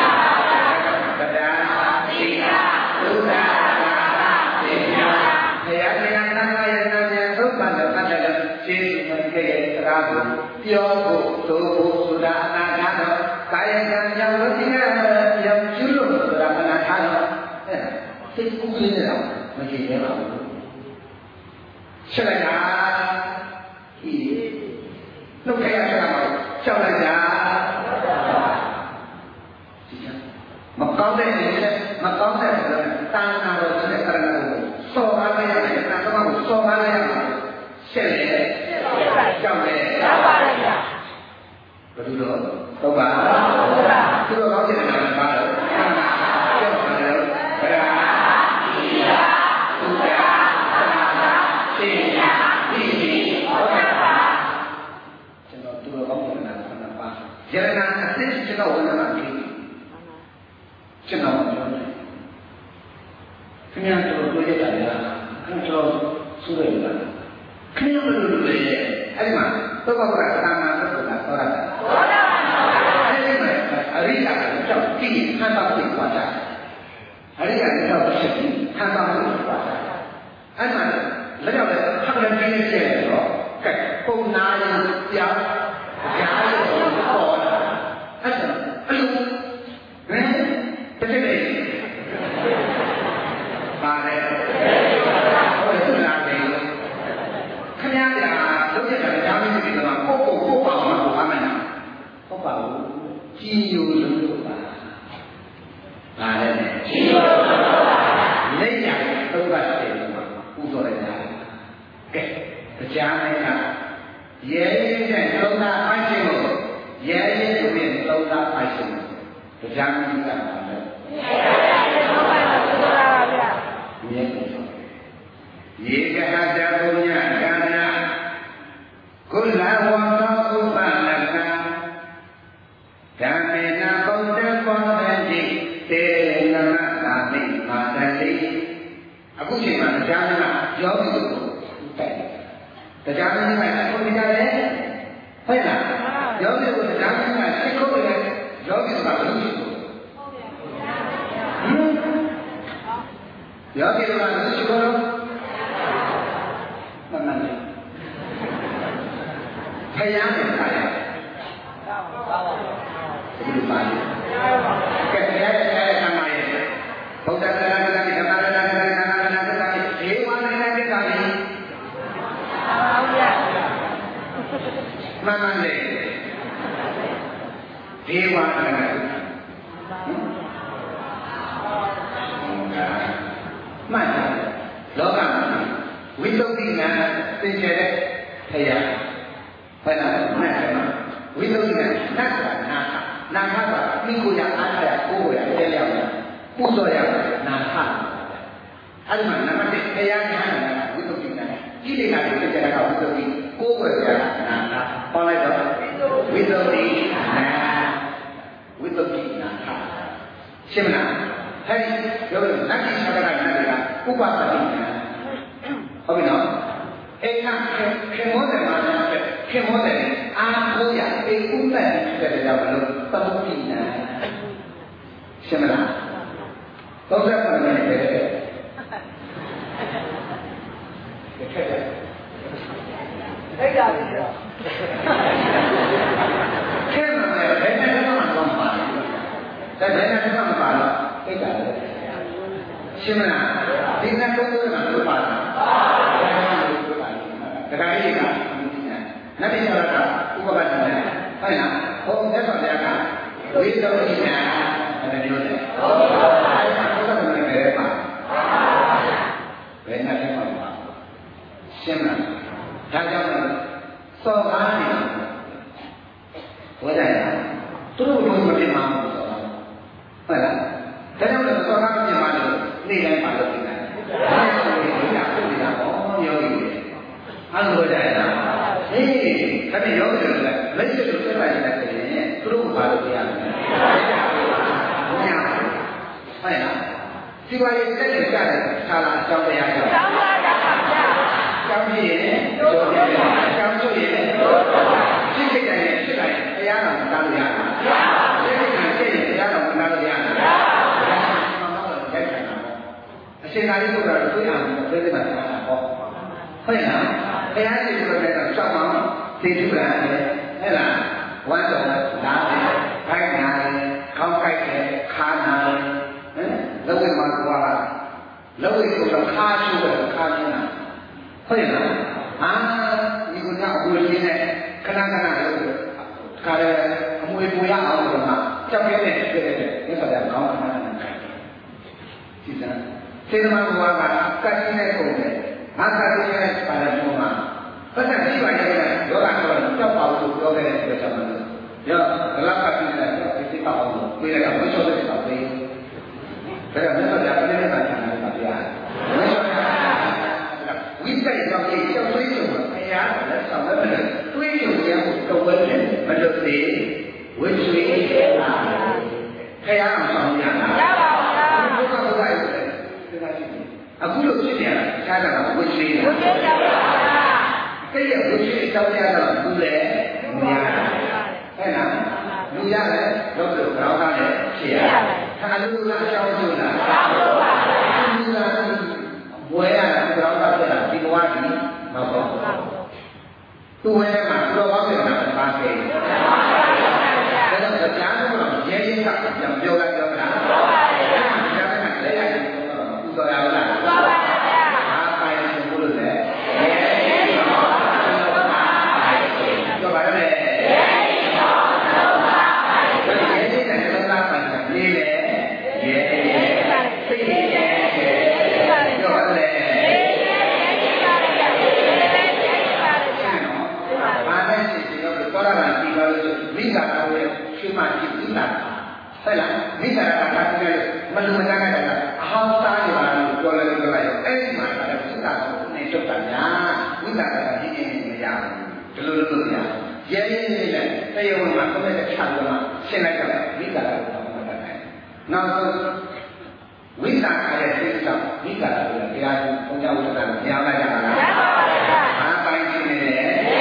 Speaker 1: တရားသီလသုဒ္ဓဘာသာပညာဘုရားတရားနာမယနာဉာဏ်သုဘ္ဗတပတ်တယ်ကျေးဇူးမခဲ့တဲ့တရားကိုပြောဖို့သို့ဖို့ဆိုတာအနာဂတ်တော့ကာယကံကြောင့်ဝိညာဉ်ရောက်ကျွလို့ဆိုတာအနာဂတ်တော့အဲစိတ်ကူးလေးတော့မကြည့်ရပါဘူးဆက်လိုက်တာဒီနှုတ်ခရဆက်မှာကြောက်လိုက်တာမကောင်းတဲ့နေနဲ့မကောင်းတဲ့တာနာတော်တဲ့ကရဏကိုစော်ကားရတဲ့တာတော့ကိုစော်ကားရမှာဆက်လေကြောက်လေကြောက်ပါလေဗျာဘယ်လိုတော့တော့ပါသူတို့ကောင်းတဲ့နာမပါတော့ကြောက်ပါလေဗျာဘယ်ဟာဒီလားသူကသာသာသိညာဒီဒီဟုတ်ကဲ့ပါကျွန်တော်သူတို့ကောင်းတဲ့နာမပါယရနာအသိကျွန်တော်ဝန်နာပြီကျွန်တော်ပြောတယ်ခင်ဗျားတို့တွေ့ကြတယ်လားခင်ဗျားတို့ဆိုရလားခင်ဗျားတို့လည်းအဲ့ဒီမှာသောကကသာမန်ပုဂ္ဂိုလ်ကသောတာသောတာအဲဒီမှာအရိယာကြောင့်ကြည့်ဟန်တာကိုပွားတာအရိယာကြောင့်ချက်ပြီးဟန်တာကိုပွားတာအဲ့မှာလည်းကြောင့်လည်းခက်ခဲနေနေတယ်တော့ကဲပုံနာရင်ပြောင်းရားရတော့ပေါ်လာအဲ့ဒါအလူဟင်တစ်ချက်လေးပါတယ်ဟောသူလာတယ်ခမရတာလုပ်ရတာကြားမင်းတွေကတော့ပုတ်ပုတ်ပုတ်ပါအောင်လို့အမှန်လားဟုတ်ပါဘူးကြီးညိုလို့ပါပါတယ်ကြီးညိုလို့ပါလက်ရသုံးပါးတယ်ပူဇော်လိုက်တာကဲတရားနဲ့ကရဲရဲနဲ့သုံးသားပိုက်ခြင်းကိုရဲရဲနဲ့သုံးသားပိုက်ခြင်းတရားနဲ့ကပါလေမြဲတယ်ယေကဟတပုညကာနာကုလဝံသောဥပလကံဓမ္မေနဗုဒ္ဓဘောဓတိတေနမသာမိမာတတိအခုချိန်မှာတရားနာယောဂီတို့တိုက်တရားနာကဘုရားရဲ့ဟုတ်လားယောဂီတို့တရားနာကစိတ်ကိုယ်ရဲ့ယောဂီတို့ကဘယ်လိုရှိလဲယောဂီတို့ကဘယ်လိုရှိလဲမှန်မှန်လေးဖယားနဲ့ခါရဒီလိုပါလေကဲဖယားရဲ့ဆံမရဲ့ဘုဒ္ဓဆရာကလည်းဓမ္မရဏကလည်းနာနာနာကလည်းဒီဝါနဲ့နဲ့ကလည်းမှန်မှန်လေးဒီဝါနဲ့မှန်လောကမှာဝိသုဒ္ဓိဉာဏ်သင်္ချေတဲ့ဖယားဘယ်လားမှန်တယ်ဝိသုဒ္ဓိဉာဏ်နတ်ကနာခနာခကမိကိုရအားရကိုယ်ရတဲ့လျောက်ပူဇော်ရနာခအဲ့ဒီမှာနံပါတ်တစ်ဖယားဉာဏ်ဝိသုဒ္ဓိဉာဏ်ကြီးလေးကတည်းကကြတာကဝိသုဒ္ဓိကိုယ်ွယ်ရနာခဟောလိုက်တော့ဝိသုဒ္ဓိနာဝိသုဒ္ဓိနာခရှင်းမလားအဲ့ဒီပြောလို့နတ်ကြီးဆရာကနတ်ကဥပပတ္တိဉာဏ်ဟုတ်ပြီနော်အဲ့ကခေမောတယ်မှာလည်းခေမောတယ်အာကိုရပေဥပ္ပတ္တိတဲ့ကြောင့်မလို့သမုဒ္ဒိနာရှင်းမလားသုံးသပ်မှလည်းပဲတဲ့ခက်တယ်
Speaker 2: အဲ့ဒါလေးတော့
Speaker 1: ခဲမှလည်းဘယ်နဲ့မှမပါဘူးဒါဘယ်နဲ့မှမပါတော့အဲ့ဒါလေရှင်းမလားဒီကသုံးသပ်မှလို့ပါတာဒါကလေးကနတ်ပြည်တော်ကဥပပတ္တိနဲ့ဟုတ်လားဘုံသက်တော်တရားကဝိသုဒ္ဓိနဲ့အဲ့ဒါမျိုးလေဟုတ်ပါဘူးအဲ့ဒါကိုလည်းပဲပါဘယ်နဲ့မှမပါရှင်းမလားဒါကြောင့်စောကားနေဝဒရသူတို့ဘုံမပြမဘူးဆိုတော့ဟုတ်လားဒါကြောင့်လည်းစောကားပြမလို့နေ့တိုင်းပါလို့ပြင်တယ်အဲ့ဒါကိုဒီကပြနေတာဟောယောဂီတွေအဲ့လိုကြရတာဟေးခဏယောဂီတွေလည်းလက်ရှိလိုဆက်လိုက်နေတယ်သူတို့ဘာလို့ပြရလဲဟုတ်လားဒီပါရေးတက်ကြတယ်ဆာလာအကြောင်းတရားကြောင့်ကျောင်းပါတာပါဗျာကျောင်းကြီးရဲ့ကျောင်းကြီးရဲ့ကျောင်းချုပ်ရဲ့ဖြစ်ဖြစ်တယ်ဖြစ်တယ်တရားတော်မသားလို့ရတာဖြစ်ဖြစ်တယ်ဖြစ်တယ်တရားတော်မသားလို့ရတာအရှင်သာရိပုတ္တရာတွေ့အောင်ပြည့်စုံတာဟောဟုတ်လားတရားရှိခိုးတဲ့တော့စောက်အောင်သိထုလာတယ်ဟဲ့လားဝမ်းတော်လာတယ်ခိုင်းနာတယ်ခေါင်းကိုက်တယ်ခါနာတယ်ဟမ်လောကမှာကွာလောကကိုတော့ခါရှိုးတယ်ခါနေတာဟုတ်လားအာဒီကုသအပူရင်းနဲ့ခဏခဏလို့ခါတယ်အမွေပူရအောင်လို့မှကြောက်ရဲတဲ့ပြည့်တဲ့ဒီဆိုတဲ့ခေါင်းခဏခဏကြည့်စမ်းစေတမန်ဘဝကကတ်နေတဲ့ပုံနဲ့ဘာသာရေးနဲ့ပါတဲ့ပုံမှာပတ်သက်ပြီးပါရဲ့ယောဂဆိုတော့ကြောက်ပါလို့ပြောခဲ့တဲ့အတွက်ကြောင့်လည်းရောဂလပတ်ပြီးတဲ့ဒီစိတ်ပါအောင်လို့ပြေးရတာမချောတဲ့ပါပဲဒါကမြတ်စွာဘုရားပြည့်နေတာချမ်းသာပါဗျာမြတ်စွာဘုရားဝိစိတ်ကြောင့်ဒီကြောက်သွေးဆိုတော့ဘုရားလက်ဆောင်လက်နဲ့တွေးကြုံရဖို့တော်ဝင်တယ်မလို့သေးဝိဆွေးခဲ့ပါဘုရားအောင်ဆောင်ရတာရပါဗျာဘုရားဘုရားရဲ့အခုလို့ဖြစ်နေတာခြားတာကဝိသေတာဝိသေတာပါဗျာတဲ့ရဝိသေအကြောင်းရတော့ဘူးလေများလူရတယ်လို့လို့ကြောင်းသားနဲ့ဖြစ်ရတယ်ခါလူကအကြောင်းကျလာအကြောင်းကျပါလူကဝဲရတာကြောင်းသားဖြစ်တာဒီဘဝကြီးမဟုတ်ဘူးသူဝဲမှာတော်ဘာဖြစ်တာပါစေဒါတော့ကြားလို့ရဲရဲကပြန်ပြောလိုက်တော့လားဟုတ်ပါဘူးဒါကလည်းလည်းရတယ်သူတော်ရလားဟုတ်ပါဘူးအားပိုင်လို့ဘုလို့လေရဲရဲတော့တော့ပါလေရဲရဲတော့တော့ပါရဲရဲနဲ့တော့လာပါလေလေရဲရဲသိရဲတော့လေဘာနဲ့ရှိရှိတော့တော်ရတာဒီလိုမိဂါတော်ရဲ့ရှိမှရှိပြီးတာဟုတ်လားမိဂါတာကတည်းကမလူမကြကြတာအဟောင်းသားနေပါလို့ပြောလိုက်ပြောလိုက်အဲ့ဒီမှာလည်းမိဂါတော်နဲ့ချုပ်တာများမိဂါတာကရင်းရင်းမရဘူးဒီလိုလိုလိုများရဲရဲနဲ့တရားဝင်မှာကိုယ်နဲ့ချာလို့မှရှင်းလိုက်ကြတယ်မိဂါတာကိုမှတ်တယ်နောက်ဆုံးဝိသကာရဲ့သိဆောင်မိဂါတာကိုတရားကိုဘုရားဝိသကာကိုကြားလိုက်ကြတာလားမှန်ပါဗျာဘာပိုင်ရှိနေလဲ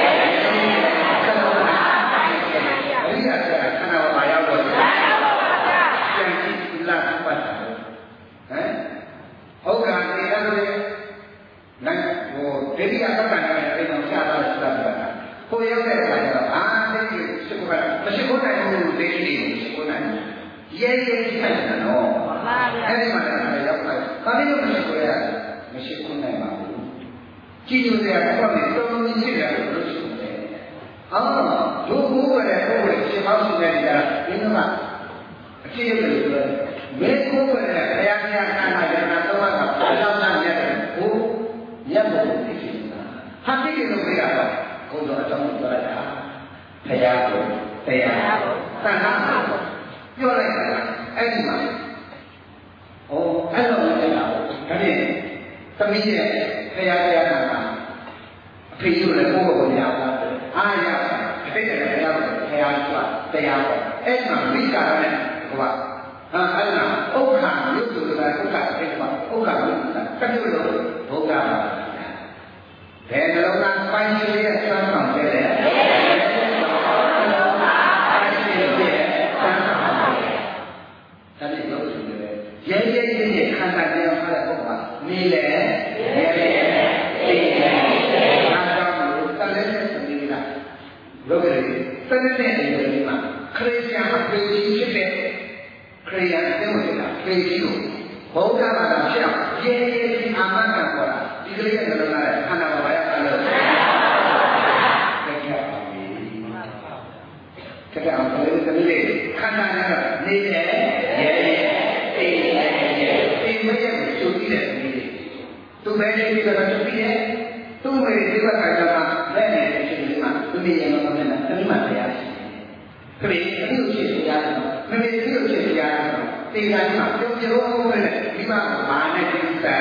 Speaker 1: ဟုတ်ကဲ့ဒီအဲ့လိုနိုင်ဟိုဒေဒီယာပတ်တာနဲ့အဲ့တော့ရှားတာဆိုတာပါကိုရောက်တဲ့အခါကျတော့အာသိရှိရှိခိုးတာမရှိခိုးနိုင်ဘူးဒေဒီရှိခိုးနိုင်ရဲရဲရှိခိုင်းတာနော်မှန်ပါဗျာအဲ့ဒီမှာလည်းရောက်လာခါပြီးတော့မရှိခိုးရမရှိခိုးနိုင်ပါဘူးကြည့်လို့ရတဲ့ပုံနဲ့တော်တော်ကြီးရှိတယ်လို့ရှိတယ်အော်ဒုက္ခဝရတဲ့ပုံနဲ့ရှင်းအောင်ရှိနေကြတာဒီမှာအကျဉ်းလို့ပြောမေကိုယ်နဲ့ဘုရားများနာနာရနာတော့ကဘုရားများရတယ်ဟိုမြတ်ဘုရားသိရှိတာဟာတိတိလို့ပြောတာဘုရားအကြောင်းပြောလိုက်တာဘုရားကိုတရားကိုသံဃာကိုပြောလိုက်တာအဲ့ဒီမှာဟိုအဲ့လိုလည်းပြောတာဒါဖြင့်သမီးရဲ့ဘုရားတရားနာတာအဖေကြီးလည်းကိုယ့်ကိုယ်များတာအားရအတိတ်ကဘုရားကိုဘုရားကတရားကိုအဲ့မှာမိဂါရနဲ့ဟိုကအာအဲ့ဒါဥက္ခာရုပ်ဆိုတာဥက္ခာအဲ့ဒါဥက္ခာရုပ်ဆိုတာကတိလို့ဘုရားပါဘယ်နှလုံးသားပိုင်းခြားရဲ့စမ်းဆောင်ခဲ့တယ်ဘယ်နှလုံးသားပိုင်းခြားရဲ့စမ်းဆောင်ခဲ့တယ်ဒါနဲ့ရုပ်ဆိုတယ်ရဲရဲရဲရဲခန္ဓာတရားဖတ်တဲ့ပုဂ္ဂိုလ်ကနေလေရဲရဲသိတယ်ဒါကြောင့်လို့တလည်းနဲ့သိနေတာလောကကြီးတလည်းနဲ့ဒီလိုမှာခရစ်ယာန်အပေကြီးဖြစ်တဲ့ခရိယာအင်းဝင်တာခေကြီးကိုဘုရားဘာသာဖြစ်အောင်ရဲရဲကြီးအာမခံခေါ်တာဒီကလေးရဲ့လုံးလာတဲ့ခန္ဓာဘာဝရကလို့တက်ကြပါပြီ။တက်ကြအောင်လေတမီးလေးခန္ဓာနဲ့နေရဲရဲရဲအေးရဲရဲဒီမရဲ့ကိုချုပ်ပြီးတဲ့တမီးလေးသူပဲရှိပြီးတော့ချုပ်ပြီးတဲ့သူ့မေဒီဘက်ကကြမှာလက်နဲ့ရှိပြီးမှသူမိရဲ့မှာနဲ့တမီးမှတရားရှိခရီးအမှုရှိတရားမမေသိလို့ဖြစ်တရားတေချာကြီးမှာပြုံးပြုံးပဲလေဒီမှာဘာနဲ့သိတာ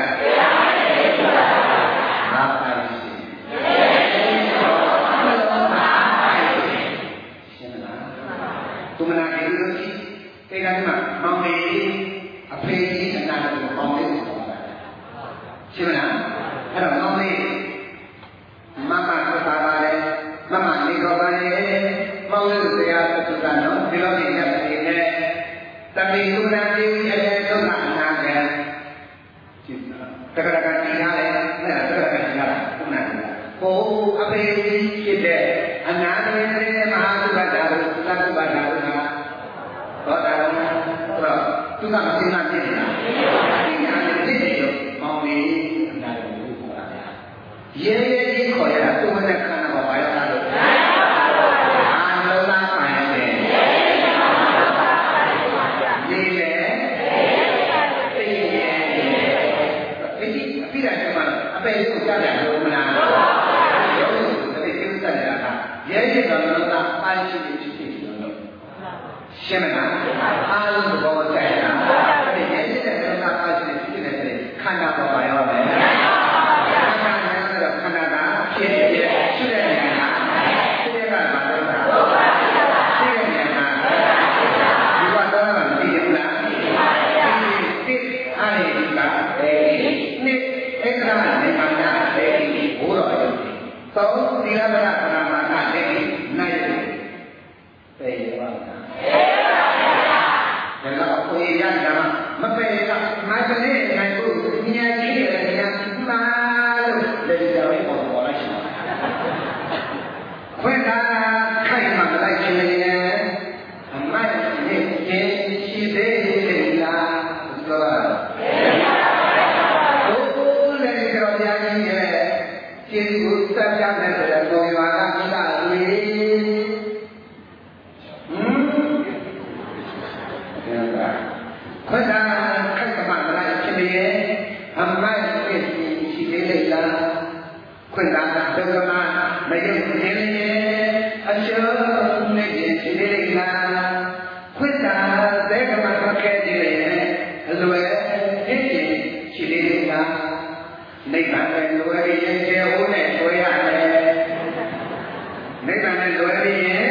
Speaker 1: ဘာပိုင်ရှိရှင်းလားသူမနာကြည့်လို့တေချာကြီးမှာမောင်မေအဖေကြီးအနာကိုမောင်မေကိုခေါ်တာရှင်းလားအဲ့တော့မောင်မေမမကိုသာပါလေမမနေတော့ပါလေမောင်လေးတရားသုတနော်ဒီလိုနေရတယ်နဲ့တမိကုဏတိဝိအရေဒုက္ခအနာကံတက္ကရာကတိရလေနဲ့တက္ကရာကတိရကုဏတိကိုအပေကြီးဖြစ်တဲ့အနာတရေမဟာသုဘတာရုသတ္တဗတာရုဟာသောတာပန်တော့သူကမသိမှဖြစ်နေတာဒီညာနဲ့ဖြစ်တယ်လို့မောင်လေးအနာကိုခေါ်တာရဲရဲကြီးခေါ်ရတာသူမနဲ့ခန္ဓာမှာပါရတာလို့အပေကိုကြားတယ်လို့မလားရုပ်ကိုတတိပြုတတ်တာကရဲရဲတော်တော်ကပိုင်းရှိနေဖြစ်ဖြစ်လို့ရှင်းမလားအားလုံးသဘောကျတာအဲ့ဒီရဲရဲတဲ့တော်ကပိုင်းရှိနေဖြစ်နေတဲ့ခန္ဓာပေါ်ပါရောမယ်ခန္ဓာကတော့ခန္ဓာကဖြစ်ဖြစ်ရှိတဲ့နေရာကဖြစ်တဲ့ကဘာလို့လဲဖြစ်တဲ့နေရာကဒီကတော့မသိဘူးလားဒီဒီအားရည်ကအဲဒီနေ့ဧကရနေမှာတဲ့ဒီဘိုးတော်ရဲ့သောတိရမရခန္ဓာမှာတဲ့ဒီနိုင်တယ်ပေရပါဒါတော့ကိုယ်ရတာမပယ်ကမစနေနိုင်ကိုညံကြီးတယ်ညံမှာလို့လက်ကြောင်းပေါ်ပေါ်လိုက်ရှင်ခွင့်သာခိုင်မှလိုက်ရှင်ရဲ့အမိုက်နဲ့ကျင်းရှိသေးတယ်လားဆိုတော့ဘုရားလည်းကြော်ပြကြီးရဲ့ကျင်းကိုစက်ကြတဲ့တော်ရွာကမိသားစုခွင့်သာခိုင်မှလိုက်ရှင်ရဲ့အမိုက်နဲ့ရှိသေးတယ်လားခွင့်သာဒုက္ခမယုံကြည်ရဲ့အရှုံးနဲ့ရှိသေးတယ်လားခွင့်သာသေကမခက်ခဲတယ်ရဲ့အလွယ်ဖြစ်ရှိသေးတယ်လားနိဗ္ဗာန်နဲ့လွယ်ရင်ကျေဦးနဲ့ဆွဲရတယ်နိဗ္ဗာန်နဲ့လွယ်ရင်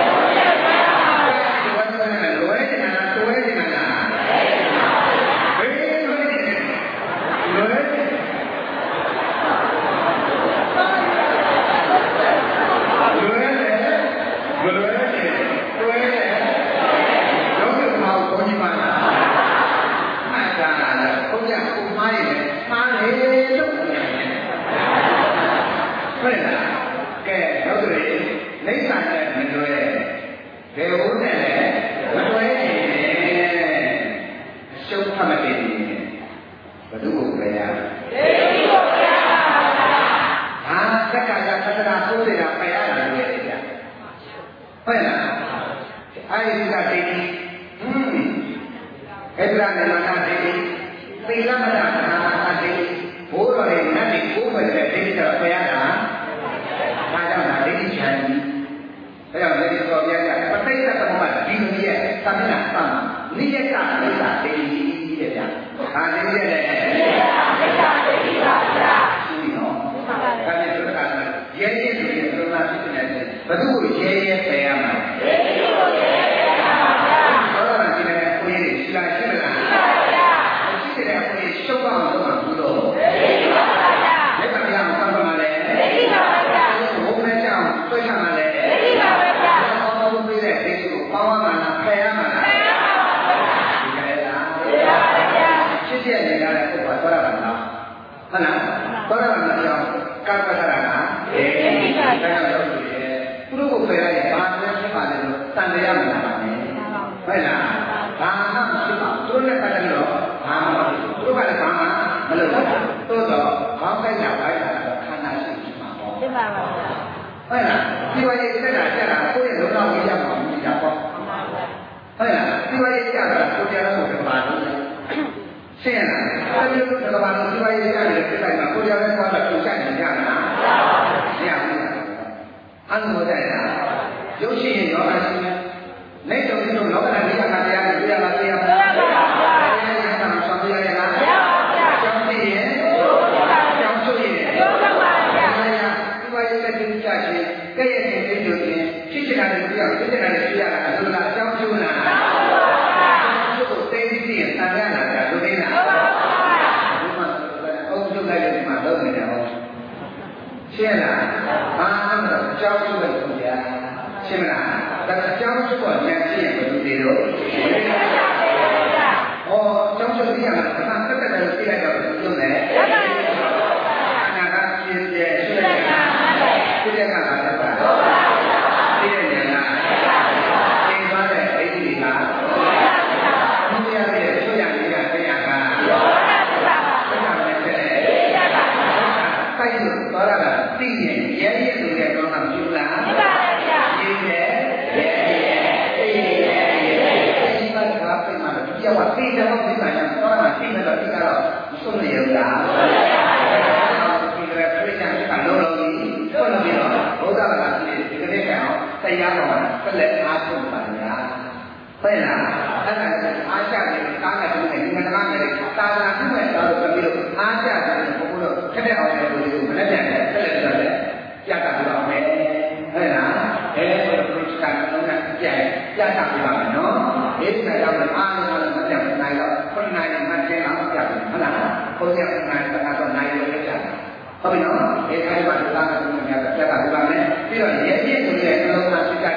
Speaker 1: ဟုတ်ပြီနော်အဲဒီအဲ့ဒီမှာသာသာကိုမြတ်ပြတ်တာဒီပါမယ်ပြီးတော့ရဲ့ရဲ့ဆိုတဲ့နှလုံးသားဖြစ်ကြတဲ့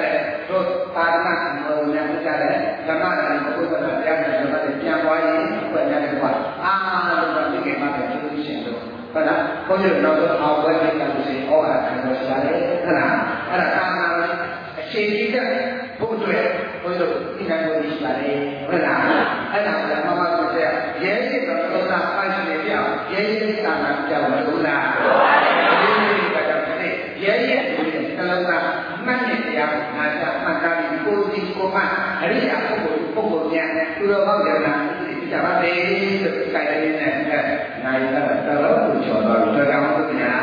Speaker 1: တို့ပါရမတ်မောညာမကြတဲ့ဓမ္မတာကိုဘုရားတရားနဲ့ဓမ္မတွေပြန်သွားရင်ဘယ်ညာလဲကွာအာလို့ဒီကိမှပဲသူရှင်တို့ဟုတ်လားဘုန်းကြီးတို့တော့အောက်ဘက်ကလည်းဆိုရင်ဩဟာခံလို့ရှာတယ်ဟုတ်လားအဲ့ဒါကာမလည်းအချိန်ကြီးတဲ့ဘုရားဘုန်းကြီးတို့ဒီကံကိုရှိပါတယ်ဟုတ်လားအဲ့ဒါကမမတို့တဲ့ရဲရည်တော့သုံးတာပိုက်နေပြရဲရည်တာနာပြောင်းလို့လားရဲရည်ကတော့ဒီရဲရည်ကိုသလုံးသားမှတ်နေတရားကိုငါချမှတ်သားပြီးကိုယ်စီကိုယ်မှအရိယာပုဂ္ဂိုလ်ပုဂ္ဂိုလ်များသူတော်ကောင်းကြတာကြပါလေလို့ကြိုက်နေတယ်နိုင်တာတော့သူချော်တော့တော်တော်ဟုတ်ကဲ့ညာ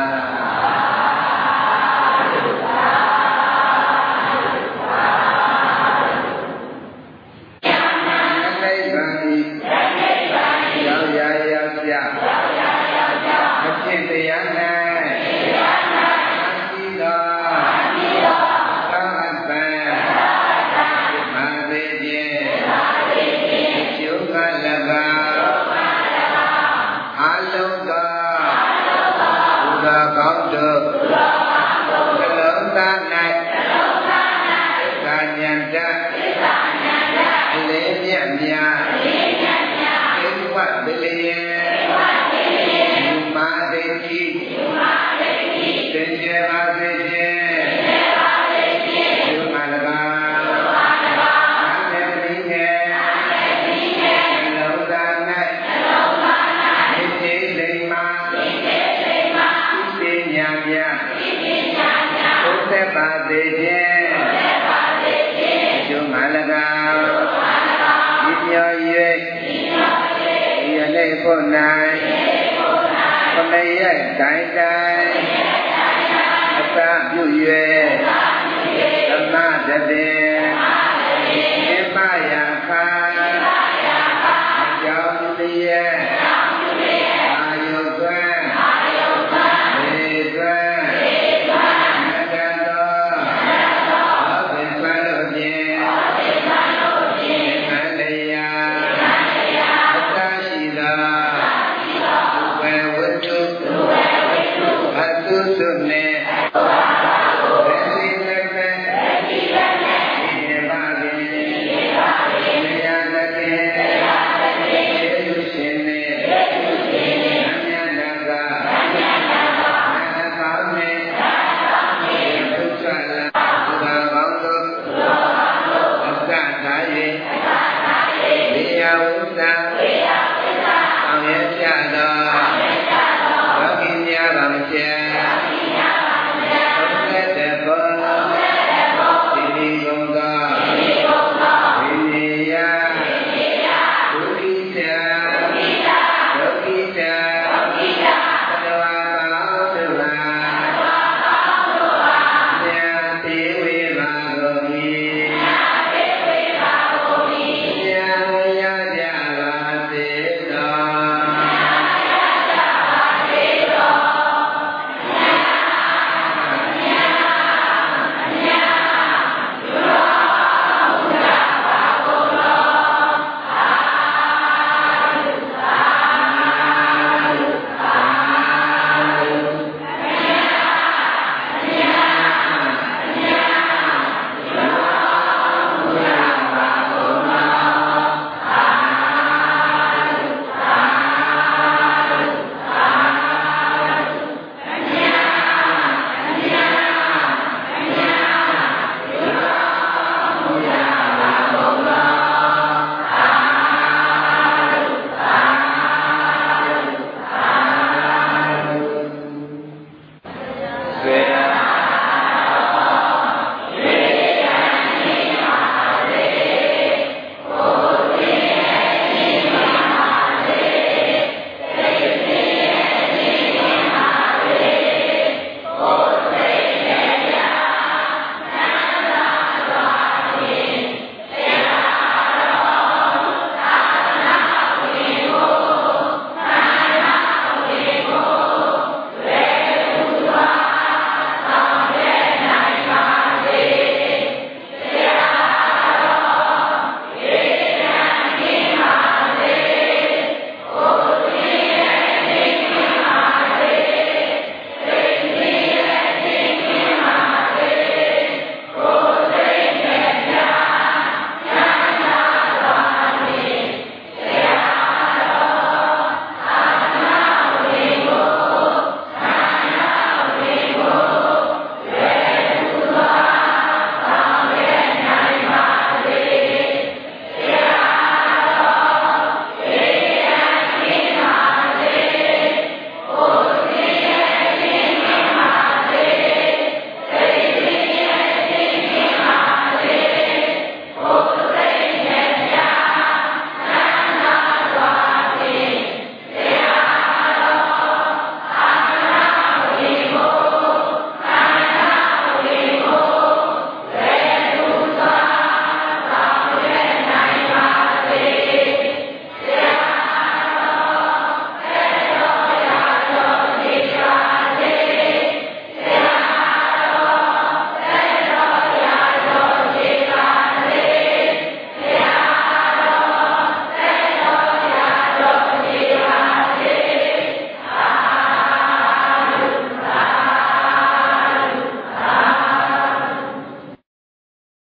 Speaker 1: ကိုနိုင်ခမရဲ့တိုင်းတိုင်းအသာပြု၍သမတတေနိမယခာကြောင့်တည်း